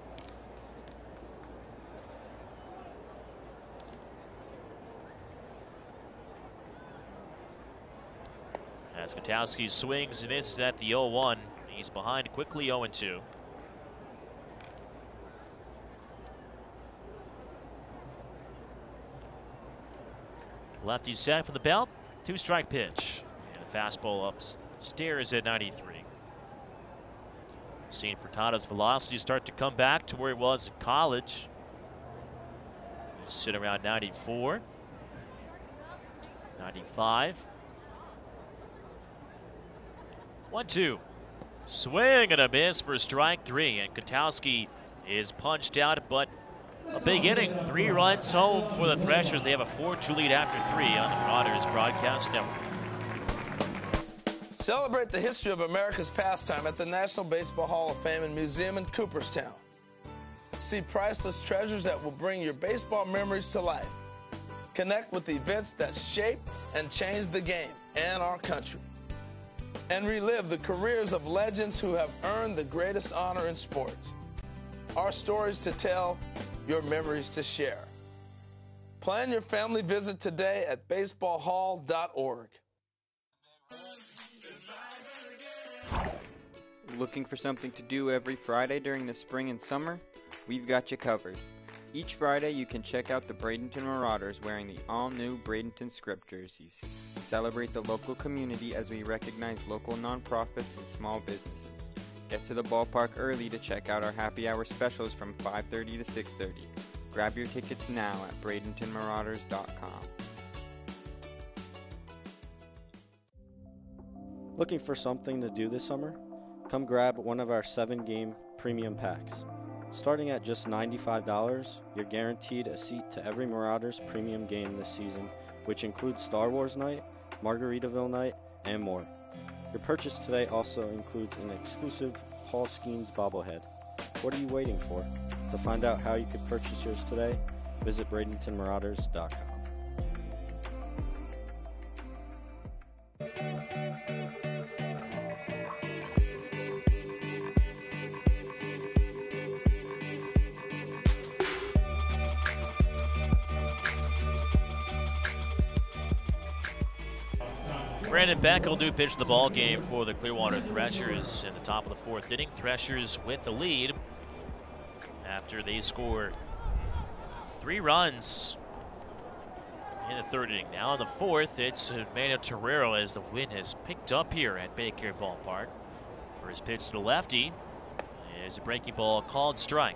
As Kotowski swings and misses at the oh one, he's behind quickly oh and two. Lefty set from the belt, two strike pitch. And a fastball upstairs at ninety-three. Seeing Furtado's velocity start to come back to where it was in college. He's sitting around ninety-four, ninety-five. one two. Swing and a miss for strike three. And Kotowski is punched out, but a big inning. Three runs home for the Threshers. They have a four two lead after three on the Marauders Broadcast Network. Celebrate the history of America's pastime at the National Baseball Hall of Fame and Museum in Cooperstown. See priceless treasures that will bring your baseball memories to life. Connect with the events that shaped and changed the game and our country. And relive the careers of legends who have earned the greatest honor in sports. Our stories to tell, your memories to share. Plan your family visit today at baseball hall dot org. Looking for something to do every Friday during the spring and summer? We've got you covered. Each Friday you can check out the Bradenton Marauders wearing the all-new Bradenton Script jerseys. Celebrate the local community as we recognize local nonprofits and small businesses. Get to the ballpark early to check out our happy hour specials from five thirty to six thirty. Grab your tickets now at bradenton marauders dot com. Looking for something to do this summer? Come grab one of our seven-game premium packs. Starting at just ninety-five dollars, you're guaranteed a seat to every Marauders premium game this season, which includes Star Wars Night, Margaritaville Night, and more. Your purchase today also includes an exclusive Paul Skeens bobblehead. What are you waiting for? To find out how you could purchase yours today, visit bradenton marauders dot com. Brandon Beck will do pitch the ball game for the Clearwater Threshers in the top of the fourth inning. Threshers with the lead after they score three runs in the third inning. Now in the fourth, it's Mano Torrero as the wind has picked up here at Baycare Ballpark. For his pitch to the lefty is a breaking ball called strike.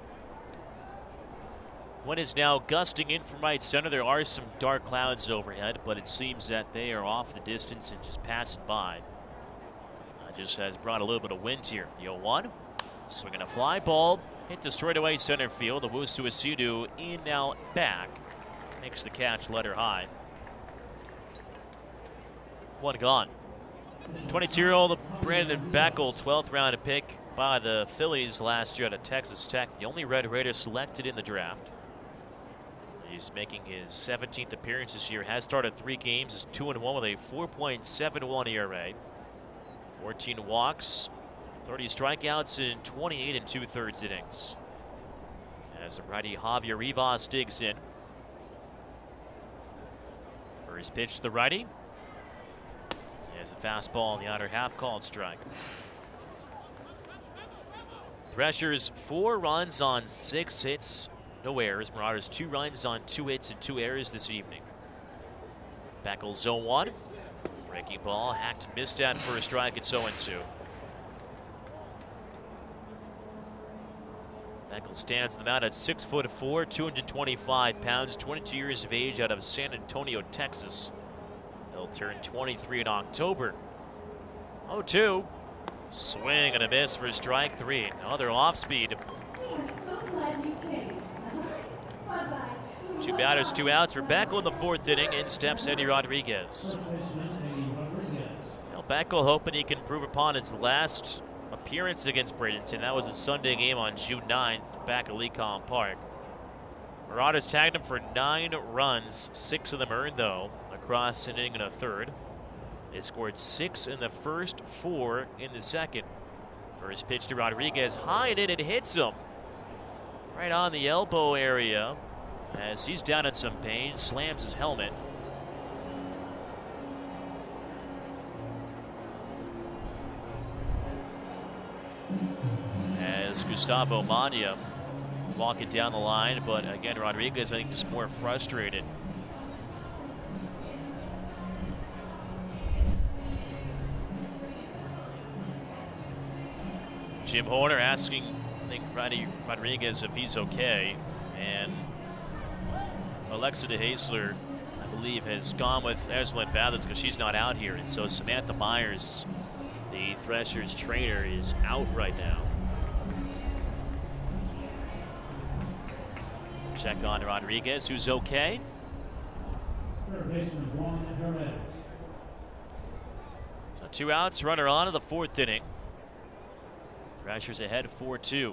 Wind is now gusting in from right center. There are some dark clouds overhead, but it seems that they are off the distance and just passing by. Uh, just has brought a little bit of wind here. The oh one, swinging a fly ball, hit the straightaway center field. Owusu Asidu in now back. Makes the catch letter high. One gone. twenty-two-year-old Brandon Beckel, twelfth round pick by the Phillies last year out of Texas Tech. The only Red Raider selected in the draft. He's making his seventeenth appearance this year. Has started three games. Is two and one with a four point seven one E R A. fourteen walks, thirty strikeouts in twenty-eight and two-thirds innings. As the righty Javier Rivas digs in. First pitch to the righty. There's a fastball in the outer half, called strike. Threshers four runs on six hits, no errors. Marauders two runs on two hits and two errors this evening. Beckles oh one. Breaking ball, hacked and missed at for a strike. It's oh and two. Beckles stands on the mound at six foot four, two hundred twenty-five pounds, twenty-two years of age, out of San Antonio, Texas. He'll turn twenty-three in October. oh two. Swing and a miss for strike three. Another off speed. Two batters, two outs for Beckel in the fourth inning. In steps Eddie Rodriguez. Now Beckel hoping he can improve upon his last appearance against Bradenton. That was a Sunday game on June ninth back at Lecom Park. Marauders tagged him for nine runs, six of them earned though, across an inning and a third. They scored six in the first, four in the second. First pitch to Rodriguez, high and in, it hits him right on the elbow area as he's down in some pain, slams his helmet. As Gustavo Mania walking down the line, but again, Rodriguez, I think, just more frustrated. Jim Horner asking, I think, Roddy Rodriguez if he's okay, and Alexa DeHaesler, I believe, has gone with Esmelin Valdez because she's not out here, and so Samantha Myers, the Threshers trainer, is out right now. Check on Rodriguez, who's okay. So two outs, runner on in the fourth inning. Threshers ahead four two.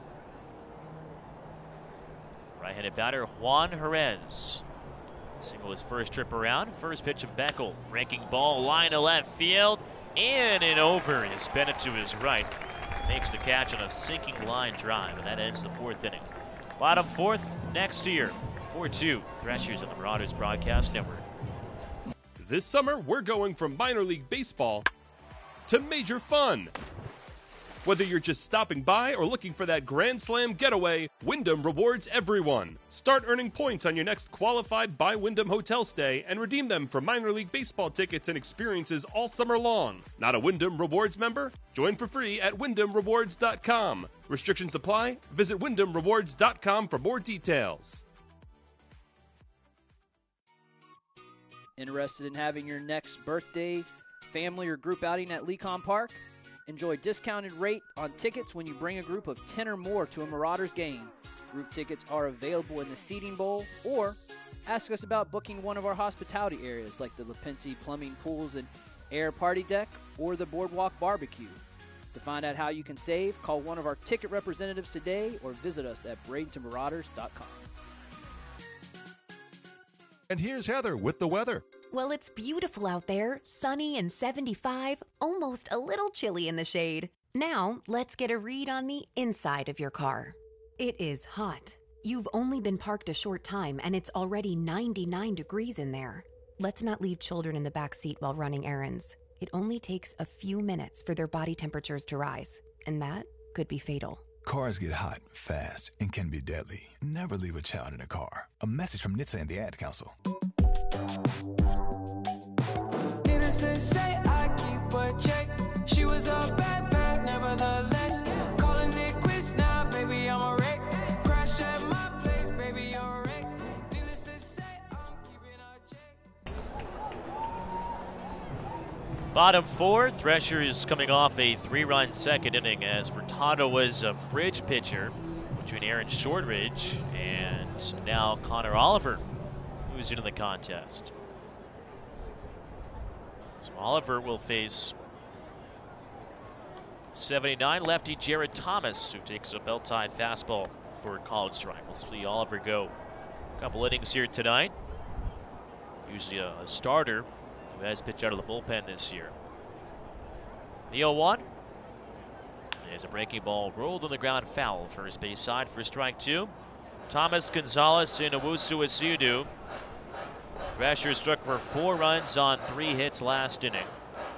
Right-handed batter Juan Jerez. Single his first trip around. First pitch of Beckel. Breaking ball, line to left field. In and over is Bennett to his right. Makes the catch on a sinking line drive, and that ends the fourth inning. Bottom fourth next year. four two. Threshers on the Marauders Broadcast Network. This summer, we're going from minor league baseball to major fun. Whether you're just stopping by or looking for that Grand Slam getaway, Wyndham rewards everyone. Start earning points on your next qualified by Wyndham hotel stay and redeem them for minor league baseball tickets and experiences all summer long. Not a Wyndham Rewards member? Join for free at wyndham rewards dot com. Restrictions apply. Visit wyndham rewards dot com for more details. Interested in having your next birthday, family, or group outing at Lecom Park? Enjoy discounted rate on tickets when you bring a group of ten or more to a Marauders game. Group tickets are available in the seating bowl, or ask us about booking one of our hospitality areas like the Lipinski Plumbing Pools and Air Party Deck or the Boardwalk Barbecue. To find out how you can save, call one of our ticket representatives today or visit us at bradenton marauders dot com. And here's Heather with the weather. Well, it's beautiful out there, sunny and seventy-five, almost a little chilly in the shade. Now, let's get a read on the inside of your car. It is hot. You've only been parked a short time and it's already ninety-nine degrees in there. Let's not leave children in the back seat while running errands. It only takes a few minutes for their body temperatures to rise, and that could be fatal. Cars get hot, fast, and can be deadly. Never leave a child in a car. A message from N H T S A and the Ad Council. Innocent say I keep a check. She was a bad, bad, nevertheless. Calling it quits now, baby, I'm a wreck. Crash at my place, baby, you're a wreck. Needless to say, I'm keeping a check. Bottom four, Threshers coming off a three-run second inning as Furtado was a bridge pitcher between Aaron Shortridge and now Connor Oliver, who's into the contest. So Oliver will face seventy-nine lefty Jared Thomas, who takes a belt-tied fastball for called strike. We'll see Oliver go a couple innings here tonight. Usually a, a starter who has pitched out of the bullpen this year. The oh one. There's a breaking ball rolled on the ground, foul. First base side for strike two. Thomas, Gonzalez, and Owusu Asiudu Thrasher struck for four runs on three hits last inning.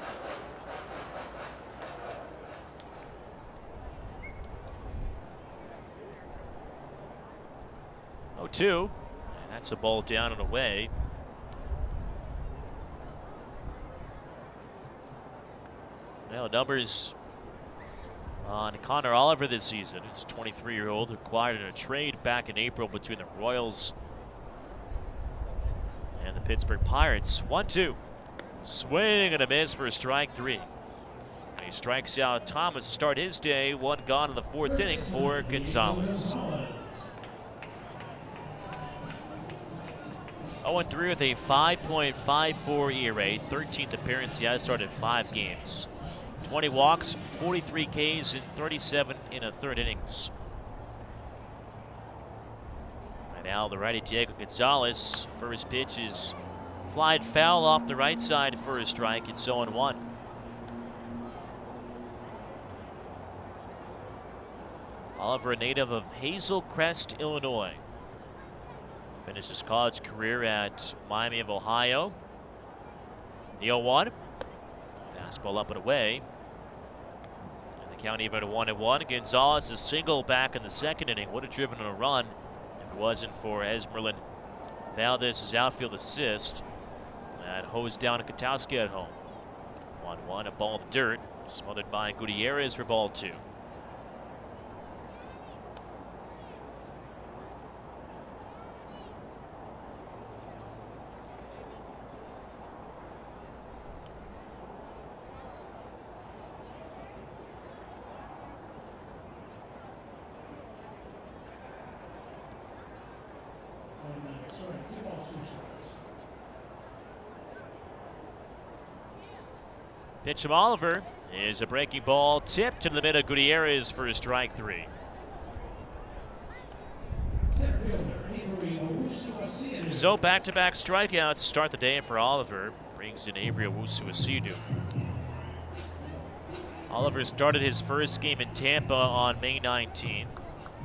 oh two, and that's a ball down and away. Well, numbers on Connor Oliver this season. He's a twenty-three-year-old acquired in a trade back in April between the Royals and the Pittsburgh Pirates. one two. Swing and a miss for a strike three. And he strikes out Thomas to start his day. One gone in the fourth inning for Gonzalez. oh three with a five point five four E R A. thirteenth appearance. He has started five games. twenty walks, forty-three Ks, and thirty-seven in a third innings. And now the righty Diego Gonzalez, first pitch is flied foul off the right side for a strike. It's oh one. Oliver, a native of Hazel Crest, Illinois. Finished his college career at Miami of Ohio. The oh one. Fastball up and away. And the count even at one and one. Gonzalez is single back in the second inning. Would have driven a run if it wasn't for Esmeralyn Valdez's outfield assist. That hosed down to Katowski at home. one one, a ball in the dirt. Smothered by Gutierrez for ball two. Pitch from Oliver is a breaking ball tipped into the middle of Gutierrez for a strike three. So back-to-back strikeouts start the day for Oliver. Brings in Avery Owusu-Asiedu. Oliver started his first game in Tampa on May nineteenth.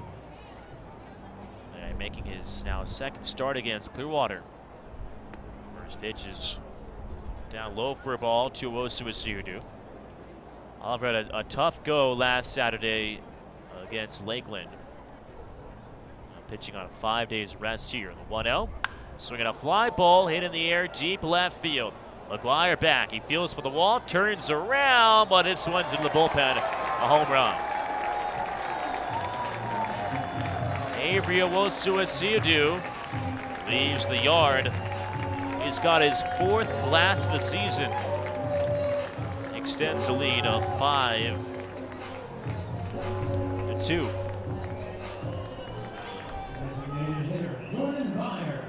And making his now second start against Clearwater. First pitch is down low for a ball to Owusu-Asiedu. Oliver had a, a tough go last Saturday against Lakeland. Uh, pitching on a five days rest here. The one oh. Swinging a fly ball, hit in the air, deep left field. McGuire back. He feels for the wall, turns around, but this one's into the bullpen. A home run. Avery Owusu-Asiedu leaves the yard. He's got his fourth blast of the season. Extends a lead of five to two. Designated hitter, Jordan Myers.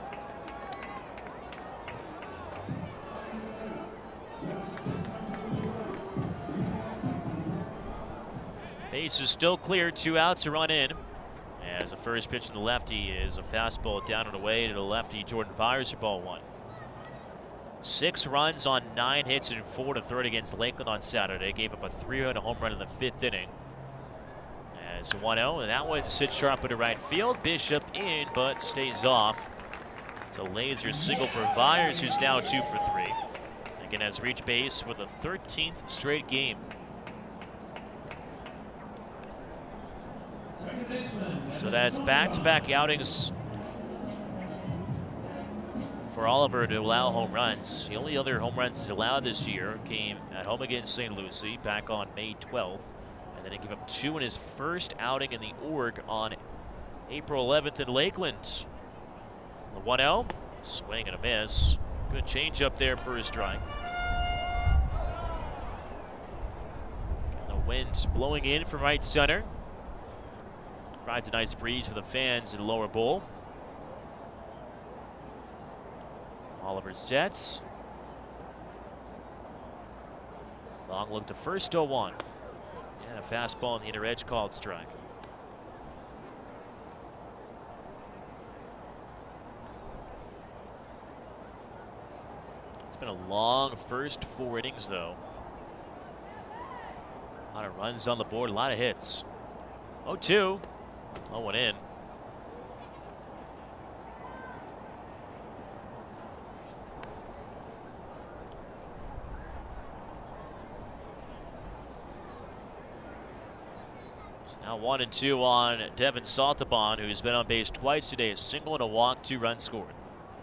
Base is still clear, two outs, a run in. As the first pitch to the lefty is a fastball down and away to the lefty, Jordan Myers for ball one. Six runs on nine hits in four to third against Lakeland on Saturday. Gave up a three-run home run in the fifth inning. As one oh, and that one sits sharp into right field. Bishop in, but stays off. It's a laser single for Myers, who's now two for three. Again, has reached base for the thirteenth straight game. So that's back-to-back outings for Oliver to allow home runs. The only other home runs allowed this year came at home against Saint Lucie back on May twelfth. And then he gave up two in his first outing in the org on April eleventh in Lakeland. The one oh, swing and a miss. Good change up there for a strike. And the wind's blowing in from right center. Provides a nice breeze for the fans in the lower bowl. Oliver sets. Long look to first, oh one. And a fastball on the inner edge called strike. It's been a long first four innings, though. A lot of runs on the board, a lot of hits. oh two. oh one in. Now one and two on Devin Saltabon, who's been on base twice today. A single and a walk, two runs scored.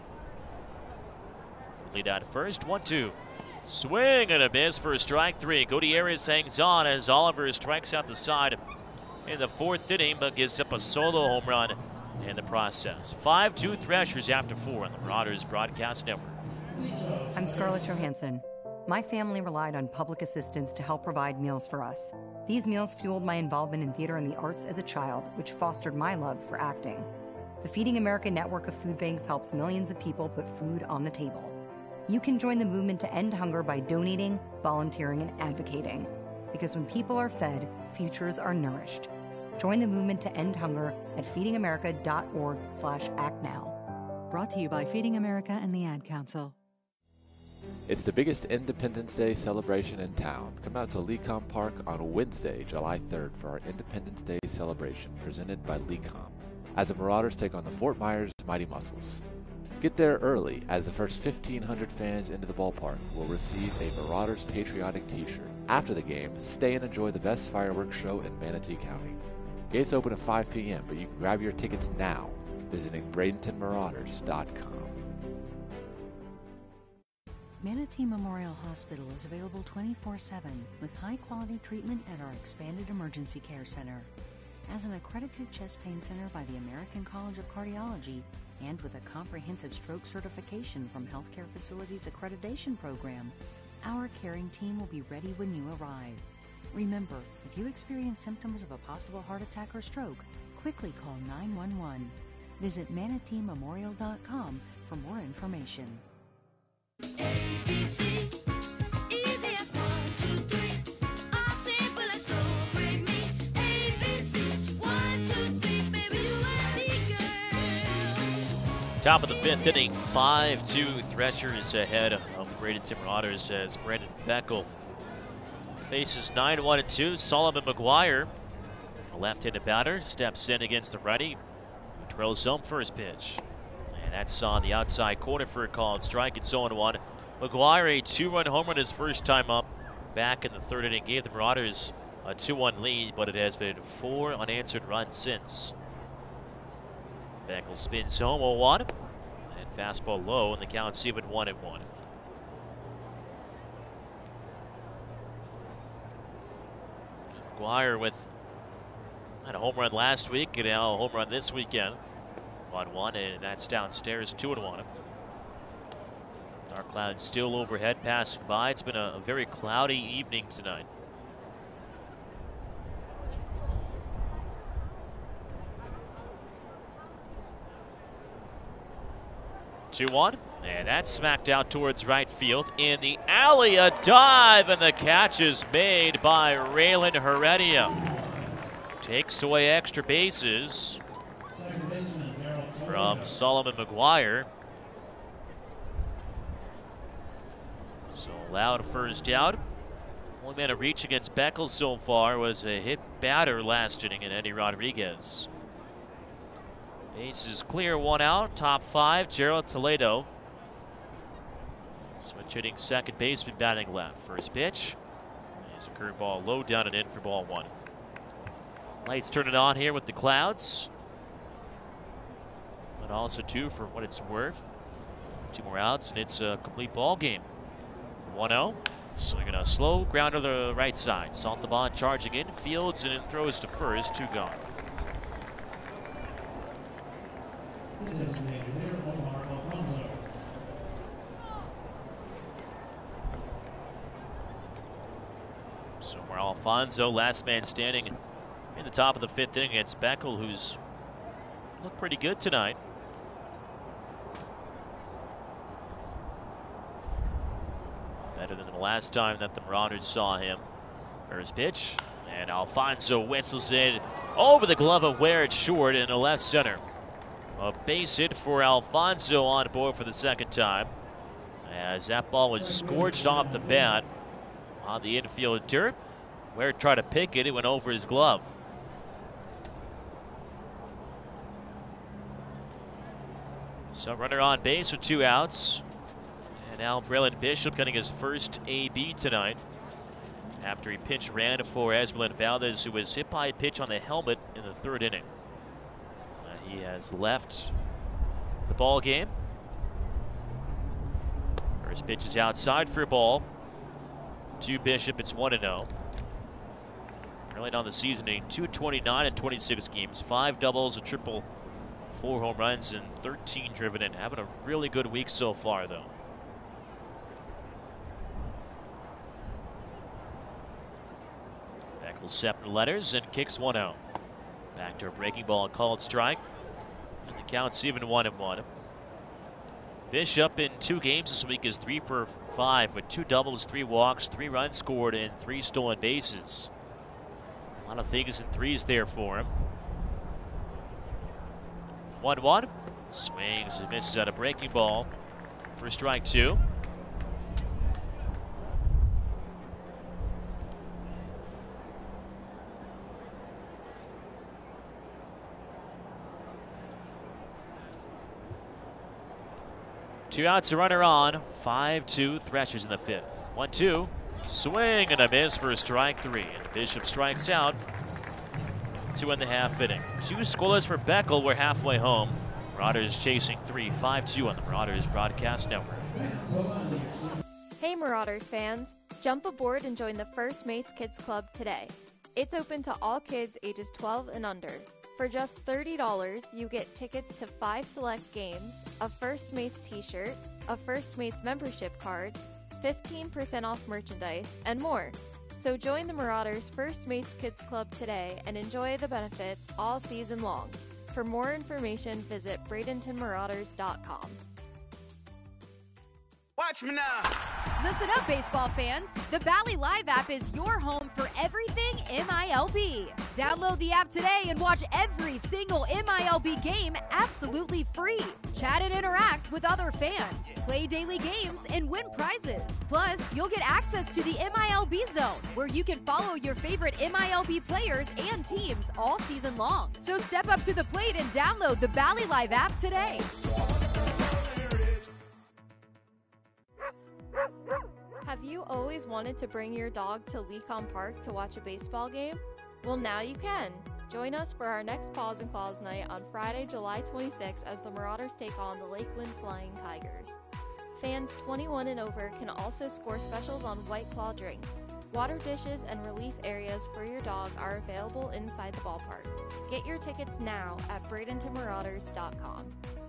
Lead out first, one two. Swing and a miss for strike three. Gutierrez hangs on as Oliver strikes out the side in the fourth inning, but gives up a solo home run in the process. five two Threshers after four on the Marauders Broadcast Network. I'm Scarlett Johansson. My family relied on public assistance to help provide meals for us. These meals fueled my involvement in theater and the arts as a child, which fostered my love for acting. The Feeding America network of food banks helps millions of people put food on the table. You can join the movement to end hunger by donating, volunteering, and advocating. Because when people are fed, futures are nourished. Join the movement to end hunger at feedingamerica.org slash act now. Brought to you by Feeding America and the Ad Council. It's the biggest Independence Day celebration in town. Come out to Lecom Park on Wednesday, July third for our Independence Day celebration presented by Lecom as the Marauders take on the Fort Myers Mighty Muscles. Get there early as the first fifteen hundred fans into the ballpark will receive a Marauders patriotic t-shirt. After the game, stay and enjoy the best fireworks show in Manatee County. Gates open at five p m, but you can grab your tickets now visiting Bradenton Marauders dot com. Manatee Memorial Hospital is available twenty-four seven with high-quality treatment at our expanded emergency care center. As an accredited chest pain center by the American College of Cardiology and with a comprehensive stroke certification from Healthcare Facilities Accreditation Program, our caring team will be ready when you arrive. Remember, if you experience symptoms of a possible heart attack or stroke, quickly call nine one one. Visit manatee memorial dot com for more information. Top of the fifth inning, five two Threshers ahead of the Bradenton Marauders as Brandon Beckel faces nine one and two. Solomon McGuire, a left-handed batter, steps in against the righty. Drills home first pitch. And that's on the outside corner for a called strike. It's oh one. McGuire, a two-run home run his first time up back in the third inning. Gave the Marauders a two one lead, but it has been four unanswered runs since. Beckel spins home oh one. And fastball low, and the count's even one and one. McGuire with had a home run last week, and now a home run this weekend. one one, and that's downstairs, two and one. Dark clouds still overhead passing by. It's been a, a very cloudy evening tonight. two one, and that's smacked out towards right field. In the alley, a dive, and the catch is made by Raylan Heredia. Takes away extra bases from Solomon McGuire. So allowed first out. Only man to reach against Beckel so far was a hit batter last inning in Eddie Rodriguez. Base is clear, one out. Top five, Gerald Toledo. Switch hitting second baseman batting left. First pitch is a curveball low down and in for ball one. Lights turning on here with the clouds. But also, too, for what it's worth, two more outs and it's a complete ball game. one oh. Swinging a slow ground to the right side. Saltabon charging in, fields and it throws to first, two gone. So we're Alfonso, last man standing in the top of the fifth inning against Beckel, who's looked pretty good tonight. Better than the last time that the Marauders saw him. First pitch, and Alfonso whistles it over the glove of Ware. It's short in the left center. A base hit for Alfonso on board for the second time, as that ball was scorched off the bat on the infield dirt. Ware tried to pick it, it went over his glove. So runner on base with two outs. And now Braylon Bishop getting his first A B tonight. after he pinch ran for Esmeralda Valdez, who was hit by a pitch on the helmet in the third inning. Uh, he has left the ball game. First pitch is outside for a ball. To Bishop, it's one and oh. Early on the season, a two twenty-nine in twenty-six games, five doubles, a triple, four home runs, and thirteen driven in. Having a really good week so far, though. Beck will separate letters and kicks one out. Back to a breaking ball, a called strike. And the count's even one and one. Bishop in two games this week is three for five with two doubles, three walks, three runs scored, and three stolen bases. A lot of things in threes there for him. one one. Swings and misses at a breaking ball for strike two. Two outs, a runner on. five two, Threshers in the fifth. one two. Swing and a miss for strike three. And Bishop strikes out. Two and a half inning. Two scoreless for Beckel. We're halfway home. Marauders chasing three. five two on the Marauders Broadcast Network. Hey Marauders fans. Jump aboard and join the First Mates Kids Club today. It's open to all kids ages twelve and under. For just thirty dollars, you get tickets to five select games, a First Mates t-shirt, a First Mates membership card, fifteen percent off merchandise, and more. So join the Marauders First Mates Kids Club today and enjoy the benefits all season long. For more information, visit Bradenton Marauders dot com. Watch me now. Listen up, baseball fans. The Bally Live app is your home for everything M I L B. Download the app today and watch every single M I L B game absolutely free. Chat and interact with other fans. Play daily games and win prizes. Plus, you'll get access to the M I L B Zone, where you can follow your favorite M I L B players and teams all season long. So step up to the plate and download the Bally Live app today. Have you always wanted to bring your dog to Lecom Park to watch a baseball game? Well, now you can. Join us for our next Paws and Claws night on Friday, July twenty-sixth as the Marauders take on the Lakeland Flying Tigers. Fans twenty-one and over can also score specials on White Claw drinks. Water dishes and relief areas for your dog are available inside the ballpark. Get your tickets now at Bradenton Marauders dot com.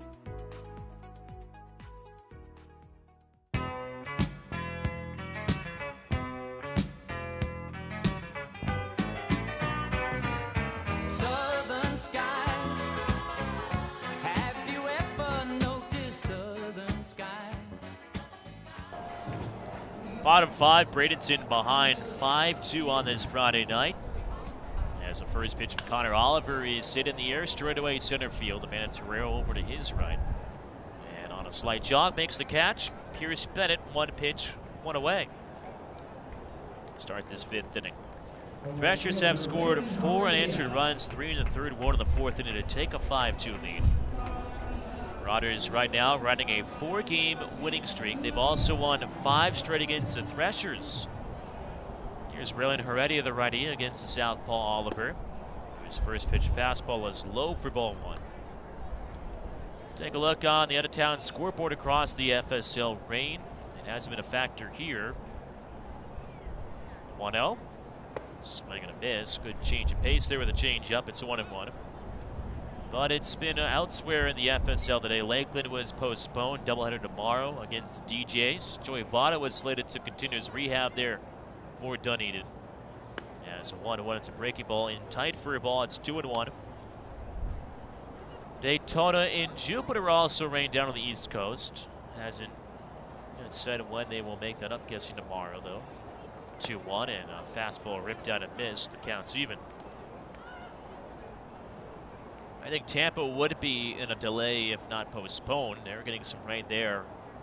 Bottom five, Bradenton behind five two on this Friday night. As the first pitch from Connor Oliver is hit in the air, straight away center field. Amanda Terrero over to his right. And on a slight jog, makes the catch. Pierce Bennett, one pitch, one away. Start this fifth inning. Threshers have scored four unanswered runs, three in the third, one in the fourth inning to take a five two lead. Marauders right now running a four-game winning streak. They've also won five straight against the Threshers. Here's Raylan Heredia, the righty, against the southpaw Oliver. His first pitch fastball is low for ball one. Take a look on the out-of-town scoreboard across the F S L rain. It hasn't been a factor here. one oh. Swing and a miss. Good change of pace there with a change-up. It's a one and one. But it's been uh, elsewhere in the F S L today. Lakeland was postponed. Doubleheader tomorrow against D Js. Joey Votto was slated to continue his rehab there for Dunedin. Yeah, so one and one. It's a breaking ball in tight for a ball. It's two and one. Daytona in Jupiter also rained down on the East Coast. Hasn't said when they will make that up. Guessing tomorrow though. two one and a fastball ripped out and missed. The count's even. I think Tampa would be in a delay if not postponed. They're getting some rain there.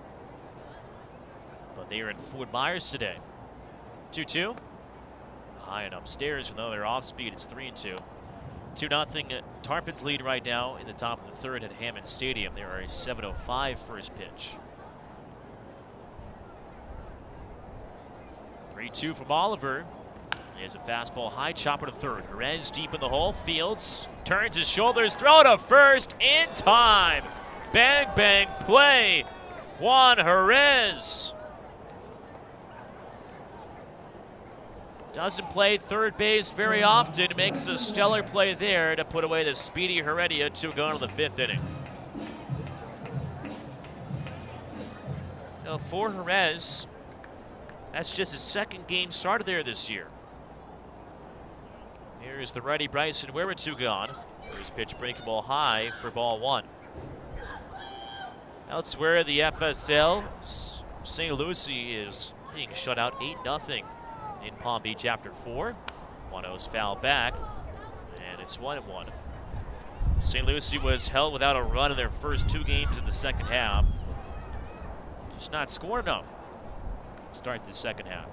But they are in Fort Myers today. two two. High and upstairs with another off speed. It's three and two. two nothing. Tarpon's lead right now in the top of the third at Hammond Stadium. There are a seven oh five first pitch. three three two from Oliver. There's a fastball high, chopper to third. Jerez deep in the hole. Fields turns his shoulders, throw to first in time. Bang, bang, play. Juan Jerez. Doesn't play third base very often. Makes a stellar play there to put away the speedy Heredia, two going to the fifth inning. Now for Jerez, that's just his second game started there this year. Here's the righty Bryson Weretugan. First pitch breaking ball high for ball one. Elsewhere, the F S L, Saint Lucie is being shut out eight nothing in Palm Beach after four. one oh's foul back, and it's one and one. Saint Lucie was held without a run in their first two games in the second half. Just not scoring enough to start the second half.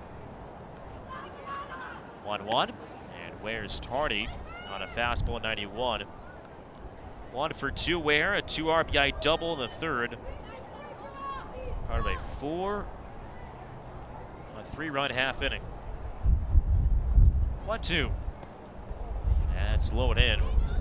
one one. Ware's tardy on a fastball ninety-one. One for two Ware, a two R B I double in the third. Part of a four, a three-run half inning. one two. That's low and in.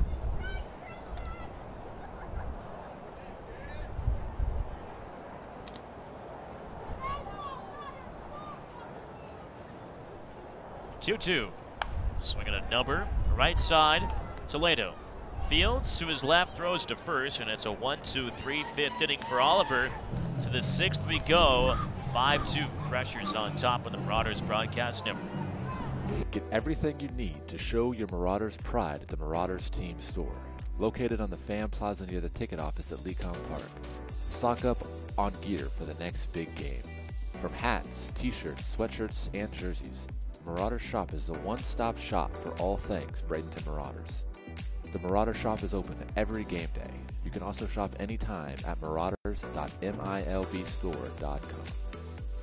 two two. Swinging a number, right side, Toledo. Fields to his left, throws to first, and it's a one two three, fifth inning for Oliver. To the sixth we go, five two. Pressures on top of the Marauders broadcast network. Get everything you need to show your Marauders pride at the Marauders Team Store, located on the Fan Plaza near the ticket office at Lecom Park. Stock up on gear for the next big game. From hats, t-shirts, sweatshirts, and jerseys, Marauders Shop is the one-stop shop for all things Bradenton Marauders. The Marauder Shop is open every game day. You can also shop anytime at marauders dot milb store dot com.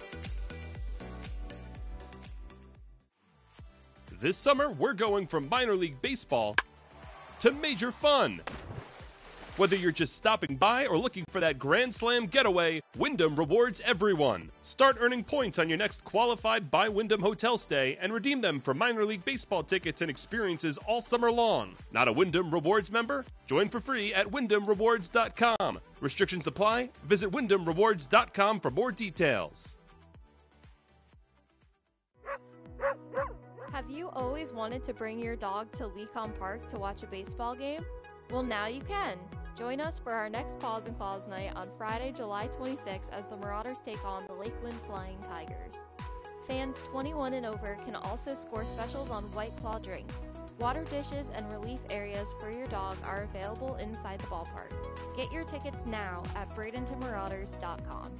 This summer, we're going from minor league baseball to major fun. Whether you're just stopping by or looking for that Grand Slam getaway, Wyndham rewards everyone. Start earning points on your next qualified by Wyndham hotel stay and redeem them for minor league baseball tickets and experiences all summer long. Not a Wyndham Rewards member? Join for free at wyndham rewards dot com. Restrictions apply. Visit wyndham rewards dot com for more details. Have you always wanted to bring your dog to Lecom Park to watch a baseball game? Well, now you can. Join us for our next Paws and Claws night on Friday, July twenty-sixth as the Marauders take on the Lakeland Flying Tigers. Fans twenty-one and over can also score specials on White Claw drinks. Water dishes and relief areas for your dog are available inside the ballpark. Get your tickets now at bradenton marauders dot com.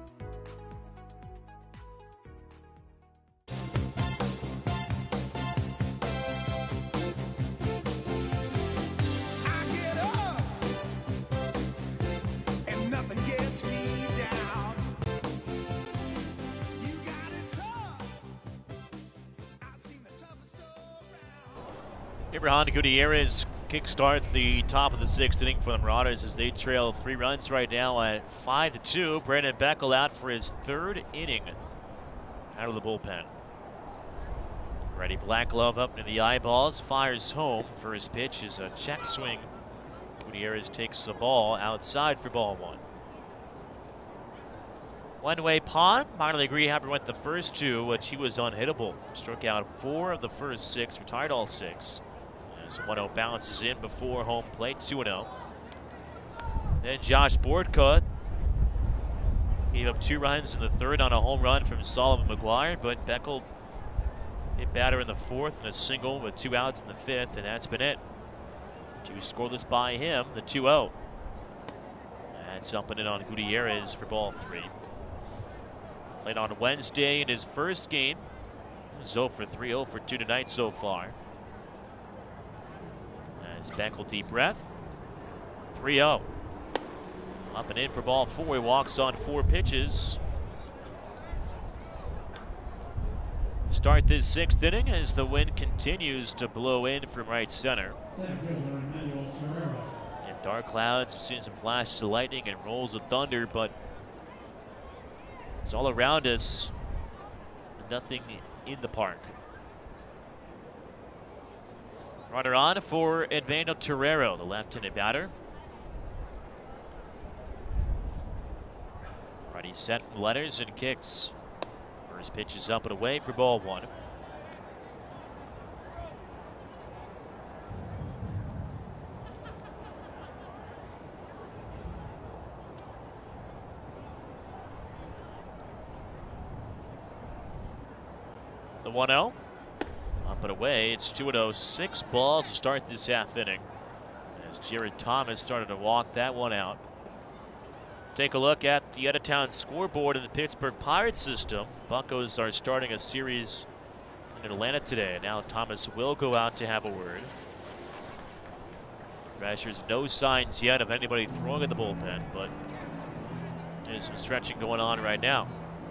Abraham Gutierrez kickstarts the top of the sixth inning for the Marauders as they trail three runs right now at five to two. Brandon Beckel out for his third inning out of the bullpen. Ready black glove up into the eyeballs, fires home. For his pitch is a check swing. Gutierrez takes the ball outside for ball one. One-way Pond, minor league rehab went the first two, which he was unhittable. Struck out four of the first six, retired all six. As one oh bounces in before home plate, two and oh. Then Josh Boardcut gave up two runs in the third on a home run from Solomon McGuire, but Beckel hit batter in the fourth and a single with two outs in the fifth, and that's been it. Two scoreless by him, the two oh. That's up and in on Gutierrez for ball three. Played on Wednesday in his first game. He's oh for three, oh for two tonight so far. As Beckel deep breath. three oh. Up and in for ball four. He walks on four pitches. Start this sixth inning as the wind continues to blow in from right center. And dark clouds, we've seen some flashes of lightning and rolls of thunder, but it's all around us. nothing in the park. Runner on for Edmundo Torrero, the left-handed batter. Righty set from letters and kicks. First pitch is up and away for ball one. The one oh. Up and away. It's two and oh. Six balls to start this half inning, as Jared Thomas started to walk that one out. Take a look at the out-of-town scoreboard in the Pittsburgh Pirates system. Buccos are starting a series in Atlanta today. Now Thomas will go out to have a word. Thrashers, no signs yet of anybody throwing in the bullpen, but there's some stretching going on right now.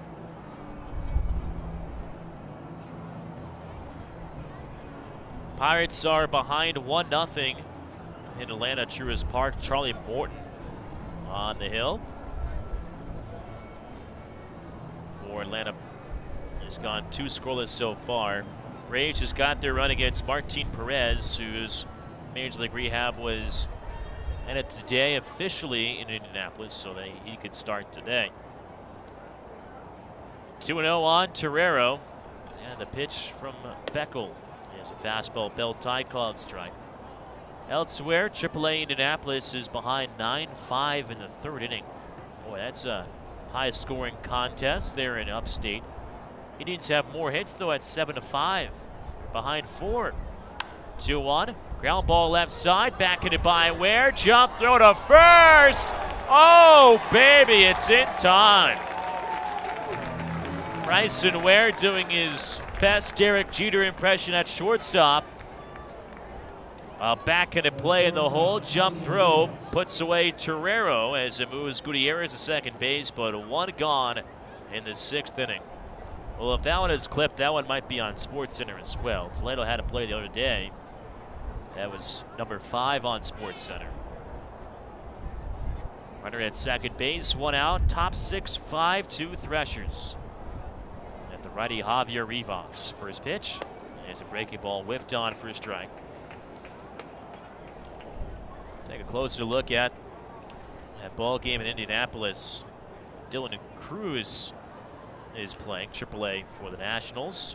Pirates are behind one nothing in Atlanta Truist Park. Charlie Morton on the hill for Atlanta. Has gone two scoreless so far. Rage has got their run against Martin Perez, whose Major League rehab was ended today officially in Indianapolis, so they, he could start today. two and oh on Torrero, and the pitch from Beckel. There's a fastball, belt tie, called strike. Elsewhere, triple A Indianapolis is behind nine five in the third inning. Boy, that's a high-scoring contest there in Upstate. Indians have more hits, though, at seven to five. Behind four. two one. Ground ball left side. Backing by Ware. Jump throw to first. Oh, baby, it's in time. Bryson Ware doing his best Derek Jeter impression at shortstop. Uh, back into play in the hole. Jump throw puts away Torrero as it moves Gutierrez to second base, but one gone in the sixth inning. Well, if that one is clipped, that one might be on SportsCenter as well. Toledo had a play the other day. That was number five on SportsCenter. Runner at second base, one out. Top six, five two Threshers. At the righty, Javier Rivas. First pitch is a breaking ball whiffed on for a strike. Take a closer look at that ball game in Indianapolis. Dylan Cruz is playing triple A for the Nationals.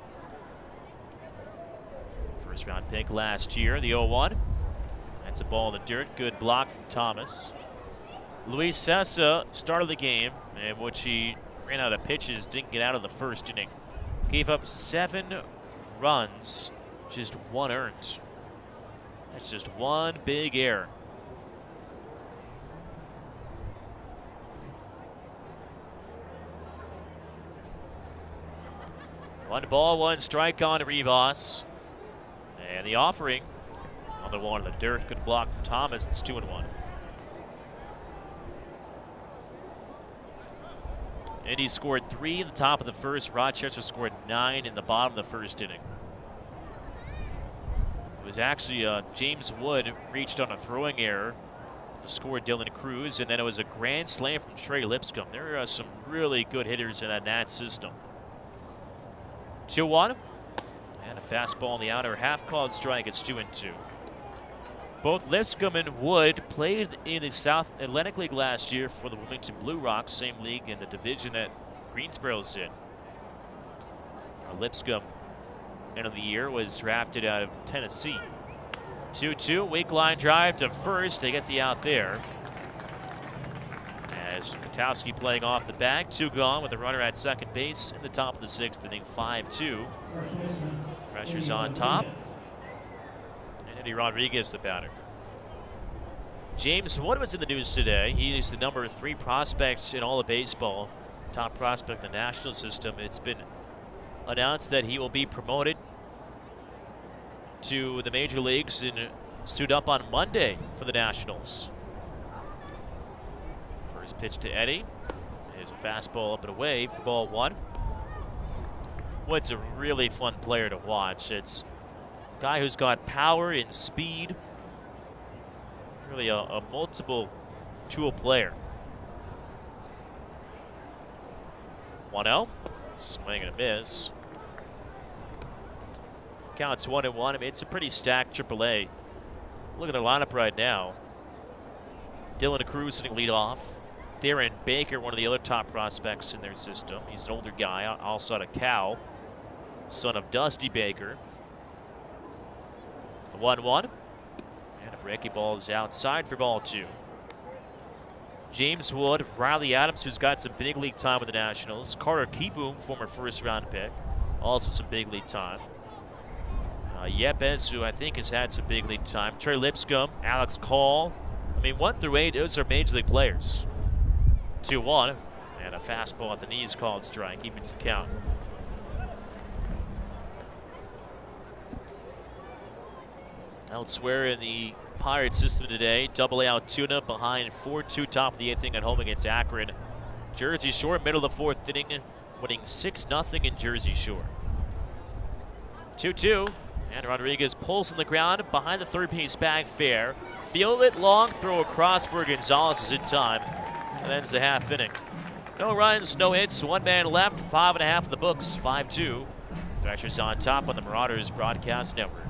First round pick last year, the oh one. That's a ball in the dirt. Good block from Thomas. Luis Sessa started the game in which he ran out of pitches, didn't get out of the first inning. Gave up seven runs, just one earned. That's just one big error. One ball, one strike on Rivas. And the offering on the one in the dirt. Good block from Thomas. It's two and one. Indy scored three in the top of the first. Rochester scored nine in the bottom of the first inning. It was actually uh, James Wood reached on a throwing error to score Dylan Cruz, and then it was a grand slam from Trey Lipscomb. There are some really good hitters in that Nat system. two one. And a fastball in the outer half, called strike. It's two and two. Both Lipscomb and Wood played in the South Atlantic League last year for the Wilmington Blue Rocks, same league in the division that Greensboro's in. Now Lipscomb, end of the year, was drafted out of Tennessee. two two, weak line drive to first. They get the out there. As Kotowski playing off the bag, two gone with a runner at second base in the top of the sixth inning, five two. Pressure's on top. And Eddie Rodriguez, the batter. James Wood was in the news today. He is the number three prospect in all of baseball, top prospect in the national system. It's been announced that he will be promoted to the major leagues and stood up on Monday for the Nationals. First pitch to Eddie. There's a fastball up and away for ball one. Wood's a really fun player to watch. It's a guy who's got power and speed. Really a, a multiple tool player. one oh. Swing and a miss. Counts one and one. I mean, it's a pretty stacked triple A. Look at the lineup right now. Dylan Cruz sitting lead off. Theron Baker, one of the other top prospects in their system. He's an older guy, also out of Cal, son of Dusty Baker. The one one. And a breaking ball is outside for ball two. James Wood, Riley Adams, who's got some big league time with the Nationals. Carter Kieboom, former first round pick, also some big league time. Uh, Yepes, who I think has had some big league time. Trey Lipscomb, Alex Call. I mean, one through eight, those are major league players. two one, and a fastball at the knees called strike, evens the count. Elsewhere in the Pirates system today, Double A Altoona behind four two, top of the eighth inning at home against Akron. Jersey Shore, middle of the fourth inning, winning six nothing in Jersey Shore. two two, and Rodriguez pulls on the ground behind the third base bag fair. Field it long, throw across for Gonzalez is in time. And ends the half inning. No runs, no hits, one man left, five and a half in the books, five two. Threshers on top on the Marauders Broadcast Network.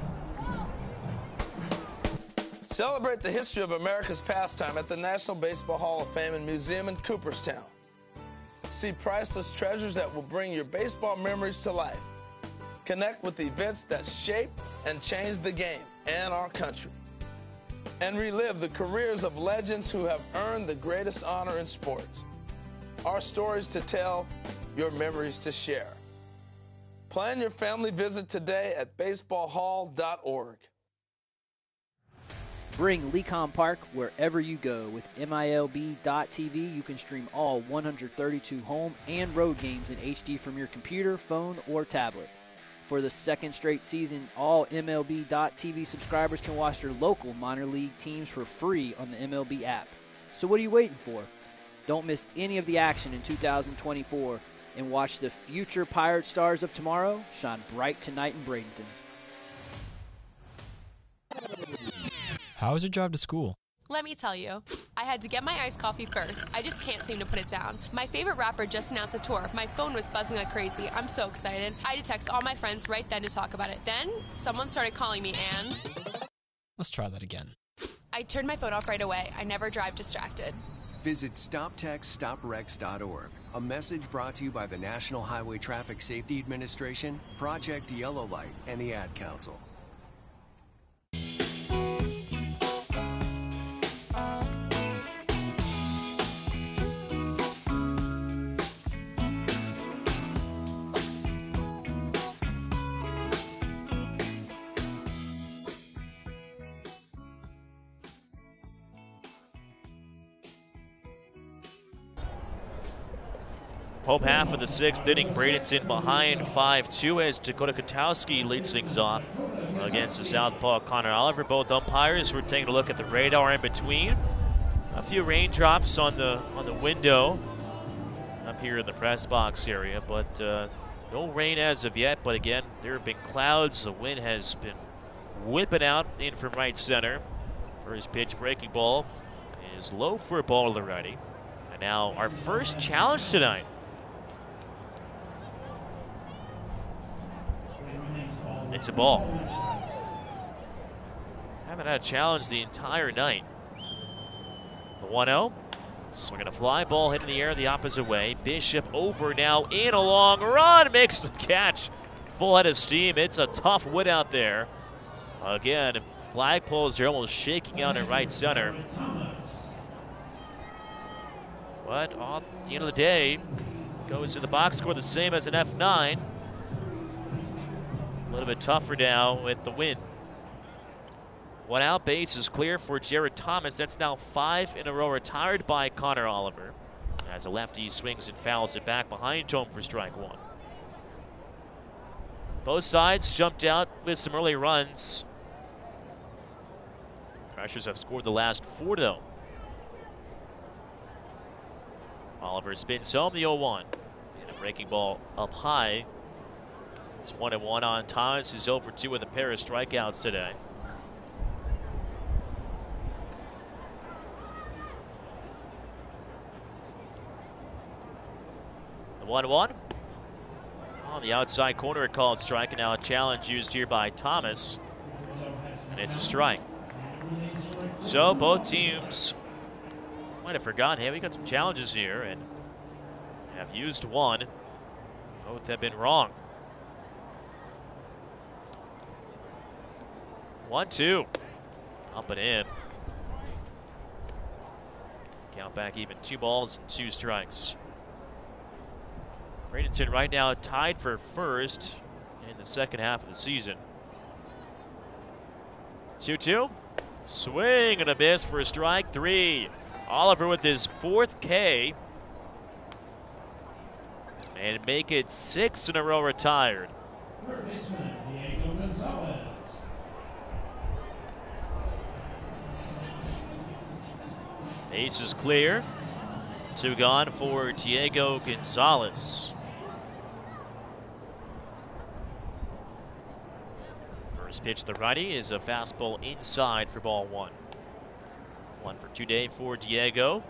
Celebrate the history of America's pastime at the National Baseball Hall of Fame and Museum in Cooperstown. See priceless treasures that will bring your baseball memories to life. Connect with the events that shaped and changed the game and our country. And relive the careers of legends who have earned the greatest honor in sports. Our stories to tell, your memories to share. Plan your family visit today at baseball hall dot org. Bring Lecom Park wherever you go. With M I L B dot T V, you can stream all one hundred thirty-two home and road games in H D from your computer, phone, or tablet. For the second straight season, all M L B dot T V subscribers can watch their local minor league teams for free on the M L B app. So what are you waiting for? Don't miss any of the action in two thousand twenty-four and watch the future Pirate stars of tomorrow shine bright tonight in Bradenton. How was your drive to school? Let me tell you, I had to get my iced coffee first. I just can't seem to put it down. My favorite rapper just announced a tour. My phone was buzzing like crazy. I'm so excited. I had to text all my friends right then to talk about it. Then, someone started calling me and... Let's try that again. I turned my phone off right away. I never drive distracted. Visit stop text stop wrecks dot org. A message brought to you by the National Highway Traffic Safety Administration, Project Yellow Light, and the Ad Council. Home half of the sixth inning, Bradenton behind five two as Dakota Kotowski leads things off against the southpaw Connor Oliver. Both umpires were taking a look at the radar in between. A few raindrops on the on the window up here in the press box area, but uh, no rain as of yet. But again, there have been clouds. The wind has been whipping out in from right center. First pitch breaking ball is low for a ball to the righty. And now our first challenge tonight. It's a ball. Haven't had a challenge the entire night. The one oh. Swinging a fly ball hit in the air the opposite way. Bishop over now in a long run. Makes the catch. Full head of steam. It's a tough wood out there. Again, flagpoles are almost shaking out in right center. But at the end of the day, goes to the box score the same as an F nine. A little bit tougher now with the wind. One out, base is clear for Jared Thomas. That's now five in a row retired by Connor Oliver. As a lefty swings and fouls it back behind home for strike one. Both sides jumped out with some early runs. Threshers have scored the last four though. Oliver spins home the oh one. And a breaking ball up high. It's one and one on Thomas, who's oh for two with a pair of strikeouts today. The one one. On the outside corner, it called strike, and now a challenge used here by Thomas, and it's a strike. So both teams might have forgotten, hey, we got some challenges here, and have used one. Both have been wrong. One, two. Up and in. Count back even. Two balls and two strikes. Bradenton right now tied for first in the second half of the season. two two. Swing and a miss for a strike three. Oliver with his fourth K. And make it six in a row retired. Third baseman, Diego Gonzalez. Ace is clear. Two gone for Diego Gonzalez. First pitch to the righty is a fastball inside for ball one. One for today for Diego.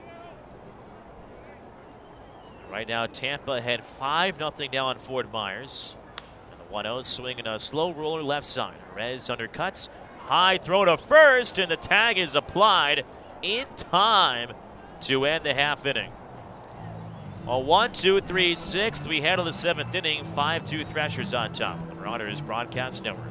Right now, Tampa had five nothing down on Fort Myers. And the one oh swinging a slow roller left side. Rez undercuts. High throw to first, and the tag is applied in time to end the half inning. A one two three sixth. We handle the seventh inning. five two Thrashers on top. The Marauders Broadcast Network.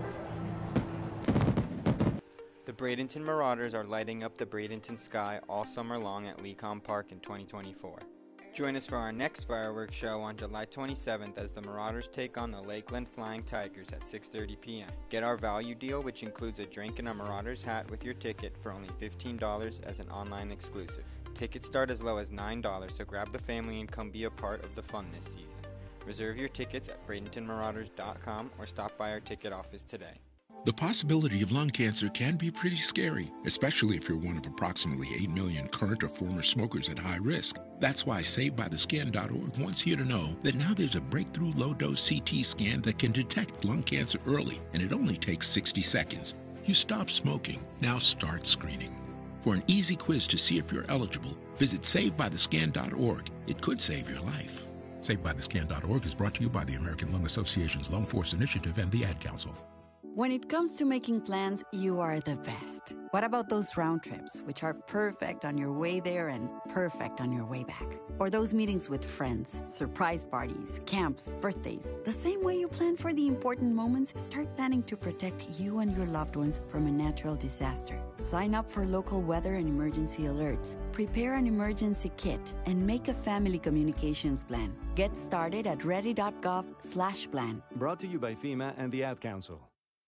The Bradenton Marauders are lighting up the Bradenton sky all summer long at Lecom Park in twenty twenty-four. Join us for our next fireworks show on July twenty-seventh as the Marauders take on the Lakeland Flying Tigers at six thirty p m Get our value deal, which includes a drink and a Marauders hat with your ticket for only fifteen dollars as an online exclusive. Tickets start as low as nine dollars, so grab the family and come be a part of the fun this season. Reserve your tickets at bradenton marauders dot com or stop by our ticket office today. The possibility of lung cancer can be pretty scary, especially if you're one of approximately eight million current or former smokers at high risk. That's why Saved By The Scan dot org wants you to know that now there's a breakthrough low-dose C T scan that can detect lung cancer early, and it only takes sixty seconds. You stop smoking, now start screening. For an easy quiz to see if you're eligible, visit Saved By The Scan dot org. It could save your life. Saved By The Scan dot org is brought to you by the American Lung Association's Lung Force Initiative and the Ad Council. When it comes to making plans, you are the best. What about those round trips, which are perfect on your way there and perfect on your way back? Or those meetings with friends, surprise parties, camps, birthdays? The same way you plan for the important moments, start planning to protect you and your loved ones from a natural disaster. Sign up for local weather and emergency alerts. Prepare an emergency kit and make a family communications plan. Get started at ready dot gov slash plan. Brought to you by FEMA and the Ad Council.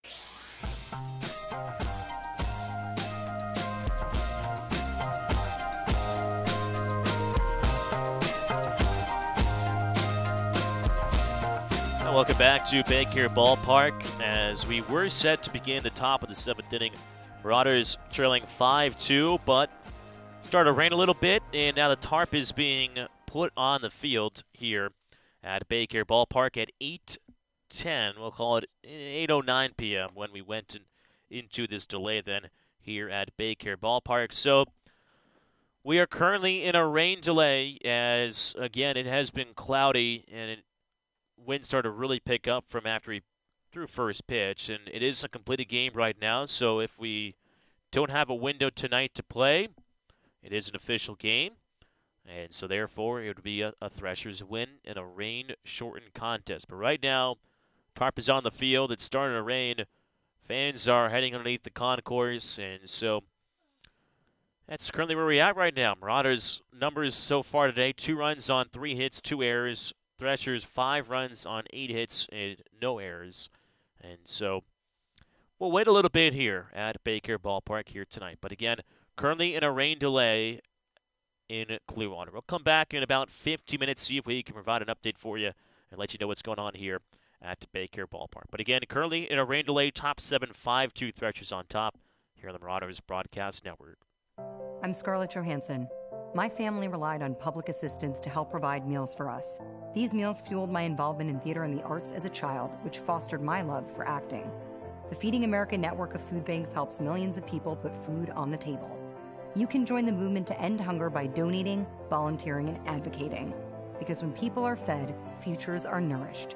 And welcome back to Baycare Ballpark as we were set to begin the top of the seventh inning. Marauders trailing five two, but started to rain a little bit, and now the tarp is being put on the field here at Baycare Ballpark at eight ten. We'll call it eight oh nine p m when we went in, into this delay then here at Baycare Ballpark. So we are currently in a rain delay as, again, it has been cloudy and it, wind started to really pick up from after he threw first pitch. And it is a completed game right now, so if we don't have a window tonight to play, it is an official game. And so therefore it would be a, a Thrashers win in a rain-shortened contest. But right now, tarp is on the field. It's starting to rain. Fans are heading underneath the concourse, and so that's currently where we're at right now. Marauders' numbers so far today, two runs on three hits, two errors. Thrashers, five runs on eight hits and no errors. And so we'll wait a little bit here at Baycare Ballpark here tonight. But again, currently in a rain delay in Clearwater. We'll come back in about fifty minutes, see if we can provide an update for you and let you know what's going on here at Baycare Ballpark. But again, currently in a rain delay, top seven, five two Thrashers on top here on the Marauders Broadcast Network. I'm Scarlett Johansson. My family relied on public assistance to help provide meals for us. These meals fueled my involvement in theater and the arts as a child, which fostered my love for acting. The Feeding America network of food banks helps millions of people put food on the table. You can join the movement to end hunger by donating, volunteering, and advocating. Because when people are fed, futures are nourished.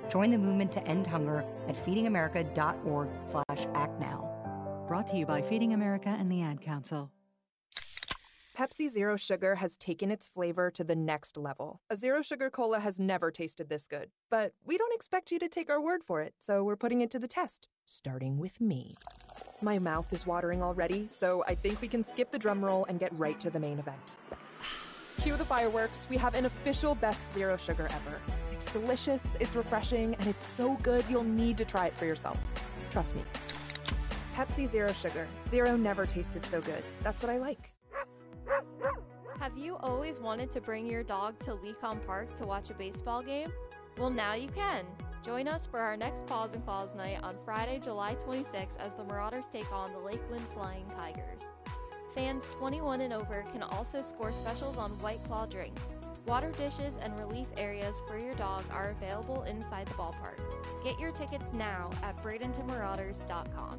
Join the movement to end hunger at feedingamerica.org slash act now. Brought to you by Feeding America and the Ad Council. Pepsi Zero Sugar has taken its flavor to the next level. A Zero Sugar Cola has never tasted this good. But we don't expect you to take our word for it, so we're putting it to the test, starting with me. My mouth is watering already, so I think we can skip the drum roll and get right to the main event. Cue the fireworks. We have an official best Zero Sugar ever. It's delicious, it's refreshing, and it's so good you'll need to try it for yourself. Trust me. Pepsi Zero Sugar. Zero never tasted so good. That's what I like. Have you always wanted to bring your dog to Lecom Park to watch a baseball game? Well, now you can. Join us for our next Paws and Claws night on Friday, July twenty-sixth as the Marauders take on the Lakeland Flying Tigers. Fans twenty-one and over can also score specials on White Claw drinks. Water dishes and relief areas for your dog are available inside the ballpark. Get your tickets now at bradenton marauders dot com.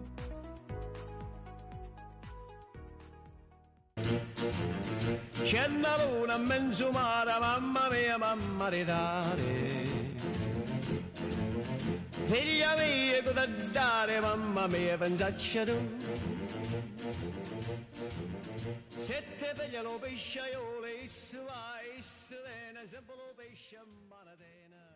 C'è la luna mezzo mare, mamma mia, mamma di dare. Figlia mia, cosa dare, mamma mia, pensaccia tu. Se te piglia lo pesce, io le issu vai, issu vena, se lo pesce, manatena.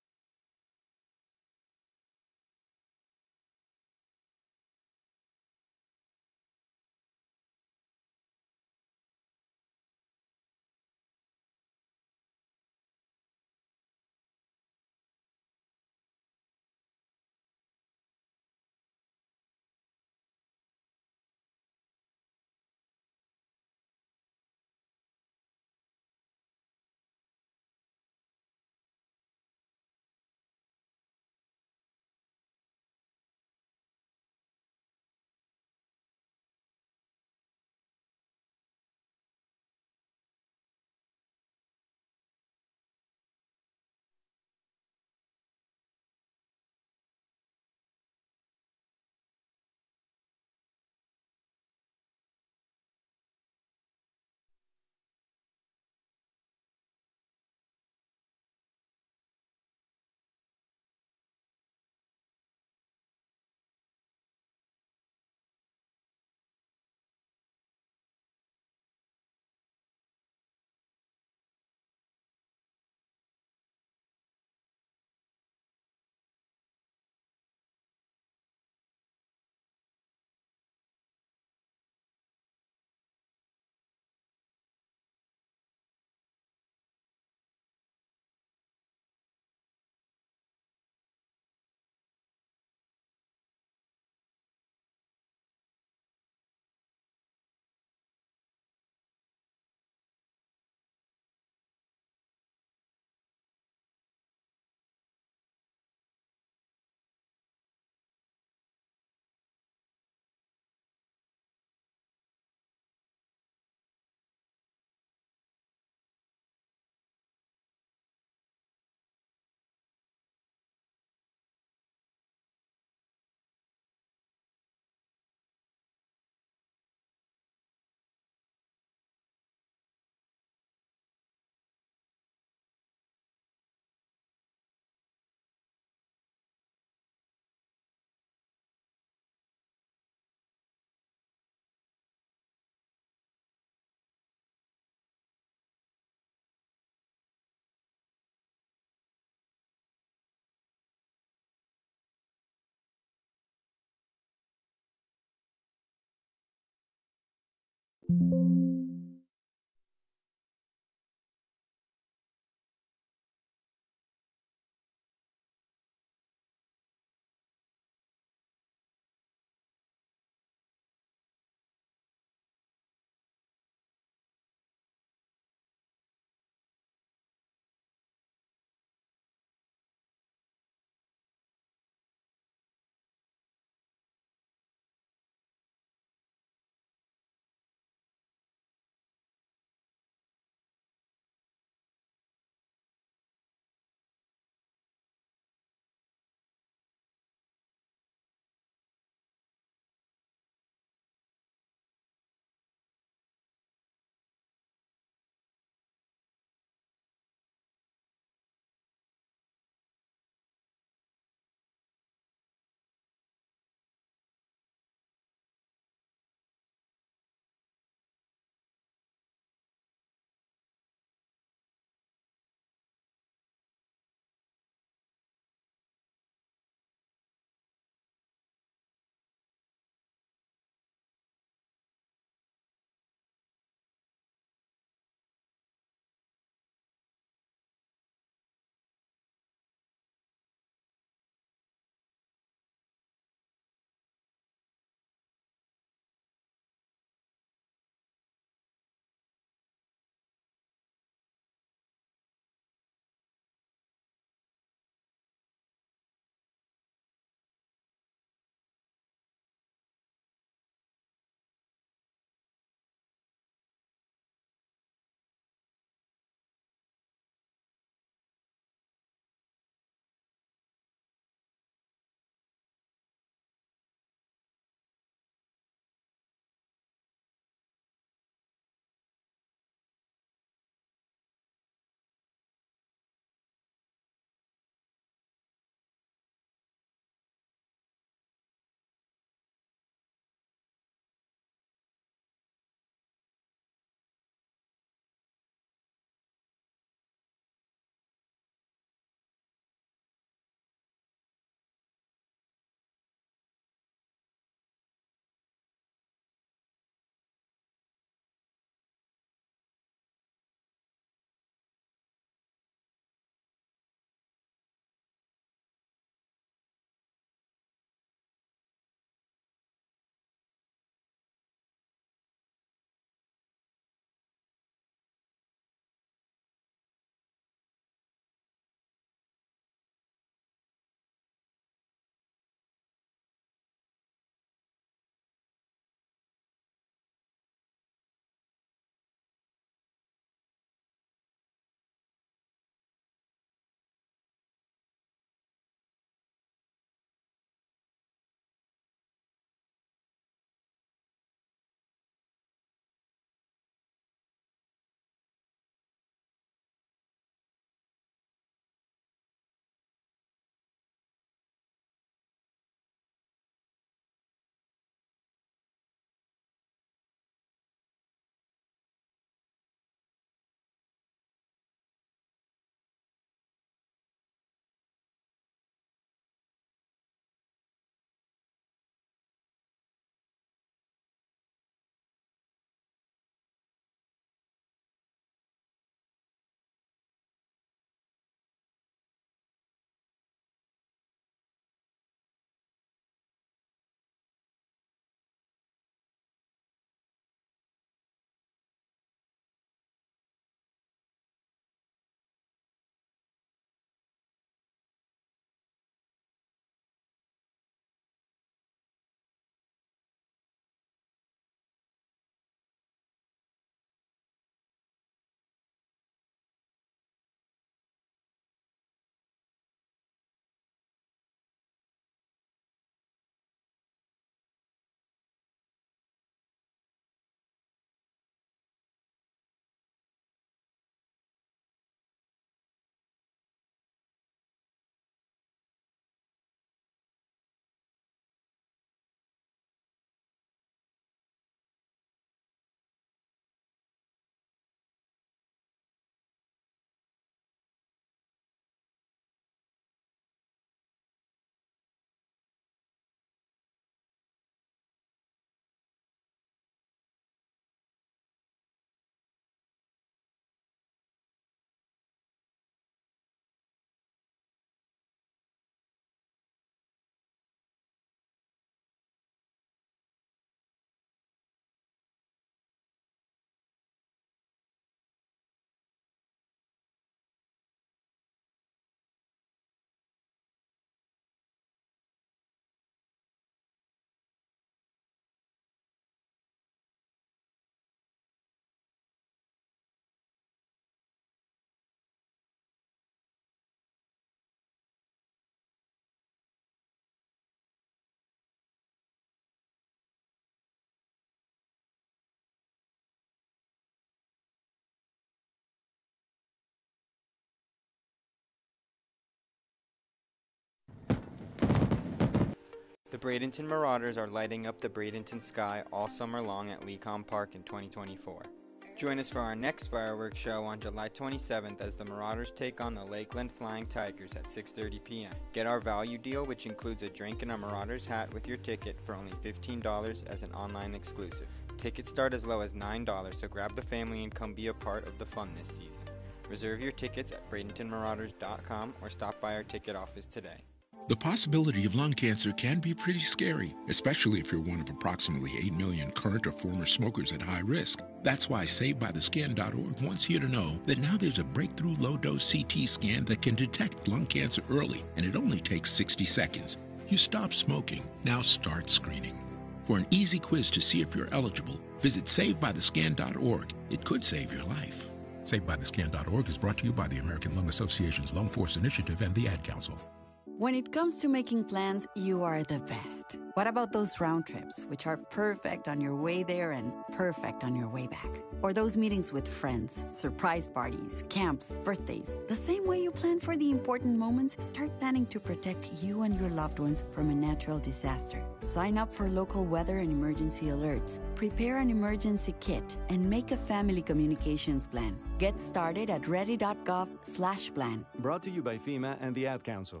The Bradenton Marauders are lighting up the Bradenton sky all summer long at Lecom Park in twenty twenty-four. Join us for our next fireworks show on July twenty-seventh as the Marauders take on the Lakeland Flying Tigers at six thirty p.m. Get our value deal, which includes a drink and a Marauders hat with your ticket for only fifteen dollars as an online exclusive. Tickets start as low as nine dollars, so grab the family and come be a part of the fun this season. Reserve your tickets at bradenton marauders dot com or stop by our ticket office today. The possibility of lung cancer can be pretty scary, especially if you're one of approximately eight million current or former smokers at high risk. That's why Saved By The Skin dot org wants you to know that now there's a breakthrough low-dose C T scan that can detect lung cancer early, and it only takes sixty seconds. You stop smoking, now start screening. For an easy quiz to see if you're eligible, visit Saved By The Skin dot org. It could save your life. Saved By The Skin dot org is brought to you by the American Lung Association's Lung Force Initiative and the Ad Council. When it comes to making plans, you are the best. What about those round trips, which are perfect on your way there and perfect on your way back? Or those meetings with friends, surprise parties, camps, birthdays? The same way you plan for the important moments, start planning to protect you and your loved ones from a natural disaster. Sign up for local weather and emergency alerts. Prepare an emergency kit and make a family communications plan. Get started at ready dot gov slash plan. Brought to you by FEMA and the Ad Council.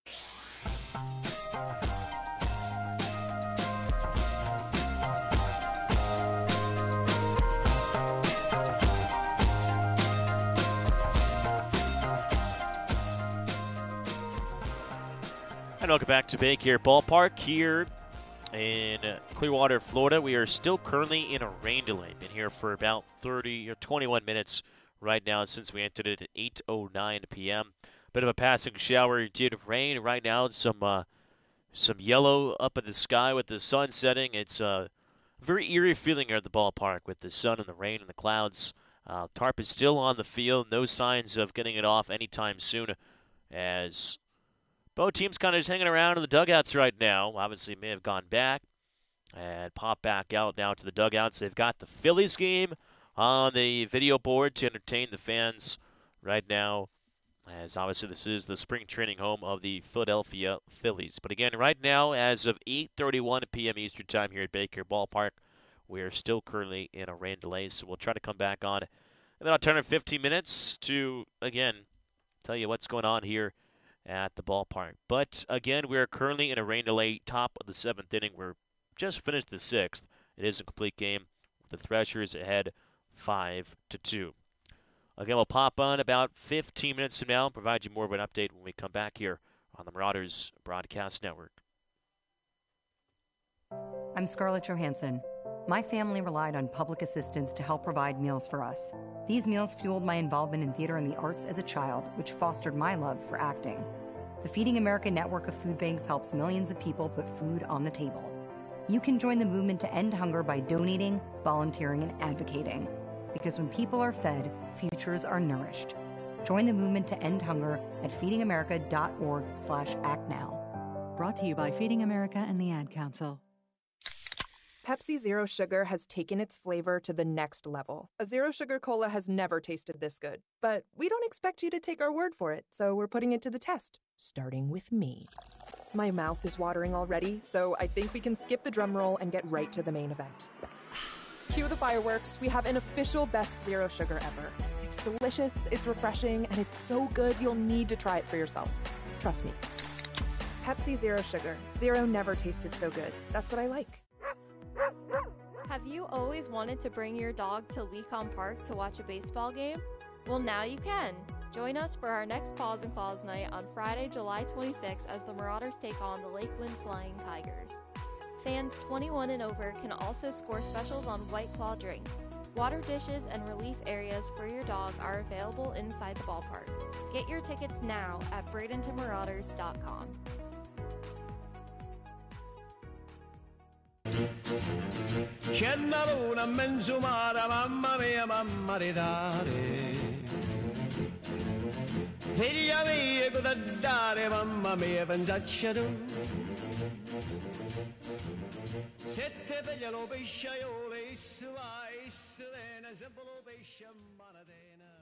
And welcome back to Baycare Ballpark here in Clearwater, Florida. We are still currently in a rain delay. Been here for about thirty or twenty-one minutes right now since we entered it at eight oh nine p.m. Bit of a passing shower did rain right now. Some uh, some yellow up in the sky with the sun setting. It's a very eerie feeling here at the ballpark with the sun and the rain and the clouds. Uh, tarp is still on the field. No signs of getting it off anytime soon, as both teams kind of just hanging around in the dugouts right now. Obviously may have gone back and popped back out now to the dugouts. They've got the Phillies game on the video board to entertain the fans right now, as obviously this is the spring training home of the Philadelphia Phillies. But again, right now, as of eight thirty-one p.m. Eastern Time here at Baycare Ballpark, we are still currently in a rain delay, so we'll try to come back on. And then I'll turn in fifteen minutes to, again, tell you what's going on here at the ballpark. But again, we are currently in a rain delay, top of the seventh inning. We're just finished the sixth. It is a complete game. The Threshers ahead five to two. Again, we'll pop on about fifteen minutes from now and provide you more of an update when we come back here on the Marauders Broadcast Network. I'm Scarlett Johansson. My family relied on public assistance to help provide meals for us. These meals fueled my involvement in theater and the arts as a child, which fostered my love for acting. The Feeding America network of food banks helps millions of people put food on the table. You can join the movement to end hunger by donating, volunteering, and advocating. Because when people are fed, futures are nourished. Join the movement to end hunger at feeding america dot org slash act now. Brought to you by Feeding America and the Ad Council. Pepsi Zero Sugar has taken its flavor to the next level. A zero sugar cola has never tasted this good. But we don't expect you to take our word for it, so we're putting it to the test, starting with me. My mouth is watering already, so I think we can skip the drum roll and get right to the main event. Cue the fireworks. We have an official best zero sugar ever. It's delicious, it's refreshing, and it's so good you'll need to try it for yourself. Trust me. Pepsi Zero Sugar. Zero never tasted so good. That's what I like. Have you always wanted to bring your dog to Lecom Park to watch a baseball game? Well, now you can. Join us for our next Paws and Claws night on Friday, July twenty-sixth as the Marauders take on the Lakeland Flying Tigers. Fans twenty-one and over can also score specials on White Claw drinks. Water dishes and relief areas for your dog are available inside the ballpark. Get your tickets now at bradenton marauders dot com. C'è una luna in mezzo mare, mamma mia, mamma di dare. Figlia mia, cosa dare, mamma mia, pensaccia tu. Se te piglia lo pesciaiolo, isso vai, isso viene, sempre lo pesce a manatena.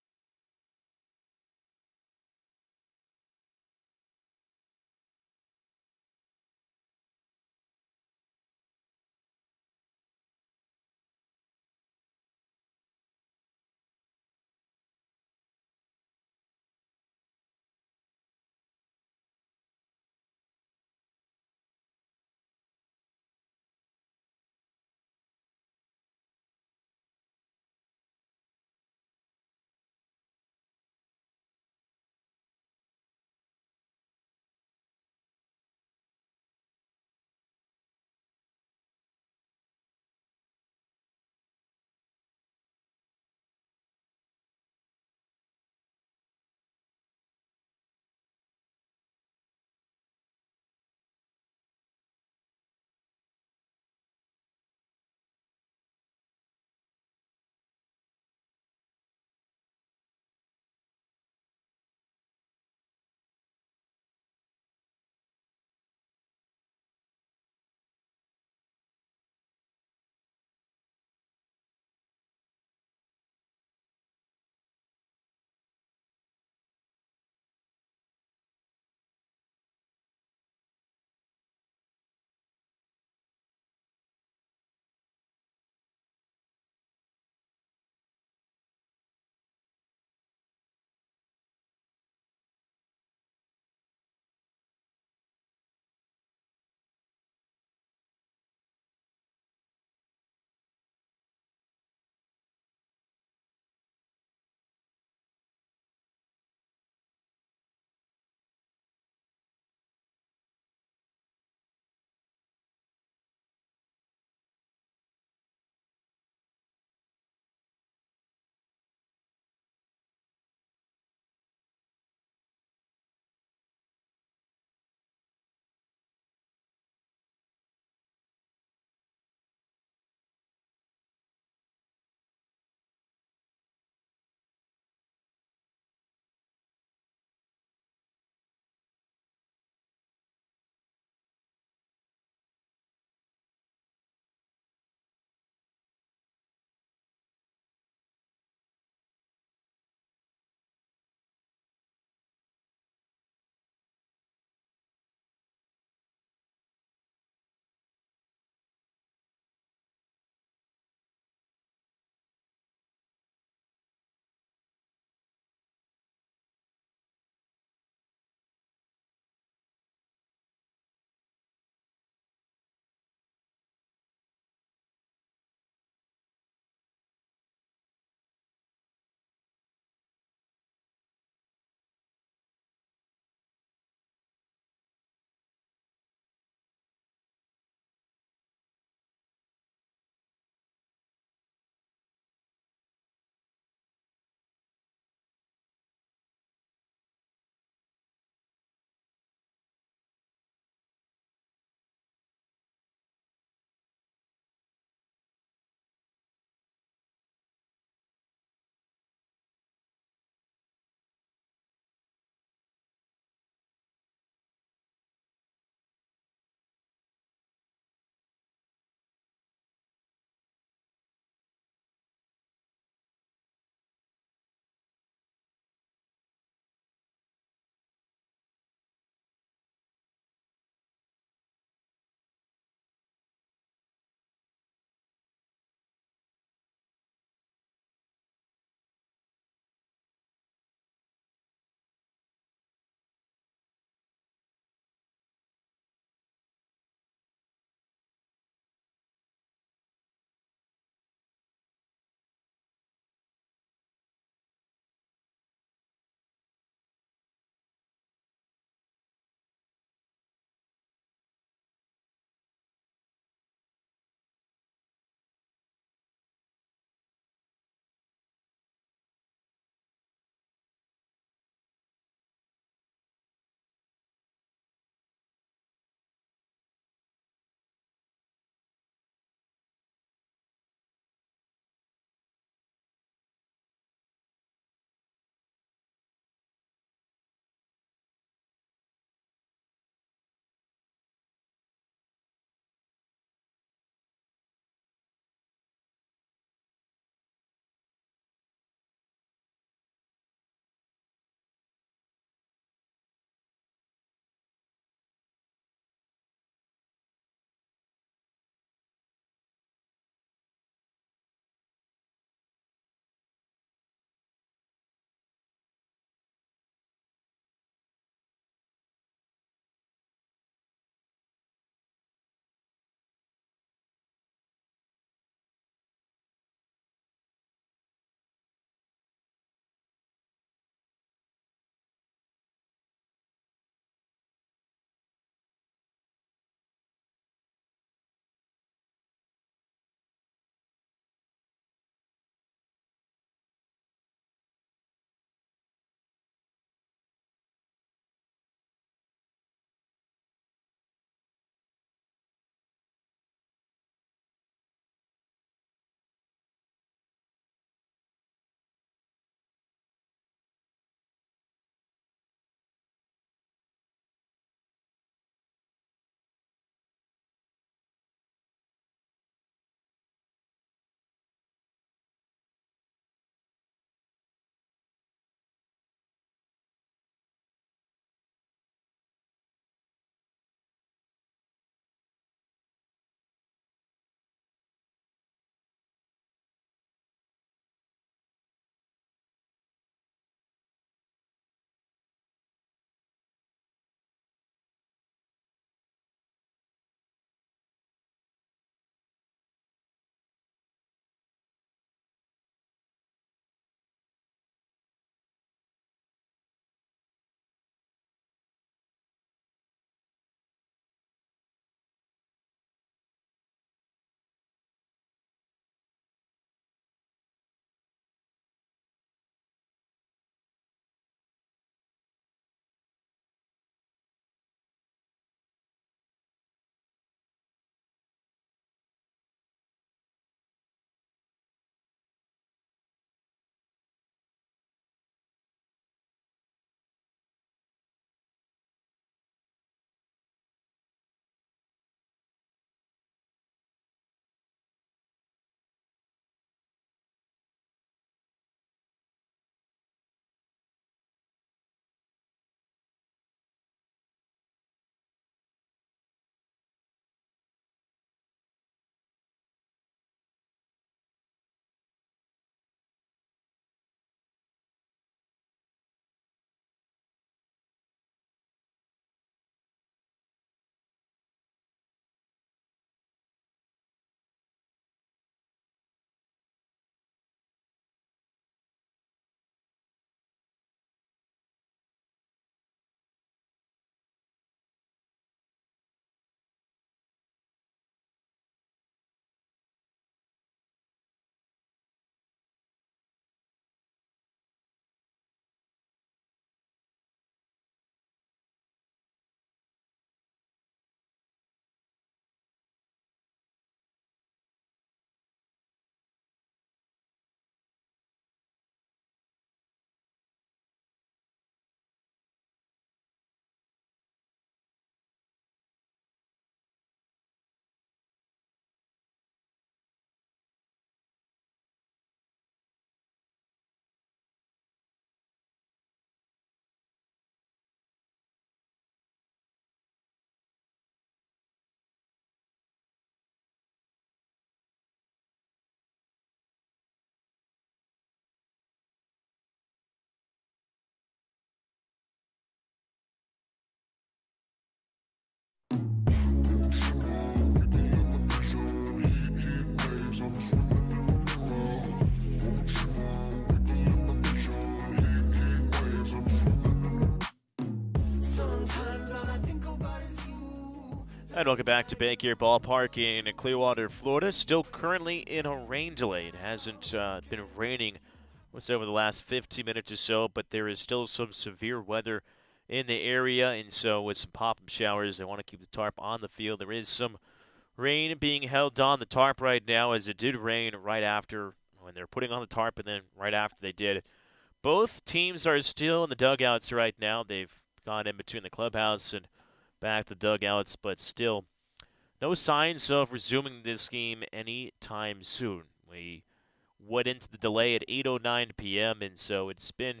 And welcome back to Baycare Ballpark in Clearwater, Florida. Still currently in a rain delay. It hasn't uh, been raining what's over the last fifteen minutes or so, but there is still some severe weather in the area, and so with some pop-up showers, they want to keep the tarp on the field. There is some rain being held on the tarp right now, as it did rain right after when they're putting on the tarp, and then right after they did. Both teams are still in the dugouts right now. They've gone in between the clubhouse and back to the dugouts, but still no signs of resuming this game anytime soon. We went into the delay at eight oh nine p.m., and so it's been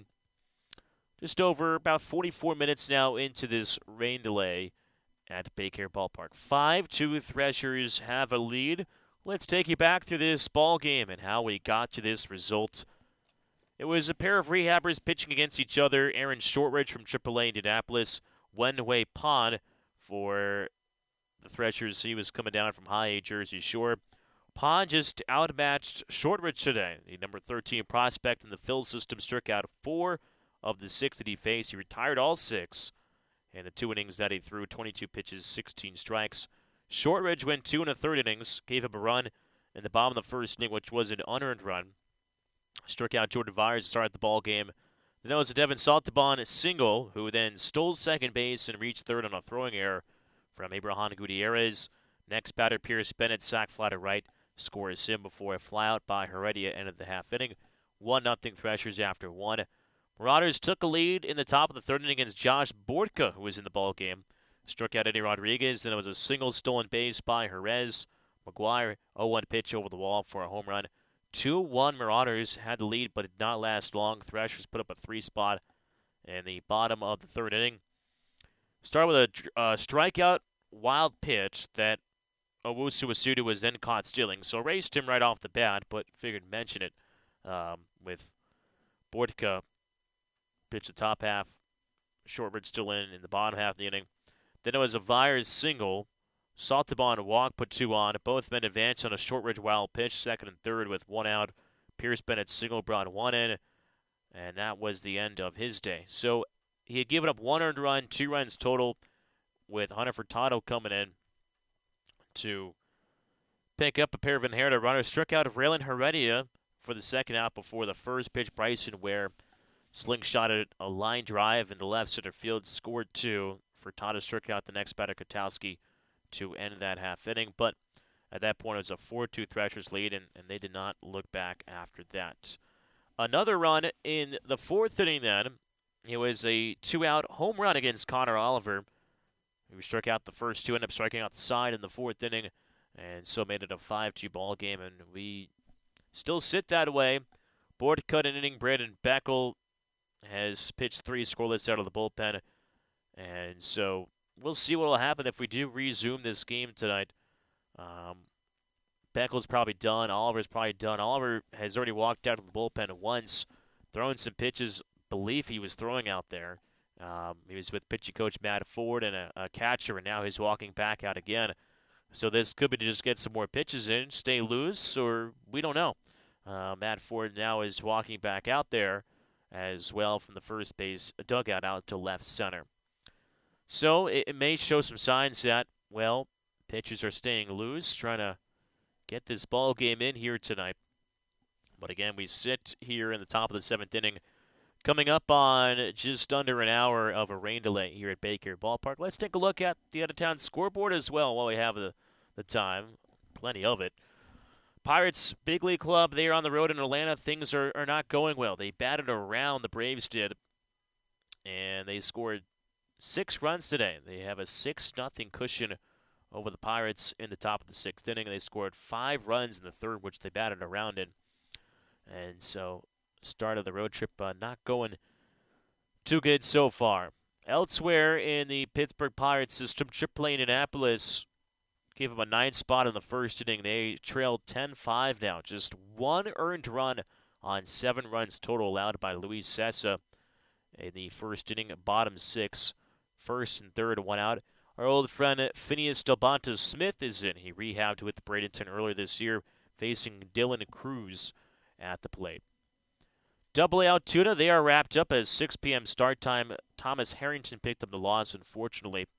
just over about forty-four minutes now into this rain delay at Baycare Ballpark. five two Threshers have a lead. Let's take you back through this ball game and how we got to this result. It was a pair of rehabbers pitching against each other. Aaron Shortridge from triple A Indianapolis, Wenwei Pond for the Threshers. He was coming down from high A Jersey Shore. Pond just outmatched Shortridge today. The number thirteen prospect in the Phil system struck out four of the six that he faced. He retired all six in the two innings that he threw, twenty-two pitches, sixteen strikes. Shortridge went two and a third innings, gave up a run in the bottom of the first inning, which was an unearned run. Struck out Jordan Vyers to start the ball game. Then it was a Devin Saltabon single, who then stole second base and reached third on a throwing error from Abraham Gutierrez. Next batter, Pierce Bennett, sac fly to right, scores him before a flyout by Heredia ended the half inning. one nothing Threshers after one. Marauders took a lead in the top of the third inning against Josh Bortka, who was in the ball game. Struck out Eddie Rodriguez, and it was a single stolen base by Jerez. McGuire, oh one pitch over the wall for a home run. two one Marauders had the lead, but it did not last long. Threshers put up a three spot in the bottom of the third inning. Start with a uh, strikeout wild pitch that Owusu Asudu was then caught stealing. So raced him right off the bat, but figured to mention it um, with Bortka pitch the top half. Shortridge still in in the bottom half of the inning. Then it was a Vyers single. Saltabon walk, put two on. Both men advanced on a Shortridge wild pitch, second and third with one out. Pierce Bennett single brought one in, and that was the end of his day. So he had given up one earned run, two runs total, with Hunter Furtado coming in to pick up a pair of inherited runners. Struck out Raylan Heredia for the second out before the first pitch. Bryson Ware slingshotted a line drive in the left center field, scored two. Furtado struck out the next batter, Kotowski, to end that half inning. But at that point, it was a four two Threshers lead, and, and they did not look back after that. Another run in the fourth inning then. It was a two-out home run against Connor Oliver, who struck out the first two, ended up striking out the side in the fourth inning, and so made it a five two ball game. And we still sit that way. Board cut an inning. Brandon Beckel has pitched three scoreless out of the bullpen, and so we'll see what will happen if we do resume this game tonight. Um, Beckel's probably done. Oliver's probably done. Oliver has already walked out of the bullpen once, thrown some pitches. Believe he was throwing out there. Um, he was with pitching coach Matt Ford and a, a catcher, and now he's walking back out again. So this could be to just get some more pitches in, stay loose, or we don't know. Uh, Matt Ford now is walking back out there as well from the first base dugout out to left center. So it, it may show some signs that, well, pitchers are staying loose, trying to get this ball game in here tonight. But again, we sit here in the top of the seventh inning, coming up on just under an hour of a rain delay here at Baycare Ballpark. Let's take a look at the out-of-town scoreboard as well while we have the, the time. Plenty of it. Pirates Big League Club, they are on the road in Atlanta. Things are, are not going well. They batted around, the Braves did, and they scored six runs today. They have a six nothing cushion over the Pirates in the top of the sixth inning. They scored five runs in the third, which they batted around in. And so start of the road trip uh, not going too good so far. Elsewhere in the Pittsburgh Pirates system, triple A Indianapolis gave them a nine spot in the first inning. They trailed ten five now. Just one earned run on seven runs total allowed by Luis Sessa in the first inning. Bottom six, first and third, one out. Our old friend Phineas Delbonta Smith is in. He rehabbed with Bradenton earlier this year, facing Dylan Cruz at the plate. Double A Altoona, they are wrapped up as six p.m. start time. Thomas Harrington picked up the loss, unfortunately.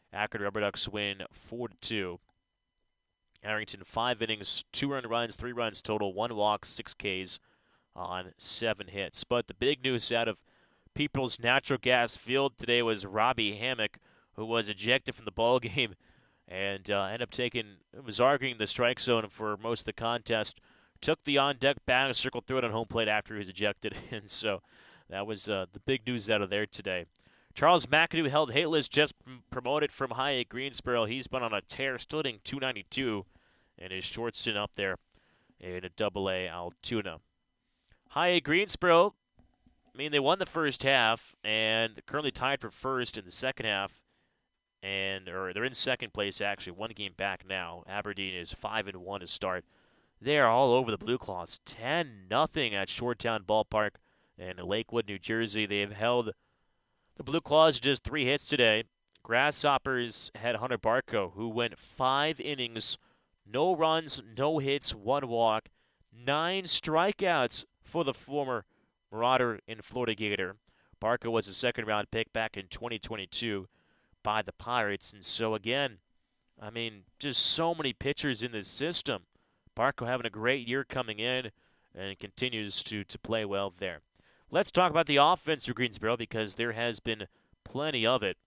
Akron Rubber Ducks win four to two. Arrington, five innings, two earned runs, three runs total, one walk, six Ks on seven hits. But the big news out of People's Natural Gas Field today was Robbie Hammock, who was ejected from the ball game and uh, ended up taking, was arguing the strike zone for most of the contest. Took the on-deck batting circle, threw it on home plate after he was ejected. And so that was uh, the big news out of there today. Charles McAdoo held hitless, just promoted from High A Greensboro. He's been on a tear, still hitting two ninety-two, and is short stint up there in a double A Altoona. High A Greensboro, I mean, they won the first half, and they're currently tied for first in the second half. And or they're in second place, actually, one game back now. Aberdeen is five and one to start. They are all over the Blue Claws, ten nothing at Shoretown Ballpark in Lakewood, New Jersey. They have held the Blue Claws to just three hits today. Grasshoppers had Hunter Barco, who went five innings, no runs, no hits, one walk, nine strikeouts for the former Marauder and Florida Gator. Barco was a second-round pick back in twenty twenty-two by the Pirates. And so, again, I mean, just so many pitchers in this system. Barco having a great year coming in and continues to, to play well there. Let's talk about the offense for Greensboro because there has been plenty of it.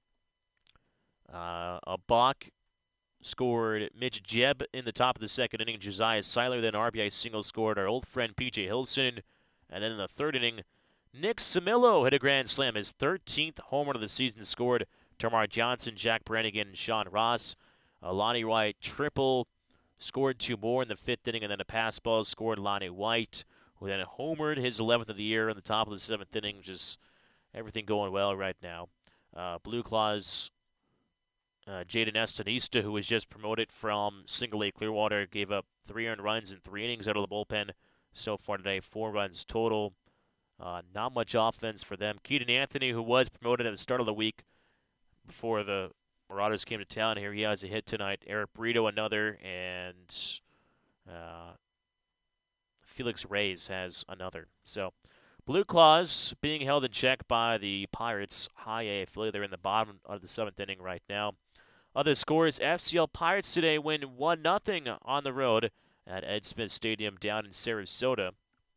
Uh, a balk scored Mitch Jebb in the top of the second inning. Josiah Seiler, then R B I single scored our old friend P J Hilson. And then in the third inning, Nick Samillo hit a grand slam. His thirteenth home run of the season, scored Tomar Johnson, Jack Brannigan, and Sean Ross. Uh, Lonnie White triple, scored two more in the fifth inning, and then a pass ball scored Lonnie White, who then homered his eleventh of the year in the top of the seventh inning. Just everything going well right now. Uh, Blue Claws, uh, Jaden Estanista, who was just promoted from Single A Clearwater, gave up three earned runs in three innings out of the bullpen so far today, four runs total. Uh, not much offense for them. Keaton Anthony, who was promoted at the start of the week before the Marauders came to town here, he has a hit tonight. Eric Brito another, and uh, Felix Reyes has another. So Blue Claws being held in check by the Pirates. High A affiliate. They're in the bottom of the seventh inning right now. Other scores, F C L Pirates today win one nothing on the road at Ed Smith Stadium down in Sarasota.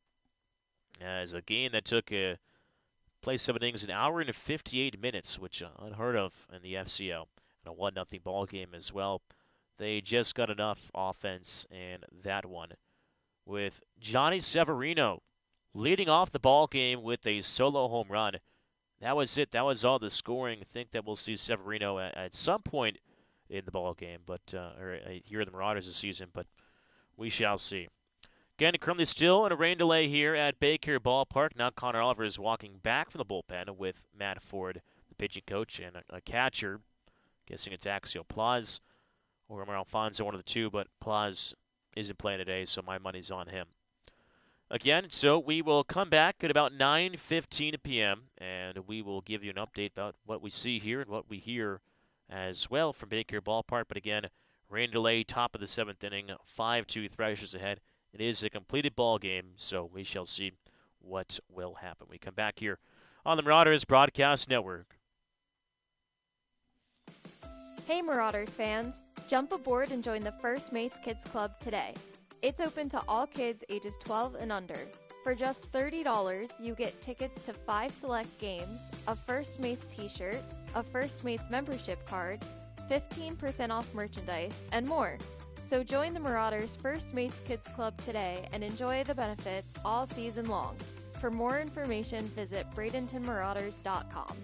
As a game that took a play seven innings, an hour and fifty-eight minutes, which uh, unheard of in the F C L. And a one nothing ball game as well. They just got enough offense in that one, with Johnny Severino leading off the ball game with a solo home run. That was it. That was all the scoring. I think that we'll see Severino at, at some point in the ball game, but uh, or uh, here in the Marauders this season, but we shall see. Again, currently still in a rain delay here at Baker Ballpark. Now Connor Oliver is walking back from the bullpen with Matt Ford, the pitching coach, and a, a catcher. Guessing it's Axel Plaz or Romero Alfonso, one of the two, but Plaz isn't playing today, so my money's on him. Again, so we will come back at about nine fifteen p.m., and we will give you an update about what we see here and what we hear as well from Baker Ballpark. But again, rain delay, top of the seventh inning, five two Thrashers ahead. It is a completed ball game, so we shall see what will happen. We come back here on the Marauders Broadcast Network. Hey Marauders fans, jump aboard and join the First Mates Kids Club today. It's open to all kids ages twelve and under. For just thirty dollars, you get tickets to five select games, a First Mates t-shirt, a First Mates membership card, fifteen percent off merchandise, and more. So join the Marauders First Mates Kids Club today and enjoy the benefits all season long. For more information, visit Bradenton Marauders dot com.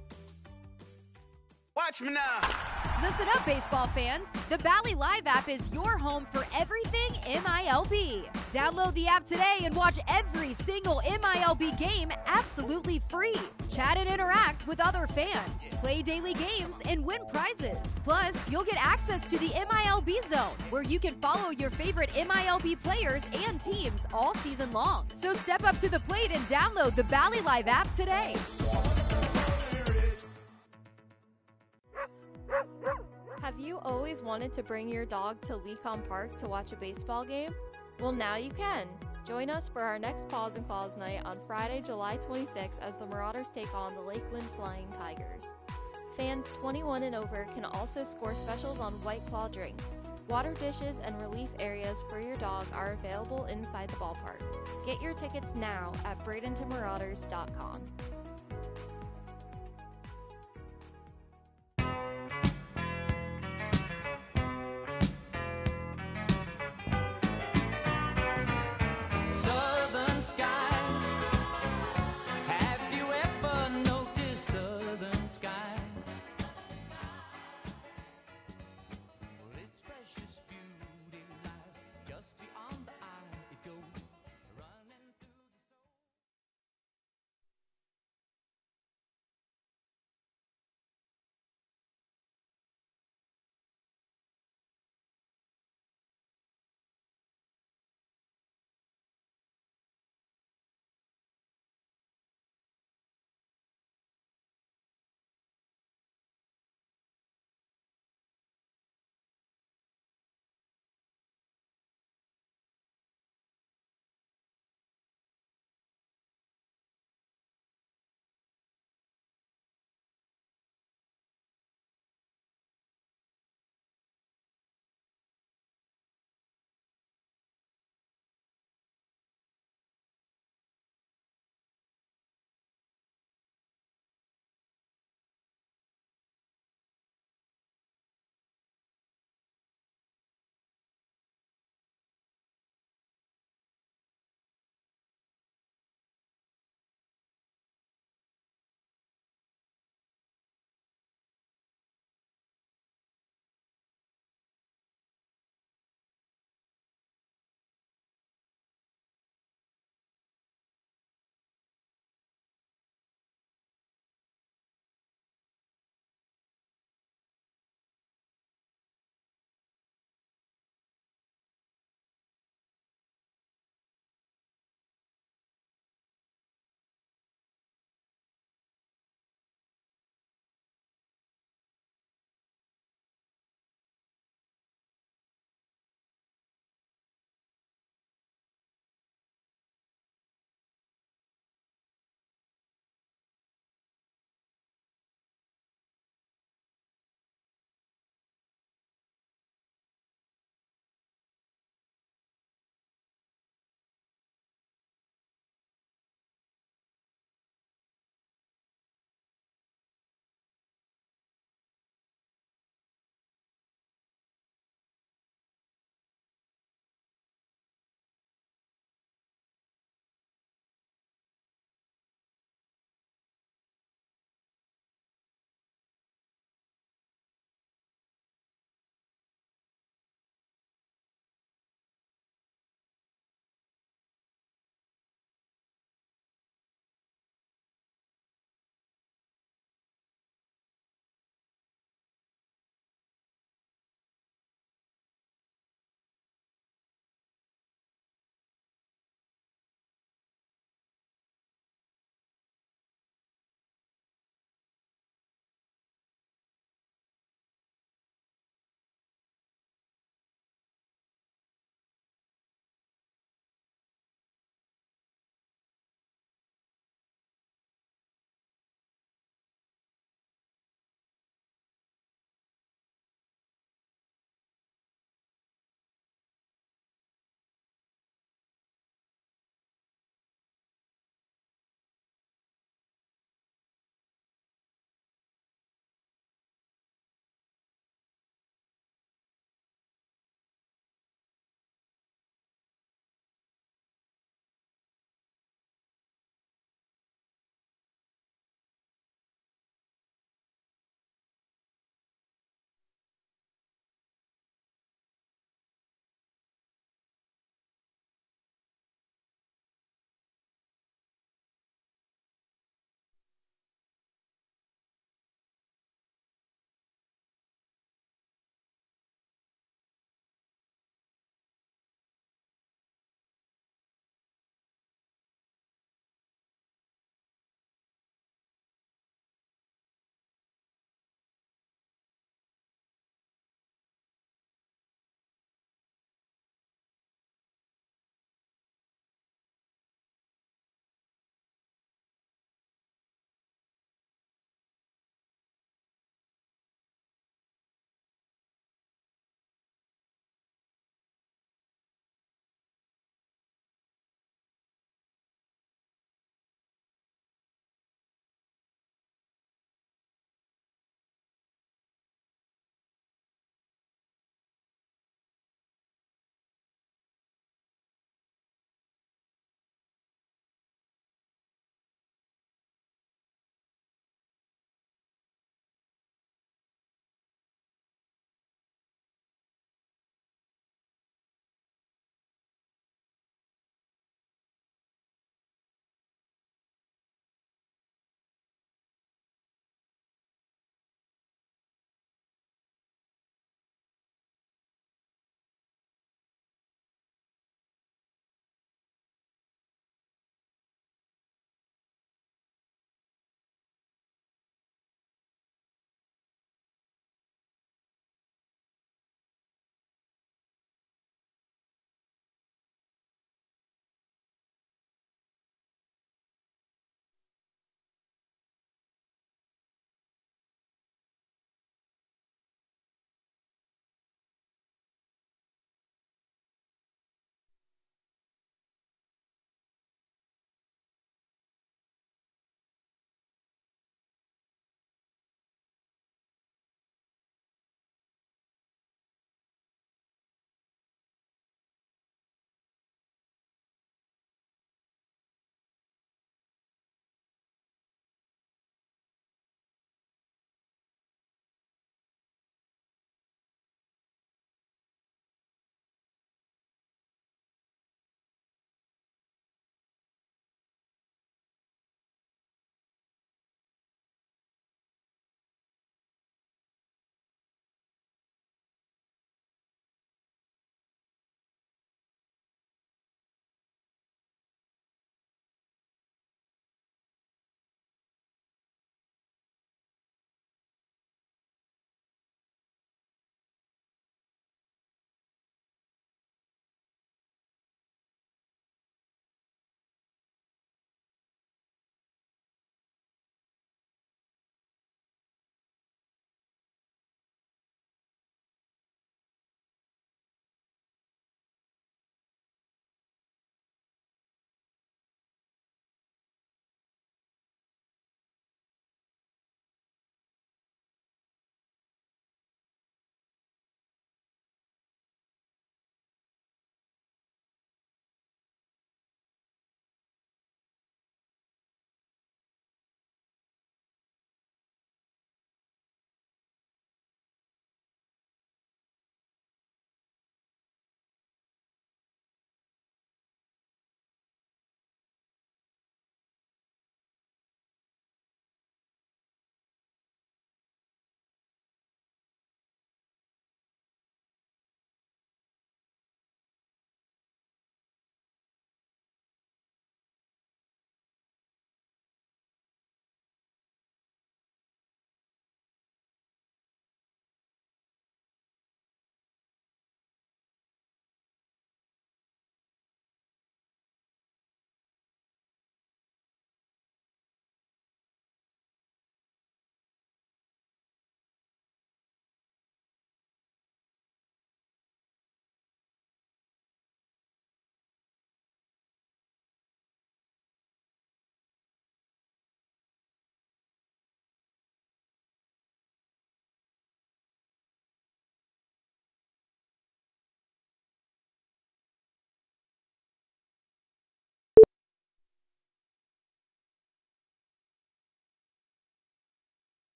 Watch me now. Listen up, baseball fans. The Bally Live app is your home for everything M I L B. Download the app today and watch every single M I L B game absolutely free. Chat and interact with other fans. Play daily games and win prizes. Plus, you'll get access to the M I L B Zone, where you can follow your favorite M I L B players and teams all season long. So step up to the plate and download the Bally Live app today. Have you always wanted to bring your dog to Lecom Park to watch a baseball game? Well, now you can. Join us for our next Paws and Claws night on Friday, July twenty-sixth as the Marauders take on the Lakeland Flying Tigers. Fans twenty-one and over can also score specials on White Claw drinks. Water dishes and relief areas for your dog are available inside the ballpark. Get your tickets now at Bradenton Marauders dot com.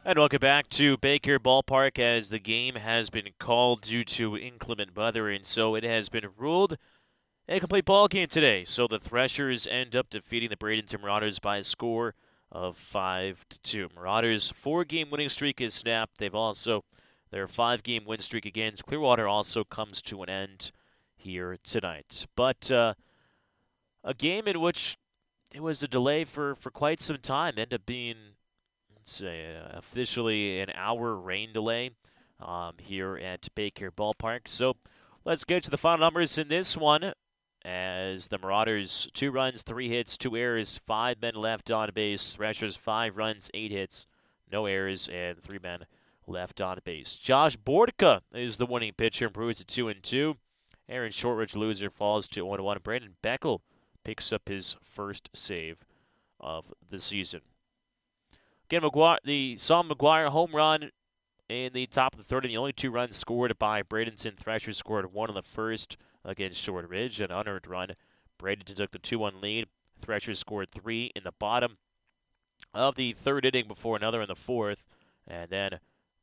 And welcome back to Baker Ballpark, as the game has been called due to inclement weather, and so it has been ruled a complete ball game today. So the Threshers end up defeating the Bradenton Marauders by a score of five to two. Marauders' four-game winning streak is snapped. They've also their five-game win streak against Clearwater also comes to an end here tonight. But uh, a game in which it was a delay for, for quite some time, ended up being, let's say, uh, officially an hour rain delay um, here at Baker Ballpark. So let's get to the final numbers in this one, as the Marauders, two runs, three hits, two errors, five men left on base. Threshers, five runs, eight hits, no errors, and three men left on base. Josh Bordka is the winning pitcher, improves to two and two. Aaron Shortridge, loser, falls to one and one. Brandon Beckel picks up his first save of the season. Again, McGuire, the Sam McGuire home run in the top of the third, and the only two runs scored by Bradenton. Threshers scored one in the first against Shortridge, an unearned run. Bradenton took the two one lead. Threshers scored three in the bottom of the third inning before another in the fourth, and then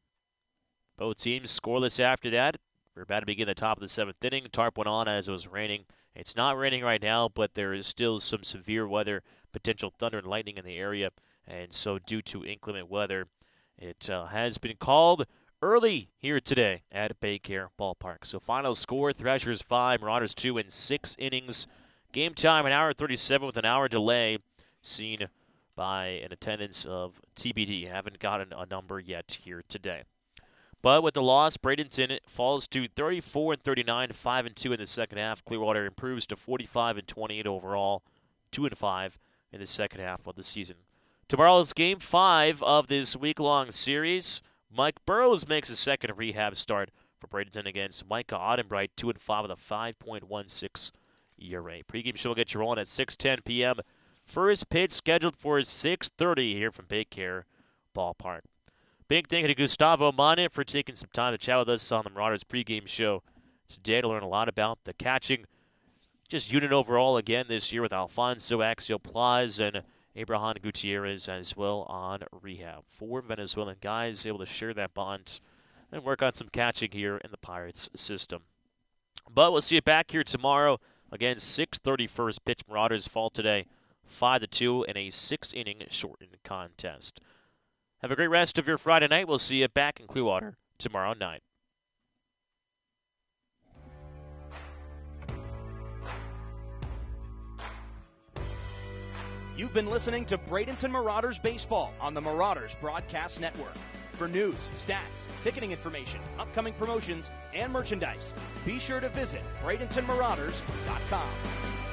both teams scoreless after that. We're about to begin the top of the seventh inning. Tarp went on as it was raining. It's not raining right now, but there is still some severe weather, potential thunder and lightning in the area. And so due to inclement weather, it uh, has been called early here today at Baker Ballpark. So final score, Threshers five, Marauders two in six innings. Game time, an hour thirty-seven with an hour delay, seen by an attendance of T B D. Haven't gotten a number yet here today. But with the loss, Bradenton falls to thirty-four and thirty-nine, five and two in the second half. Clearwater improves to forty-five and twenty-eight overall, two and five in the second half of the season. Tomorrow's game five of this week-long series. Mike Burrows makes a second rehab start for Bradenton against Micah Ottenbright, two and five with a five point one six E R A. Pre-game show will get you rolling at six ten p.m. First pitch scheduled for six thirty here from Baker Ballpark. Big thank you to Gustavo Mane for taking some time to chat with us on the Marauders pregame show today to learn a lot about the catching just unit overall again this year with Alfonso Axiel Plaz and Abraham Gutierrez as well on rehab. Four Venezuelan guys able to share that bond and work on some catching here in the Pirates system. But we'll see you back here tomorrow. Again, six thirty first pitch. Marauders fall today five to two in a six-inning shortened contest. Have a great rest of your Friday night. We'll see you back in Clearwater tomorrow night. You've been listening to Bradenton Marauders Baseball on the Marauders Broadcast Network. For news, stats, ticketing information, upcoming promotions, and merchandise, be sure to visit Bradenton Marauders dot com.